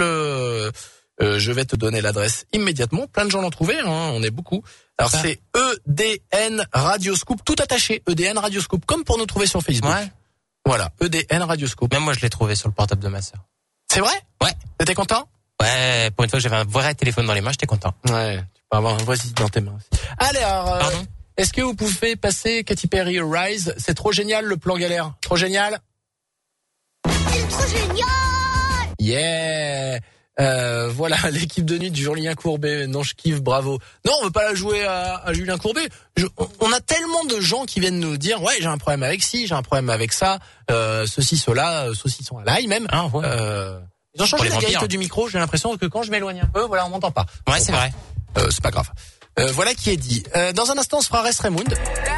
Je vais te donner l'adresse immédiatement. Plein de gens l'ont trouvé, hein, on est beaucoup. Alors c'est EDN Radio Scoop, tout attaché, EDN Radio Scoop, comme pour nous trouver sur Facebook. Ouais. Voilà, EDN Radio Scoop. Même moi je l'ai trouvé sur le portable de ma sœur. C'est vrai? Ouais. T'étais content? Ouais, pour une fois que j'avais un vrai téléphone dans les mains, j'étais content. Ouais, tu peux avoir un vrai site dans tes mains aussi. Allez, alors, pardon? Est-ce que vous pouvez passer Katy Perry Rise? C'est trop génial le plan galère. Trop génial? C'est trop génial! Yeah! Voilà, l'équipe de nuit de Julien Courbet. Non, je kiffe, bravo. Non, on veut pas la jouer à Julien Courbet. On a tellement de gens qui viennent nous dire, ouais, j'ai un problème avec ci, j'ai un problème avec ça, ceci, cela, saucisson à l'ail même. Ah, ouais. Ils ont changé la qualité du micro. J'ai l'impression que quand je m'éloigne un peu, voilà, on m'entend pas. Ouais, c'est vrai. C'est pas grave. Voilà qui est dit. Dans un instant, on se fera Rest Raymond.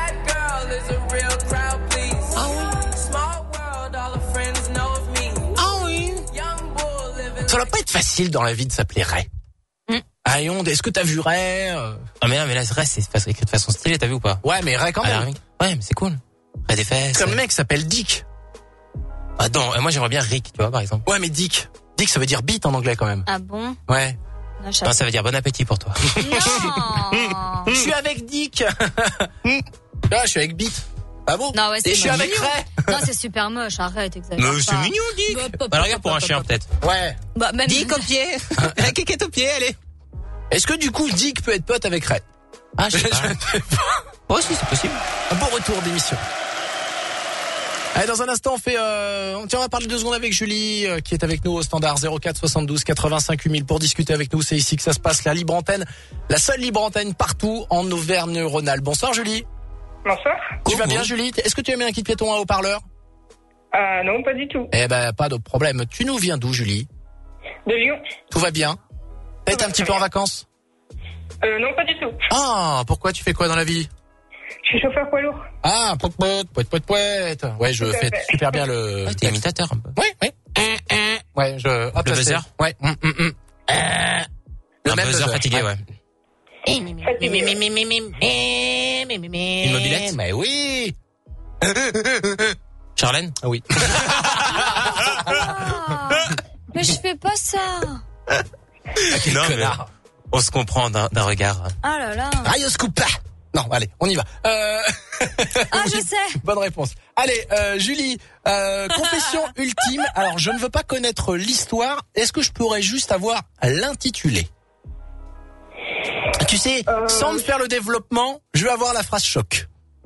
Ça va pas être facile dans la vie de s'appeler Ray. Ayonde, est-ce que t'as vu Ray Ah mais non, mais là Ray c'est écrit de façon stylée, t'as vu ou pas? Ouais, mais Ray quand même. Ouais, mais c'est cool. Ray des fesses. Comme mec s'appelle Dick. Attends, moi j'aimerais bien Rick, tu vois, par exemple. Ouais, mais Dick ça veut dire bite en anglais quand même. Ah bon? Ouais. Non, ça veut dire bon appétit pour toi. Non. Je suis avec Dick. Là, je suis avec Bite. Ah bon? Non, ouais, c'est et je suis avec Ray. Non, c'est super moche, arrête, exagère. Mais c'est mignon, Dick. Bah, regarde pour un chien, peut-être. Ouais. Bah, même... Dick au pied. La kékette au pied, allez. Est-ce que du coup, Dick peut être pote avec Ray? Ah, je sais pas. Oh, si, c'est possible. Un beau retour d'émission. Allez, dans un instant, on va parler 2 secondes avec Julie, qui est avec nous au standard 04 72 85 8000 pour discuter avec nous. C'est ici que ça se passe, la libre antenne. La seule libre antenne partout en Auvergne-Rhône-Alpes. Bonsoir, Julie. Bonsoir. Tu vas bien, Julie? Est-ce que tu as mis un kit piéton à haut-parleur? Non, pas du tout. Eh ben, pas de problème. Tu nous viens d'où, Julie? De Lyon. Tout va bien? T'as été un petit peu en vacances? Non, pas du tout. Ah, pourquoi? Tu fais quoi dans la vie? Je suis chauffeur poids lourd. Ah, poète. Ouais, je fais super bien le... Ouais, t'es imitateur un peu. Oui. Ouais, hop, le buzzer? Ouais. Le un même buzzer fatigué, ouais. Une mobilette? Mais oui. Charlène? Oui. Mais je fais pas ça. Non, mais on se comprend d'un regard. Ah là là. Rayoscoop. Non, allez, on y va. Ah, je sais. Bonne réponse. Allez, Julie, confession ultime. Alors, je ne veux pas connaître l'histoire. Est-ce que je pourrais juste avoir l'intitulé? Tu sais, sans me faire le développement, je vais avoir la phrase choc.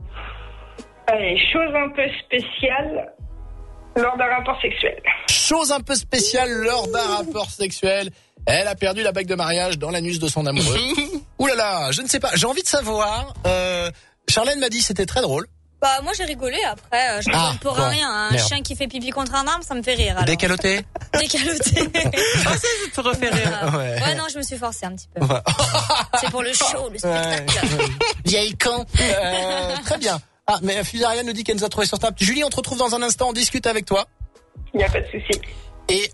Allez, chose un peu spéciale lors d'un rapport sexuel. Chose un peu spéciale lors d'un rapport sexuel. Elle a perdu la bague de mariage dans l'anus de son amoureux. Ouh là là, je ne sais pas. J'ai envie de savoir. Charlène m'a dit que c'était très drôle. Bah moi j'ai rigolé après. Je rigole pour rien. Un chien qui fait pipi contre un arbre, ça me fait rire. Alors. Décaloté. Décaloté. Ah ça te refait rire. Ouais, non, je me suis forcée un petit peu. C'est pour le show, le spectacle. Vieille con. Très bien. Ah, mais Fusaria nous dit qu'elle nous a trouvé sur Snap. Julie, on te retrouve dans un instant, on discute avec toi. Il n'y a pas de souci. Et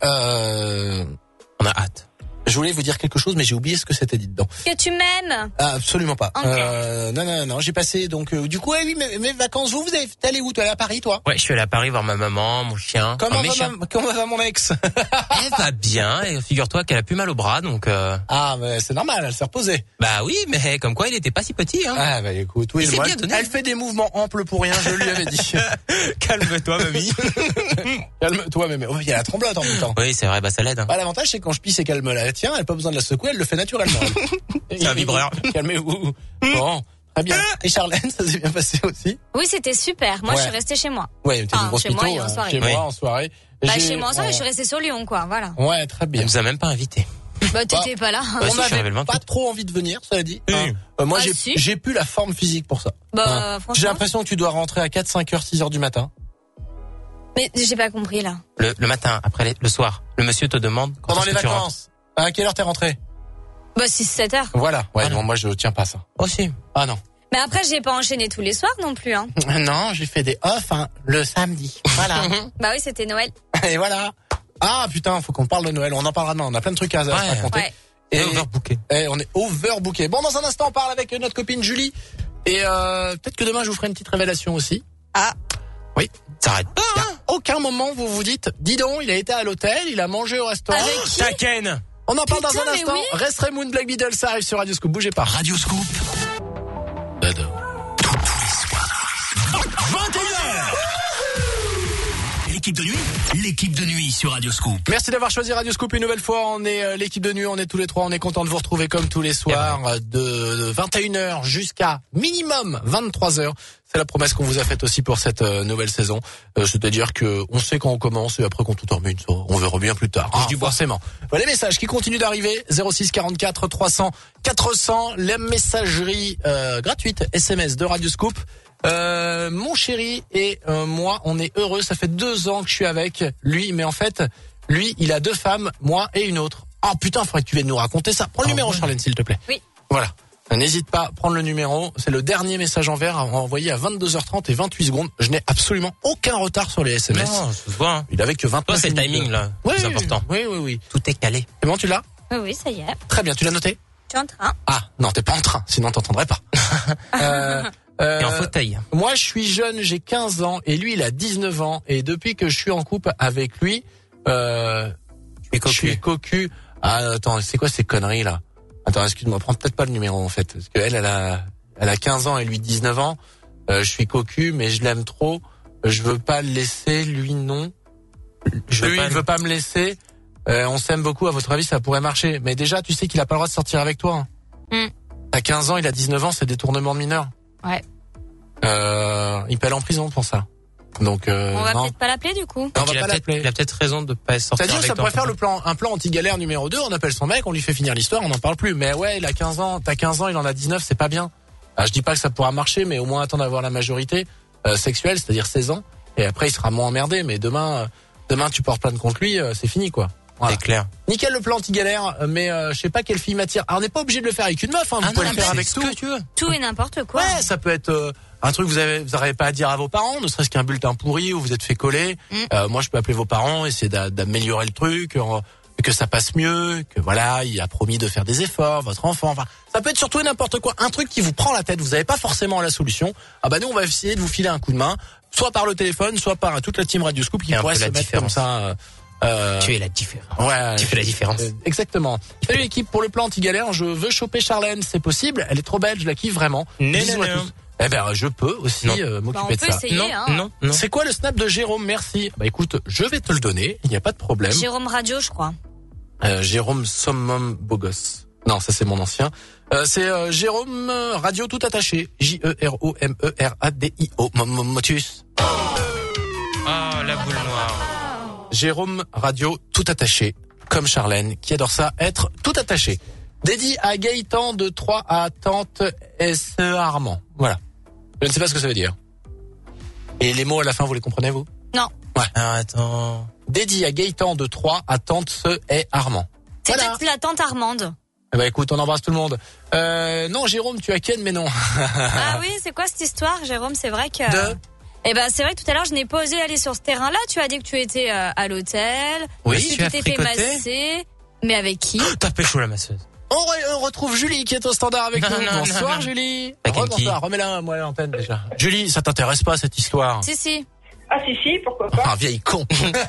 on a hâte. Je voulais vous dire quelque chose, mais j'ai oublié ce que c'était dit dedans. Que tu m'aimes? Ah, absolument pas. Okay. Non. J'ai passé donc. Du coup, oui, mes vacances. Vous avez allé où? Tu es allé à Paris, toi? Ouais, je suis allé à Paris voir ma maman, mon chien. Comment va mon ex? Elle va bien. Et figure-toi qu'elle a plus mal au bras, donc. Ah, mais c'est normal. Elle s'est reposée. Bah oui, mais comme quoi, il était pas si petit. Hein. Ah bah écoute, oui. Moi, elle fait des mouvements amples pour rien. Je lui avais dit. Calme-toi, mamie. Calme-toi, mais oh, il y a la tremblote en même temps. Oui, c'est vrai. Bah ça l'aide. Hein. Bah, l'avantage, c'est quand je pisse et qu'elle me la tient, elle n'a pas besoin de la secouer, elle le fait naturellement. C'est un vibreur. Calmez-vous. Bon, très bien. Et Charlène, ça s'est bien passé aussi? Oui, c'était super. Moi, je suis restée chez moi. Ouais, t'es une grosse chez moi et en soirée. Chez moi en soirée. Bah, chez moi en soirée, je suis restée sur Lyon, quoi. Voilà. Ouais, très bien. Elle nous a même pas invités. Bah, t'étais pas là. On n'avait pas trop envie de venir, ça a dit. Moi, j'ai plus la forme physique pour ça. Bah, franchement. J'ai l'impression que tu dois rentrer à 4, 5 heures, 6 heures du matin. Mais j'ai pas compris, là. Le matin, après le soir, le monsieur te demande... Pendant les vacances. À quelle heure t'es rentré? Bah, 6-7 heures. Voilà. Ouais, non, moi, je tiens pas ça. Oh, si. Ah, non. Mais après, j'ai pas enchaîné tous les soirs non plus, hein. Non, j'ai fait des off, le samedi. Voilà. Bah oui, c'était Noël. Et voilà. Ah, putain, faut qu'on parle de Noël. On en parlera demain. On a plein de trucs à raconter. Ouais. Et overbooké. On est overbooké. Bon, dans un instant, on parle avec notre copine Julie. Et peut-être que demain, je vous ferai une petite révélation aussi. Ah. Oui. Ça arrête pas. À aucun moment, vous vous dites, dis donc, il a été à l'hôtel, il a mangé au restaurant. Avec qui? Taken. On en parle dans un instant. Oui. Reste Raymond, Black Beetle, ça arrive sur Radio Scoop. Bougez pas. Radio Scoop. Tous les soirs. 21h. l'équipe de nuit. L'équipe de nuit sur Radio Scoop. Merci d'avoir choisi Radio Scoop une nouvelle fois. On est l'équipe de nuit, on est tous les trois. On est content de vous retrouver comme tous les soirs de 21h jusqu'à minimum 23h. C'est la promesse qu'on vous a faite aussi pour cette nouvelle saison. C'est-à-dire que on sait quand on commence et après quand on termine, on verra bien plus tard. Je dis forcément. Voilà les messages qui continuent d'arriver. 06 44 300 400. La messagerie gratuite SMS de Radio Scoop. Mon chéri et moi, on est heureux. Ça fait 2 ans que je suis avec lui, mais en fait, lui, il a 2 femmes, moi et une autre. Oh putain, faudrait que tu viennes nous raconter ça. Prends le numéro, Charlène, s'il te plaît. Oui. Voilà. N'hésite pas à prendre le numéro. C'est le dernier message en vert envoyé à 22h30 et 28 secondes. Je n'ai absolument aucun retard sur les SMS. Non, ça se voit. Hein. Il avait que 29 minutes. C'est le timing, là. Oui, c'est important. Oui. Tout est calé. C'est bon, tu l'as? Oui, ça y est. Très bien, tu l'as noté? Tu es en train. Ah, non, t'es pas en train. Sinon, t'entendrais pas. Et en fauteuil. Moi, je suis jeune, j'ai 15 ans et lui, il a 19 ans. Et depuis que je suis en couple avec lui, je suis cocu. Ah, attends, c'est quoi ces conneries là? Attends, excuse-moi, prends peut-être pas le numéro en fait, parce que elle a 15 ans et lui 19 ans. Je suis cocu, mais je l'aime trop. Je veux pas le laisser, lui non. Lui, il veut pas me laisser. On s'aime beaucoup. À votre avis, ça pourrait marcher? Mais déjà, tu sais qu'il a pas le droit de sortir avec toi. T'as 15 ans, il a 19 ans, c'est détournement de mineur. Ouais. Il peut aller en prison pour ça. Donc on va peut-être pas l'appeler du coup. On va pas l'appeler. Il a peut-être raison de pas sortir. C'est-à-dire ça pourrait faire un plan anti-galère numéro 2, on appelle son mec, on lui fait finir l'histoire, on n'en parle plus. Mais ouais, il a 15 ans, t'as 15 ans, il en a 19, c'est pas bien. Alors, je dis pas que ça pourra marcher, mais au moins attendre d'avoir la majorité sexuelle, c'est-à-dire 16 ans, et après il sera moins emmerdé. Mais demain tu portes plainte contre lui, c'est fini quoi. Voilà. C'est clair. Nickel le plan anti-galère, mais je sais pas quelle fille m'attire. Alors on n'est pas obligé de le faire avec une meuf, hein. Vous pouvez le faire avec tout. Que tu veux. Tout et n'importe quoi. Ouais, ça peut être un truc que vous n'arrivez pas à dire à vos parents, ne serait-ce qu'un bulletin pourri où vous êtes fait coller. Moi, je peux appeler vos parents, essayer d'améliorer le truc, que ça passe mieux, que voilà, il a promis de faire des efforts, votre enfant. Enfin, ça peut être surtout n'importe quoi, un truc qui vous prend la tête. Vous n'avez pas forcément la solution. Ah bah nous, on va essayer de vous filer un coup de main, soit par le téléphone, soit par toute la team Radio Scoop qui pourrait se mettre comme ça. Tu es la différence. Ouais. Tu fais la différence. Exactement. Salut l'équipe, pour le plan anti-galère, je veux choper Charlène, c'est possible. Elle est trop belle, je la kiffe vraiment. Bisous à tous. Eh ben, je peux aussi m'occuper de ça. Essayer, non. C'est quoi le snap de Jérôme? Merci. Bah écoute, je vais te le donner, il n'y a pas de problème. Jérôme Radio, je crois. Jérôme Sommum Bogos. Non, ça c'est mon ancien. C'est Jérôme Radio tout attaché. J-E-R-O-M-E-R-A-D-I-O. Motus. Ah, la boule noire. Jérôme Radio tout attaché, comme Charlène, qui adore ça, être tout attaché. Dédié à Gaëtan de Troyes à Tante S.E. Armand. Voilà. Je ne sais pas ce que ça veut dire. Et les mots à la fin, vous les comprenez, vous? Non. Ouais. Alors, attends. Dédié à Gaëtan de Troyes à Tante S.E. Armand. C'est voilà. peut-être la tante Armande. Eh ben écoute, on embrasse tout le monde. Non, Jérôme, tu as Ken, mais non. Ah oui, c'est quoi cette histoire, Jérôme? C'est vrai que... Eh ben, c'est vrai que tout à l'heure, je n'ai pas osé aller sur ce terrain-là. Tu as dit que tu étais à l'hôtel. Oui, tu t'es fait masser. Mais avec qui? T'as pécho la masseuse. On retrouve Julie qui est au standard avec nous. Bonsoir Julie. Bonsoir, remets-la moi à l'antenne déjà. Julie, ça t'intéresse pas cette histoire? Si. Ah si, pourquoi pas. Ah, vieille con.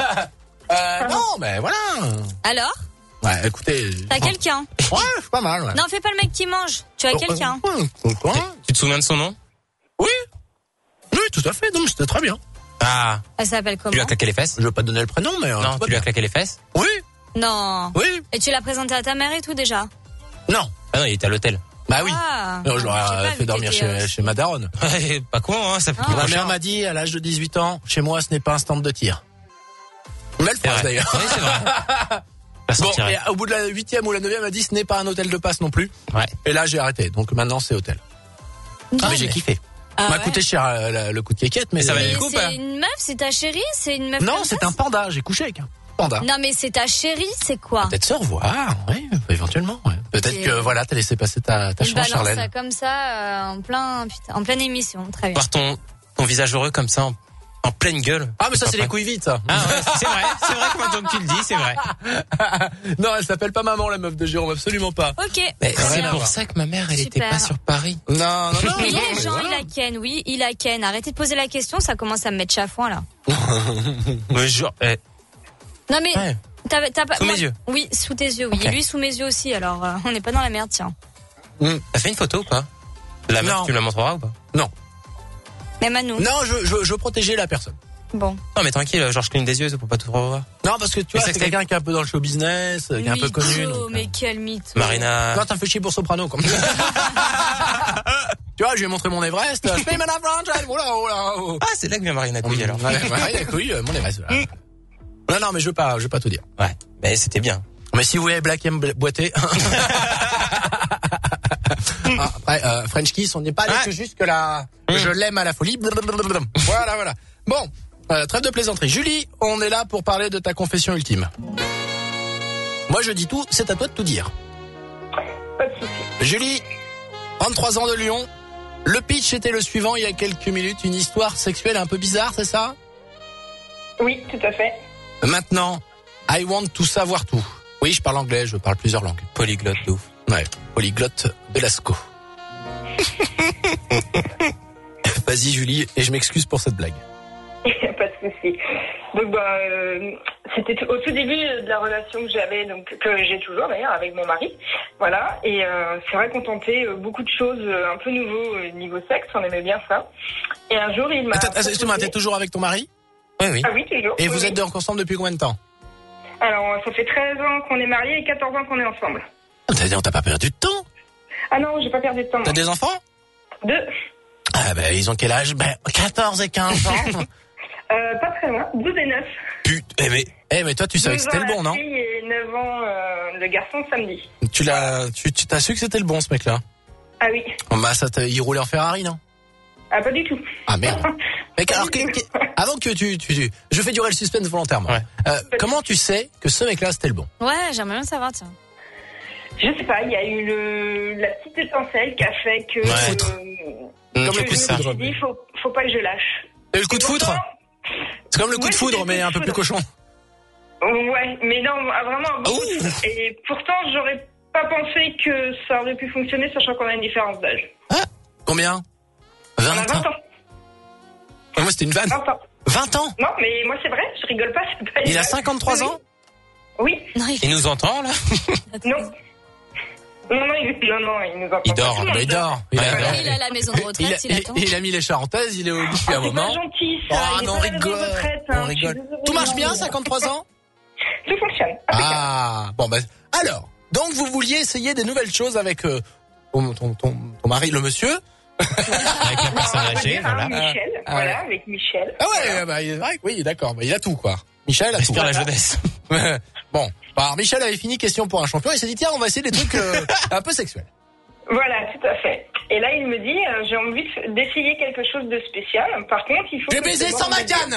Non, mais voilà. Alors? Ouais, écoutez. T'as quelqu'un? Ouais, c'est pas mal, ouais. Non, fais pas le mec qui mange. Tu as quelqu'un. Pourquoi? Tu te souviens de son nom? Oui, tout à fait. Non, mais c'était très bien. Ah. Elle s'appelle comment? Tu lui as claqué les fesses? Je vais pas te donner le prénom, mais... Non, tu lui as claqué les fesses? Oui. Non. Oui. Et tu l'as présenté à ta mère et tout déjà? Non. Ah non, il était à l'hôtel. Bah oui. Ah. Non, je l'aurais fait dormir chez ma daronne. Pas con, hein, ça fait Ma mère m'a dit, à l'âge de 18 ans, chez moi, ce n'est pas un stand de tir. Belle phrase d'ailleurs. Oui, c'est vrai. Bon, et au bout de la 8e ou la 9e, elle m'a dit, ce n'est pas un hôtel de passe non plus. Ouais. Et là, j'ai arrêté. Donc maintenant, c'est hôtel. Non, mais j'ai kiffé. M'a coûté cher le coup de quéquette, mais ça valait le coup. C'est une meuf, c'est ta chérie, c'est une meuf. Non, c'est un panda. J'ai couché avec un panda. Non, mais c'est ta chérie, c'est quoi? Peut-être se revoir, oui, éventuellement. Ouais. Peut-être que voilà, t'as laissé passer ta chance, Charlène. Ça comme ça en pleine émission, très bien. Voir ton visage heureux comme ça en pleine gueule. Ah mais ça c'est les couilles vides ça. Ah ouais, c'est vrai que maintenant que tu le dis, c'est vrai. Non, elle s'appelle pas maman la meuf de Jérôme, absolument pas. Ok. Mais c'est pour ça que ma mère elle était pas sur Paris. Non. Mais les gens, il a Ken. Arrêtez de poser la question, ça commence à me mettre chafouin là. Mais genre. Non mais ouais. t'as pas. Sous mes yeux. Oui, sous tes yeux. Oui, okay. Et lui sous mes yeux aussi. Alors on n'est pas dans la merde, tiens. T'as fait une photo ou pas? La meuf, tu me la montreras ou pas? Non. Même à nous. Non, je veux protéger la personne. Bon. Non, mais tranquille, genre je cligne des yeux pour pas tout revoir. Non, parce que tu vois, c'est quelqu'un qui est un peu dans le show business, qui est un peu connu. Oh, mais quel mythe. Marina. Non, t'as fait chier pour Soprano, comme ça. Tu vois, je lui ai montré mon Everest. Je fais Madame Franchel. Oh là. Ah, c'est là que vient Marina Couille, alors. Ouais, Marina Couille, mon Everest. Non, mais je veux pas tout dire. Ouais. Mais c'était bien. Mais si vous voulez Black M boiter. Après, French Kiss, on n'est pas allé que jusque là. Je l'aime à la folie. Voilà. Bon, trêve de plaisanterie. Julie, on est là pour parler de ta confession ultime. Moi, je dis tout, c'est à toi de tout dire. Pas de souci. Julie, 33 ans de Lyon. Le pitch était le suivant il y a quelques minutes. Une histoire sexuelle un peu bizarre, c'est ça? Oui, tout à fait. Maintenant, I want to savoir tout. Oui, je parle anglais, je parle plusieurs langues. Polyglotte de ouf. Ouais, polyglotte de Lascaux. Vas-y Julie, et je m'excuse pour cette blague. Pas de souci. Donc c'était au tout début de la relation que j'avais, donc que j'ai toujours d'ailleurs avec mon mari. Voilà, et c'est vrai qu'on tentait beaucoup de choses un peu nouveaux niveau sexe, on aimait bien ça. Et un jour il m'a... Excuse-moi, t'es toujours avec ton mari? Oui. Ah oui, toujours. Et vous êtes ensemble depuis combien de temps? Alors, ça fait 13 ans qu'on est mariés et 14 ans qu'on est ensemble. C'est-à-dire, t'as pas perdu de temps? Ah non, j'ai pas perdu de temps. T'as des enfants? 2. Ah ben, ils ont quel âge? 14 et 15 ans. Pas très loin, 12 et 9. Putain, mais toi, tu savais que c'était le bon, non? 12 ans la fille et 9 ans le garçon samedi. Tu t'as su que c'était le bon, ce mec-là? Ah oui. Bah, il roulait en Ferrari, non? Ah, pas du tout. Ah merde. Mec, alors, avant que je fais durer le suspense volontairement. Ouais. Comment tu sais que ce mec-là, c'était le bon? Ouais, j'aimerais bien savoir, tiens. Je sais pas, il y a eu la petite étincelle qui a fait que... Ouais. Comme le coup de ça. Je me suis dit, faut pas que je lâche. Et le coup de foudre? C'est comme le coup de foudre, mais un peu plus cochon. Ouais, mais non, vraiment. Et pourtant, j'aurais pas pensé que ça aurait pu fonctionner, sachant qu'on a une différence d'âge. Ah, combien? 20 On a 20 ans. Moi, c'était une vanne. 20 ans. 20 ans? Non, mais moi, c'est vrai, je rigole pas. C'est pas il a 53 ans? Oui. Non, il nous entend, là? Non. Non, il nous entend. Il dort, il dort. Il a la maison de retraite, il attend. Il a mis les charentaises, il est au lit depuis un moment. C'est pas gentil, ça. Oh non, on rigole. Tout marche bien, 53 ans? Tout fonctionne. Ah, bon, alors, donc vous vouliez essayer des nouvelles choses avec ton mari, le monsieur? Avec la personne âgée, voilà. Michel, avec Michel. Ah ouais, oui, d'accord, il a tout, quoi. Michel a tout. J'espère la jeunesse. Bon, alors Michel avait fini question pour un champion, il s'est dit tiens, on va essayer des trucs un peu sexuels. Voilà, tout à fait. Et là, il me dit, j'ai envie d'essayer quelque chose de spécial. Par contre, il faut... Je vais baiser sans ma canne.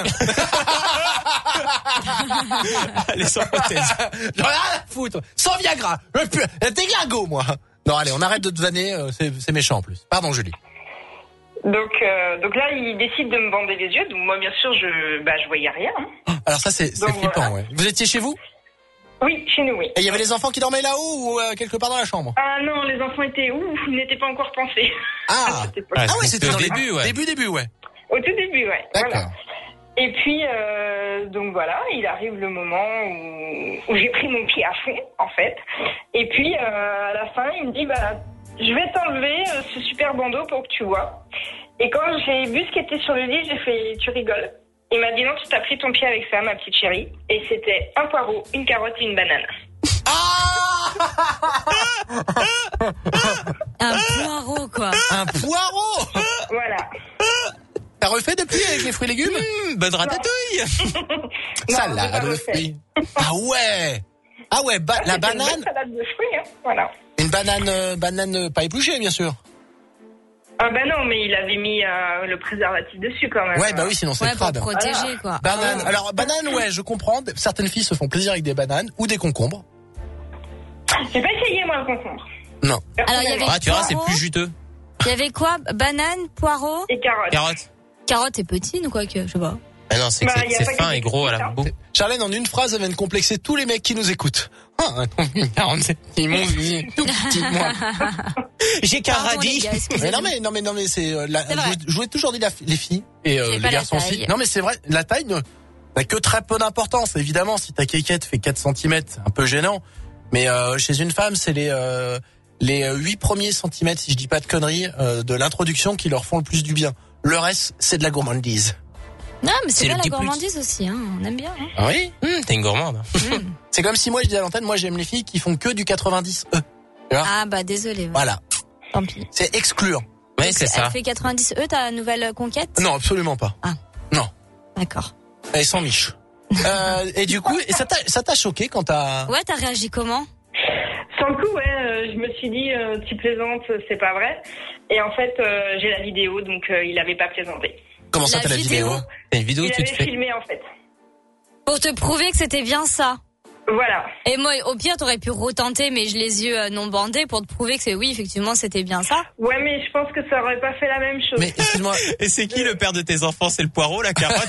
Allez, sans prothèse. J'en ai rien à foutre. Sans Viagra. T'es glingo, moi. Non, allez, on arrête de te vanner, c'est méchant en plus. Pardon, Julie. Donc là, il décide de me bander les yeux. Donc moi, bien sûr, je voyais rien. Hein. Alors ça, c'est flippant, ouais. Vous étiez chez vous? Oui, chez nous, oui. Et il y avait les enfants qui dormaient là-haut ou quelque part dans la chambre? Ah non, les enfants étaient où? Ils n'étaient pas encore pensés. Ah ouais, c'était au début, ouais. Début, ouais. Au tout début, ouais. D'accord. Voilà. Et puis, donc voilà, il arrive le moment où j'ai pris mon pied à fond, en fait. Et puis, à la fin, il me dit, je vais t'enlever ce super bandeau pour que tu vois. Et quand j'ai vu ce qui était sur le lit, j'ai fait, tu rigoles? Il m'a dit non, tu t'as pris ton pied avec ça, ma petite chérie. Et c'était un poireau, une carotte et une banane. Un poireau, quoi. Un poireau. Voilà. T'as refait depuis avec les fruits et légumes? Bonne ratatouille. Salade de fruits. Ah ouais, la banane. Une salade de fruits, hein. Voilà. Une banane pas épluchée, bien sûr. Ah non, mais il avait mis le préservatif dessus quand même. Ouais, oui, sinon c'est crade. Pour protéger, quoi. Banane. Alors, banane, ouais, je comprends. Certaines filles se font plaisir avec des bananes ou des concombres. J'ai pas essayé, moi, le concombre. Non. Alors, il y avait tu vois, c'est plus juteux. Il y avait quoi? Banane, poireau et carotte. Carotte est petite ou quoi que, je sais pas. Ah non, c'est fin et gros à la boue. Charlène, en une phrase, elle vient de complexer tous les mecs qui nous écoutent. Ils m'ont dit tout petit, moi. J'ai qu'un radis. Mais non, mais c'est, je vous ai toujours dit les filles et les garçons aussi. Non, mais c'est vrai, la taille n'a que très peu d'importance. Évidemment, si ta quéquette fait 4 cm, c'est un peu gênant. Mais, chez une femme, c'est les 8 premiers centimètres, si je dis pas de conneries, de l'introduction qui leur font le plus du bien. Le reste, c'est de la gourmandise. Non, mais c'est bien le la petit gourmandise aussi, hein. On aime bien. Hein. Ah oui. T'es une gourmande. C'est comme si moi je disais à l'antenne, moi j'aime les filles qui font que du 90 E. Tu vois Ah bah désolé. Ouais. Voilà. Tant pis. C'est excluant. Ouais, c'est ça. Elle fait 90 ta nouvelle conquête? Non, absolument pas. Ah. Non. D'accord. Elle est sans miche. Et du coup, ça t'a choqué quand t'as... Ouais, t'as réagi comment? Sur le coup, je me suis dit, tu plaisantes, c'est pas vrai. Et en fait, j'ai la vidéo, donc il avait pas plaisanté. Comment ça, t'as la vidéo? T'as une vidéo où Il tu te avait fais... filmé, en fait. Pour te prouver que c'était bien ça. Voilà. Et moi, au pire, t'aurais pu retenter, mais je les yeux non bandés pour te prouver que c'est oui, effectivement, c'était bien ça. Ouais, mais je pense que ça aurait pas fait la même chose. Mais excuse-moi. Et c'est qui le père de tes enfants? C'est le poireau, la carotte?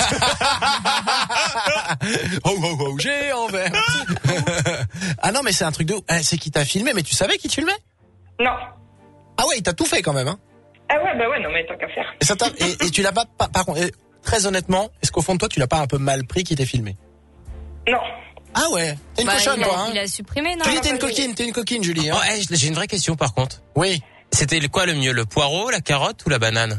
Oh, j'ai envers. Ah non, mais c'est un truc de ouf. C'est qui t'a filmé, mais tu savais qui te filmait? Non. Ah ouais, il t'a tout fait quand même, hein. Ah ouais, bah ouais, non, mais tant qu'à faire. Et, et tu l'as pas, par contre, très honnêtement, est-ce qu'au fond de toi, tu l'as pas un peu mal pris qui t'ait filmé? Non. Ah ouais, t'es une cochonne, toi, hein. Il a supprimé, non? Julie, t'es une coquine, Julie, hein. Oh, j'ai une vraie question, par contre. Oui. C'était quoi le mieux, le poireau, la carotte ou la banane?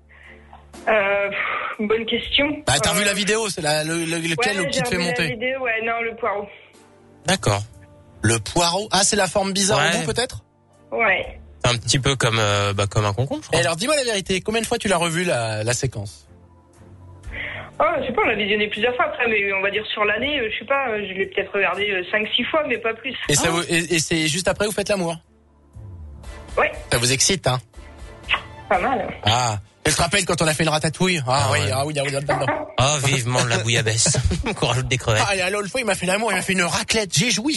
Bonne question. Bah, t'as vu la vidéo, c'est lequel ouais, qui te fait monter? La vidéo, ouais, non, le poireau. D'accord. Le poireau? Ah, c'est la forme bizarre au bout, peut-être? Ouais. C'est un petit peu comme un concombre, je crois. Et alors, dis-moi la vérité, combien de fois tu l'as revu, la séquence? Oh, je sais pas, on l'a visionné plusieurs fois après, mais on va dire sur l'année, je sais pas, je l'ai peut-être regardé 5-6 fois, mais pas plus. Et, et c'est juste après, vous faites l'amour? Ouais. Ça vous excite, hein? Pas mal. Ah. Et je te rappelle quand on a fait une ratatouille? Oui, là-dedans. Oh, vivement la bouillabaisse. Qu'on rajoute des crevettes. Ah, et l'autre fois, il m'a fait l'amour, il m'a fait une raclette, j'ai joui.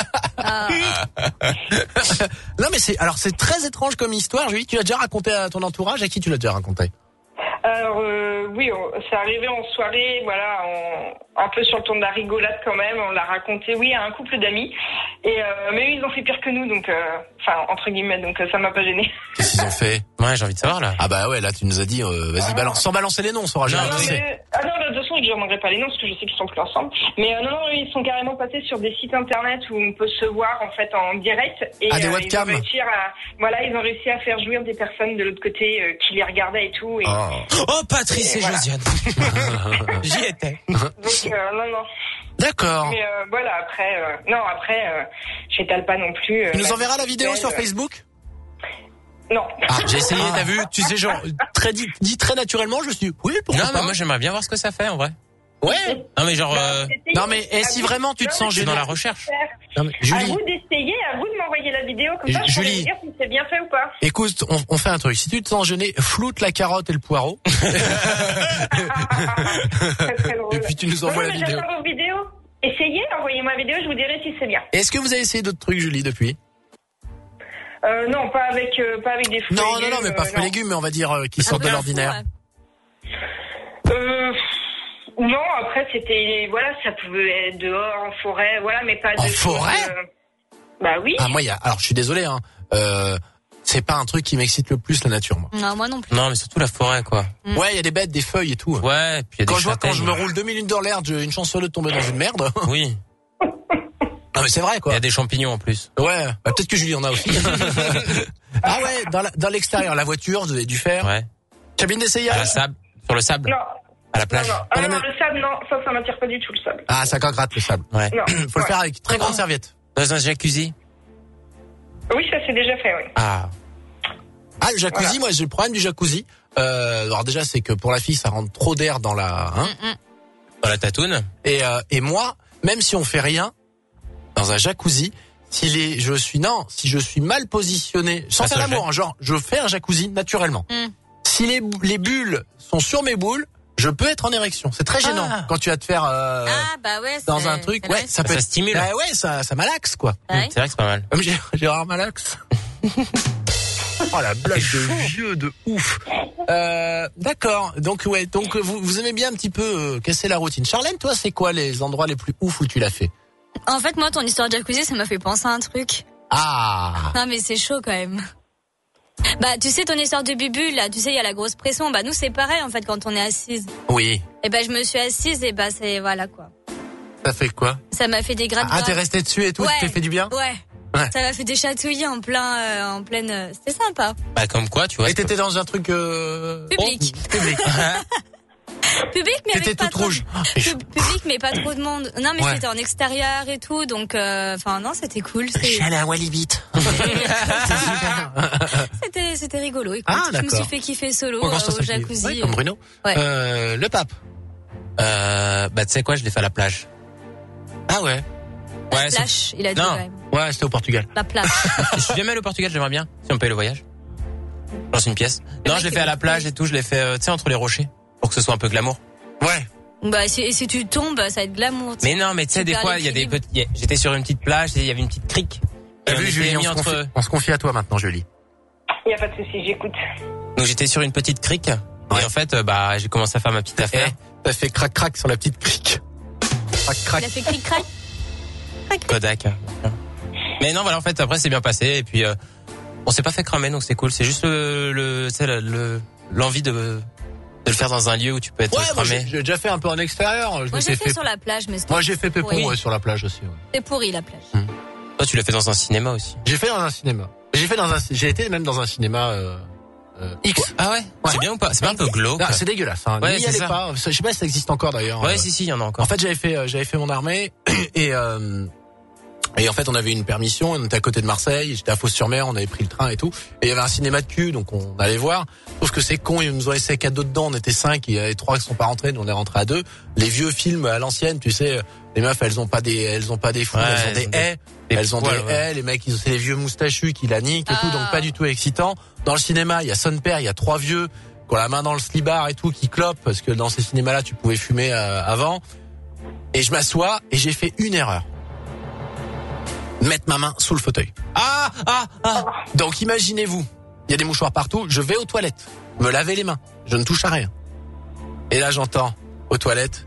Non, mais c'est très étrange comme histoire, Julie. Tu l'as déjà raconté à ton entourage? À qui tu l'as déjà raconté? Alors, oui, c'est arrivé en soirée, voilà, un peu sur le ton de la rigolade quand même. On l'a raconté, oui, à un couple d'amis. Et mais eux, ils ont fait pire que nous, donc, enfin, entre guillemets, donc ça m'a pas gêné. Qu'est-ce qu'ils ont fait? Ouais, j'ai envie de savoir, là. Ah bah ouais, là, tu nous as dit, vas-y, balance, sans balancer les noms, on saura jamais. Non, de toute façon, je ne demanderai pas les noms, parce que je sais qu'ils sont plus ensemble. Mais non, ils sont carrément passés sur des sites internet où on peut se voir, en fait, en direct. Et des webcams. Ils ont réussi à faire jouir des personnes de l'autre côté qui les regardaient et tout. Et, oh, Patrice et Josiane. J'y étais. Donc, non. D'accord. Mais voilà, après, j'étale pas non plus. Tu nous enverras la vidéo sur Facebook? Non. Ah, j'ai essayé, t'as vu? Tu sais, genre, dit très naturellement, je me suis dit, oui, pourquoi pas? Non, mais moi, j'aimerais bien voir ce que ça fait, en vrai. Ouais. Non, mais genre, non, mais si vraiment tu te sens gêné dans la recherche. Non, mais Julie. À vous d'essayer, à vous de m'envoyer la vidéo, comme ça, je pourrais vous dire si c'est bien fait ou pas. Écoute, on fait un truc. Si tu te sens gêné, floute la carotte et le poireau. Très drôle. Et puis tu nous envoies la vidéo. J'attends vos vidéos. Essayez, envoyez-moi la vidéo, je vous dirai si c'est bien. Est-ce que vous avez essayé d'autres trucs, Julie, depuis? Non, pas avec des fruits. Non, mais pas fruits et légumes, mais on va dire qui sortent de l'ordinaire. Non, après c'était ça pouvait être dehors, en forêt, voilà, mais pas en forêt. Bah oui. Ah moi alors je suis désolé c'est pas un truc qui m'excite le plus la nature moi. Non, moi non plus. Non, mais surtout la forêt quoi. Ouais, il y a des bêtes, des feuilles et tout. Ouais, puis il y a des châtaignes. Quand je me roule 2 minutes dans l'air, j'ai une chance sur deux de tomber dans une merde. Oui. Non mais c'est vrai quoi. Il y a des champignons en plus. Ouais, peut-être que Julie en a aussi. Ah ouais, dans l'extérieur, la voiture, vous avez dû faire. Ouais. Cabine d'essayage. Sur le sable. Non. À la plage. Non. Alors, le sable, non, ça m'attire pas du tout le sable. Ah, ça gratte le sable. Ouais. Faut le faire avec très grande serviette. Dans un jacuzzi. Oui, ça c'est déjà fait, oui. Ah, le jacuzzi, moi j'ai le problème du jacuzzi. Alors déjà, c'est que pour la fille, ça rentre trop d'air dans la, dans la tatoune. Et moi, même si on fait rien dans un jacuzzi, si je suis mal positionné, sans faire l'amour, genre je fais un jacuzzi naturellement. Si les bulles sont sur mes boules, je peux être en érection. C'est très gênant quand tu vas te faire dans un truc. Ouais, ça peut stimuler. Ouais, ça malaxe quoi. C'est vrai que c'est pas mal. Gérard Malax. Oh la blague de vieux de ouf. D'accord. Donc vous aimez bien un petit peu casser la routine. Charlène, toi, c'est quoi les endroits les plus ouf où tu l'as fait? En fait, moi, ton histoire de jacuzzi, ça m'a fait penser à un truc. Ah. Non, mais c'est chaud quand même. Bah, tu sais, ton histoire de bubule, là, tu sais, il y a la grosse pression. Bah, nous, c'est pareil, en fait, quand on est assise. Oui. Et bah, je me suis assise et bah, voilà, quoi. Ça fait quoi? Ça m'a fait des grattes. Ah, t'es resté dessus et tout, tu t'es fait du bien? Ouais. Ça m'a fait des chatouilles en pleine, c'était sympa. Bah, comme quoi, tu vois. Et t'étais dans un truc, public. Public. Public, mais T'étais avec pas toute trop. rouge. Public, mais pas trop de monde. Non, mais Ouais. c'était en extérieur et tout, donc enfin non, c'était cool. allé à Walibi. C'était rigolo. Écoute, Ah, je me d'accord. suis fait kiffer solo Ouais, quand au jacuzzi. Ouais, comme Bruno. Ouais. Le pape. Bah, tu sais quoi, je l'ai fait à la plage. Ah ouais. Ouais, La plage, il a dit Non. quand même. Ouais, c'était au Portugal. La plage. Je suis jamais allé au Portugal, j'aimerais bien, si on paye le voyage. Dans une pièce. Non, je l'ai fait à la plage et tout, je l'ai fait, tu sais, entre les rochers. Pour que ce soit un peu glamour. Ouais. Bah, si tu tombes, ça va être glamour. Mais non, mais tu sais, Tu des perds fois, il y a des l'équilibre. petits, j'étais sur une petite plage, et il y avait une petite crique. Et T'as on vu, était Julie, mis entre, on se confie à toi maintenant, Julie. Il n'y a pas de souci, j'écoute. donc j'étais sur une petite crique. Et en fait, bah, j'ai commencé à faire ma petite affaire. T'as fait crac-crac sur la petite crique. Crac-crac. Il a fait cric-crac. Kodak. Mais non, voilà, en fait, après, c'est bien passé. Et puis, on s'est pas fait cramer, donc c'est cool. C'est juste l'envie de le faire dans un lieu où tu peux être Ouais, moi, cramé. j'ai déjà fait un peu en extérieur. Moi, j'ai fait sur la plage, mais Moi, j'ai fait Pépon, pourri. ouais, sur la plage aussi. Ouais. C'est pourri, la plage. Toi, tu l'as fait dans un cinéma aussi. J'ai fait dans un cinéma. J'ai été même dans un cinéma X. Ah ouais, c'est bien ou pas? C'est pas un peu glauque? Non, c'est dégueulasse. Hein. Ouais, N'y c'est allez ça. pas. Je sais pas si ça existe encore d'ailleurs. Ouais, si, il y en a encore. En fait, j'avais fait mon armée et en fait, on avait une permission. On était à côté de Marseille. J'étais à Fos-sur-Mer. On avait pris le train et tout. Et il y avait un cinéma de cul, donc on allait voir. Sauf que c'est con. Ils nous ont laissé 4 dedans. On était 5. Il y avait 3 qui sont pas rentrés. Nous, on est rentrés à 2. Les vieux films à l'ancienne, tu sais, les meufs, elles ont pas des fous. Ouais, elles ont des haies. Elles ont des poils, ouais. haies. Les mecs, c'est les vieux moustachus qui la niquent et tout. Donc pas du tout excitant. Dans le cinéma, il y a son père. Il y a 3 vieux qui ont la main dans le slibard et tout, qui clopent parce que dans ces cinémas-là, tu pouvais fumer avant. Et je m'assois et j'ai fait une erreur. Mettre ma main sous le fauteuil. Donc imaginez-vous, il y a des mouchoirs partout, je vais aux toilettes, me laver les mains, je ne touche à rien. Et là j'entends, aux toilettes,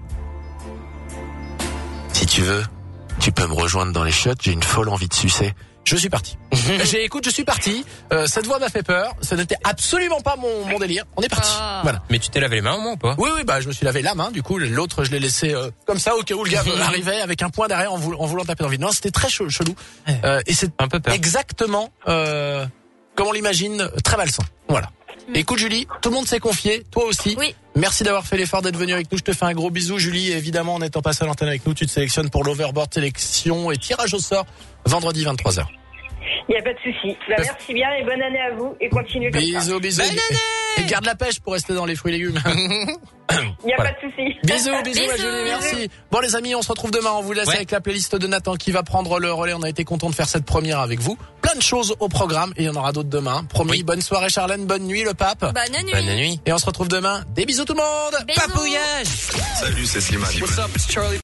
si tu veux, tu peux me rejoindre dans les chiottes, j'ai une folle envie de sucer. Je suis parti. Je suis parti. Cette voix m'a fait peur. Ça n'était absolument pas mon délire. On est parti. Voilà. Mais tu t'es lavé les mains au moins ou pas? Oui, bah je me suis lavé la main. Du coup, l'autre, je l'ai laissé comme ça au cas où le gars arrivait avec un poing derrière en voulant taper dans le vide. Non, c'était très chelou. Et c'est un peu peur. Exactement comme on l'imagine, très malsain. Voilà. Écoute Julie, tout le monde s'est confié, toi aussi. Oui. Merci d'avoir fait l'effort d'être venu avec nous. Je te fais un gros bisou Julie. Et évidemment, en étant passé à l'antenne avec nous, tu te sélectionnes pour l'Overboard sélection et tirage au sort vendredi 23h. Il n'y a pas de souci. Bah, merci bien et bonne année à vous et continuez comme ça. Bisous. Et garde la pêche pour rester dans les fruits et légumes. Il n'y a pas de souci. Bisous ma Julie, merci. Bon les amis, on se retrouve demain. On vous laisse avec la playlist de Nathan qui va prendre le relais. On a été content de faire cette première avec vous. Plein de choses au programme et il y en aura d'autres demain. Promis. Bonne soirée Charlène, bonne nuit le pape. Bonne nuit. Bonne nuit. Et on se retrouve demain. Des bisous tout le monde. Bisous. Papouillage. Salut, c'est Slimane. What's up, it's Charlie.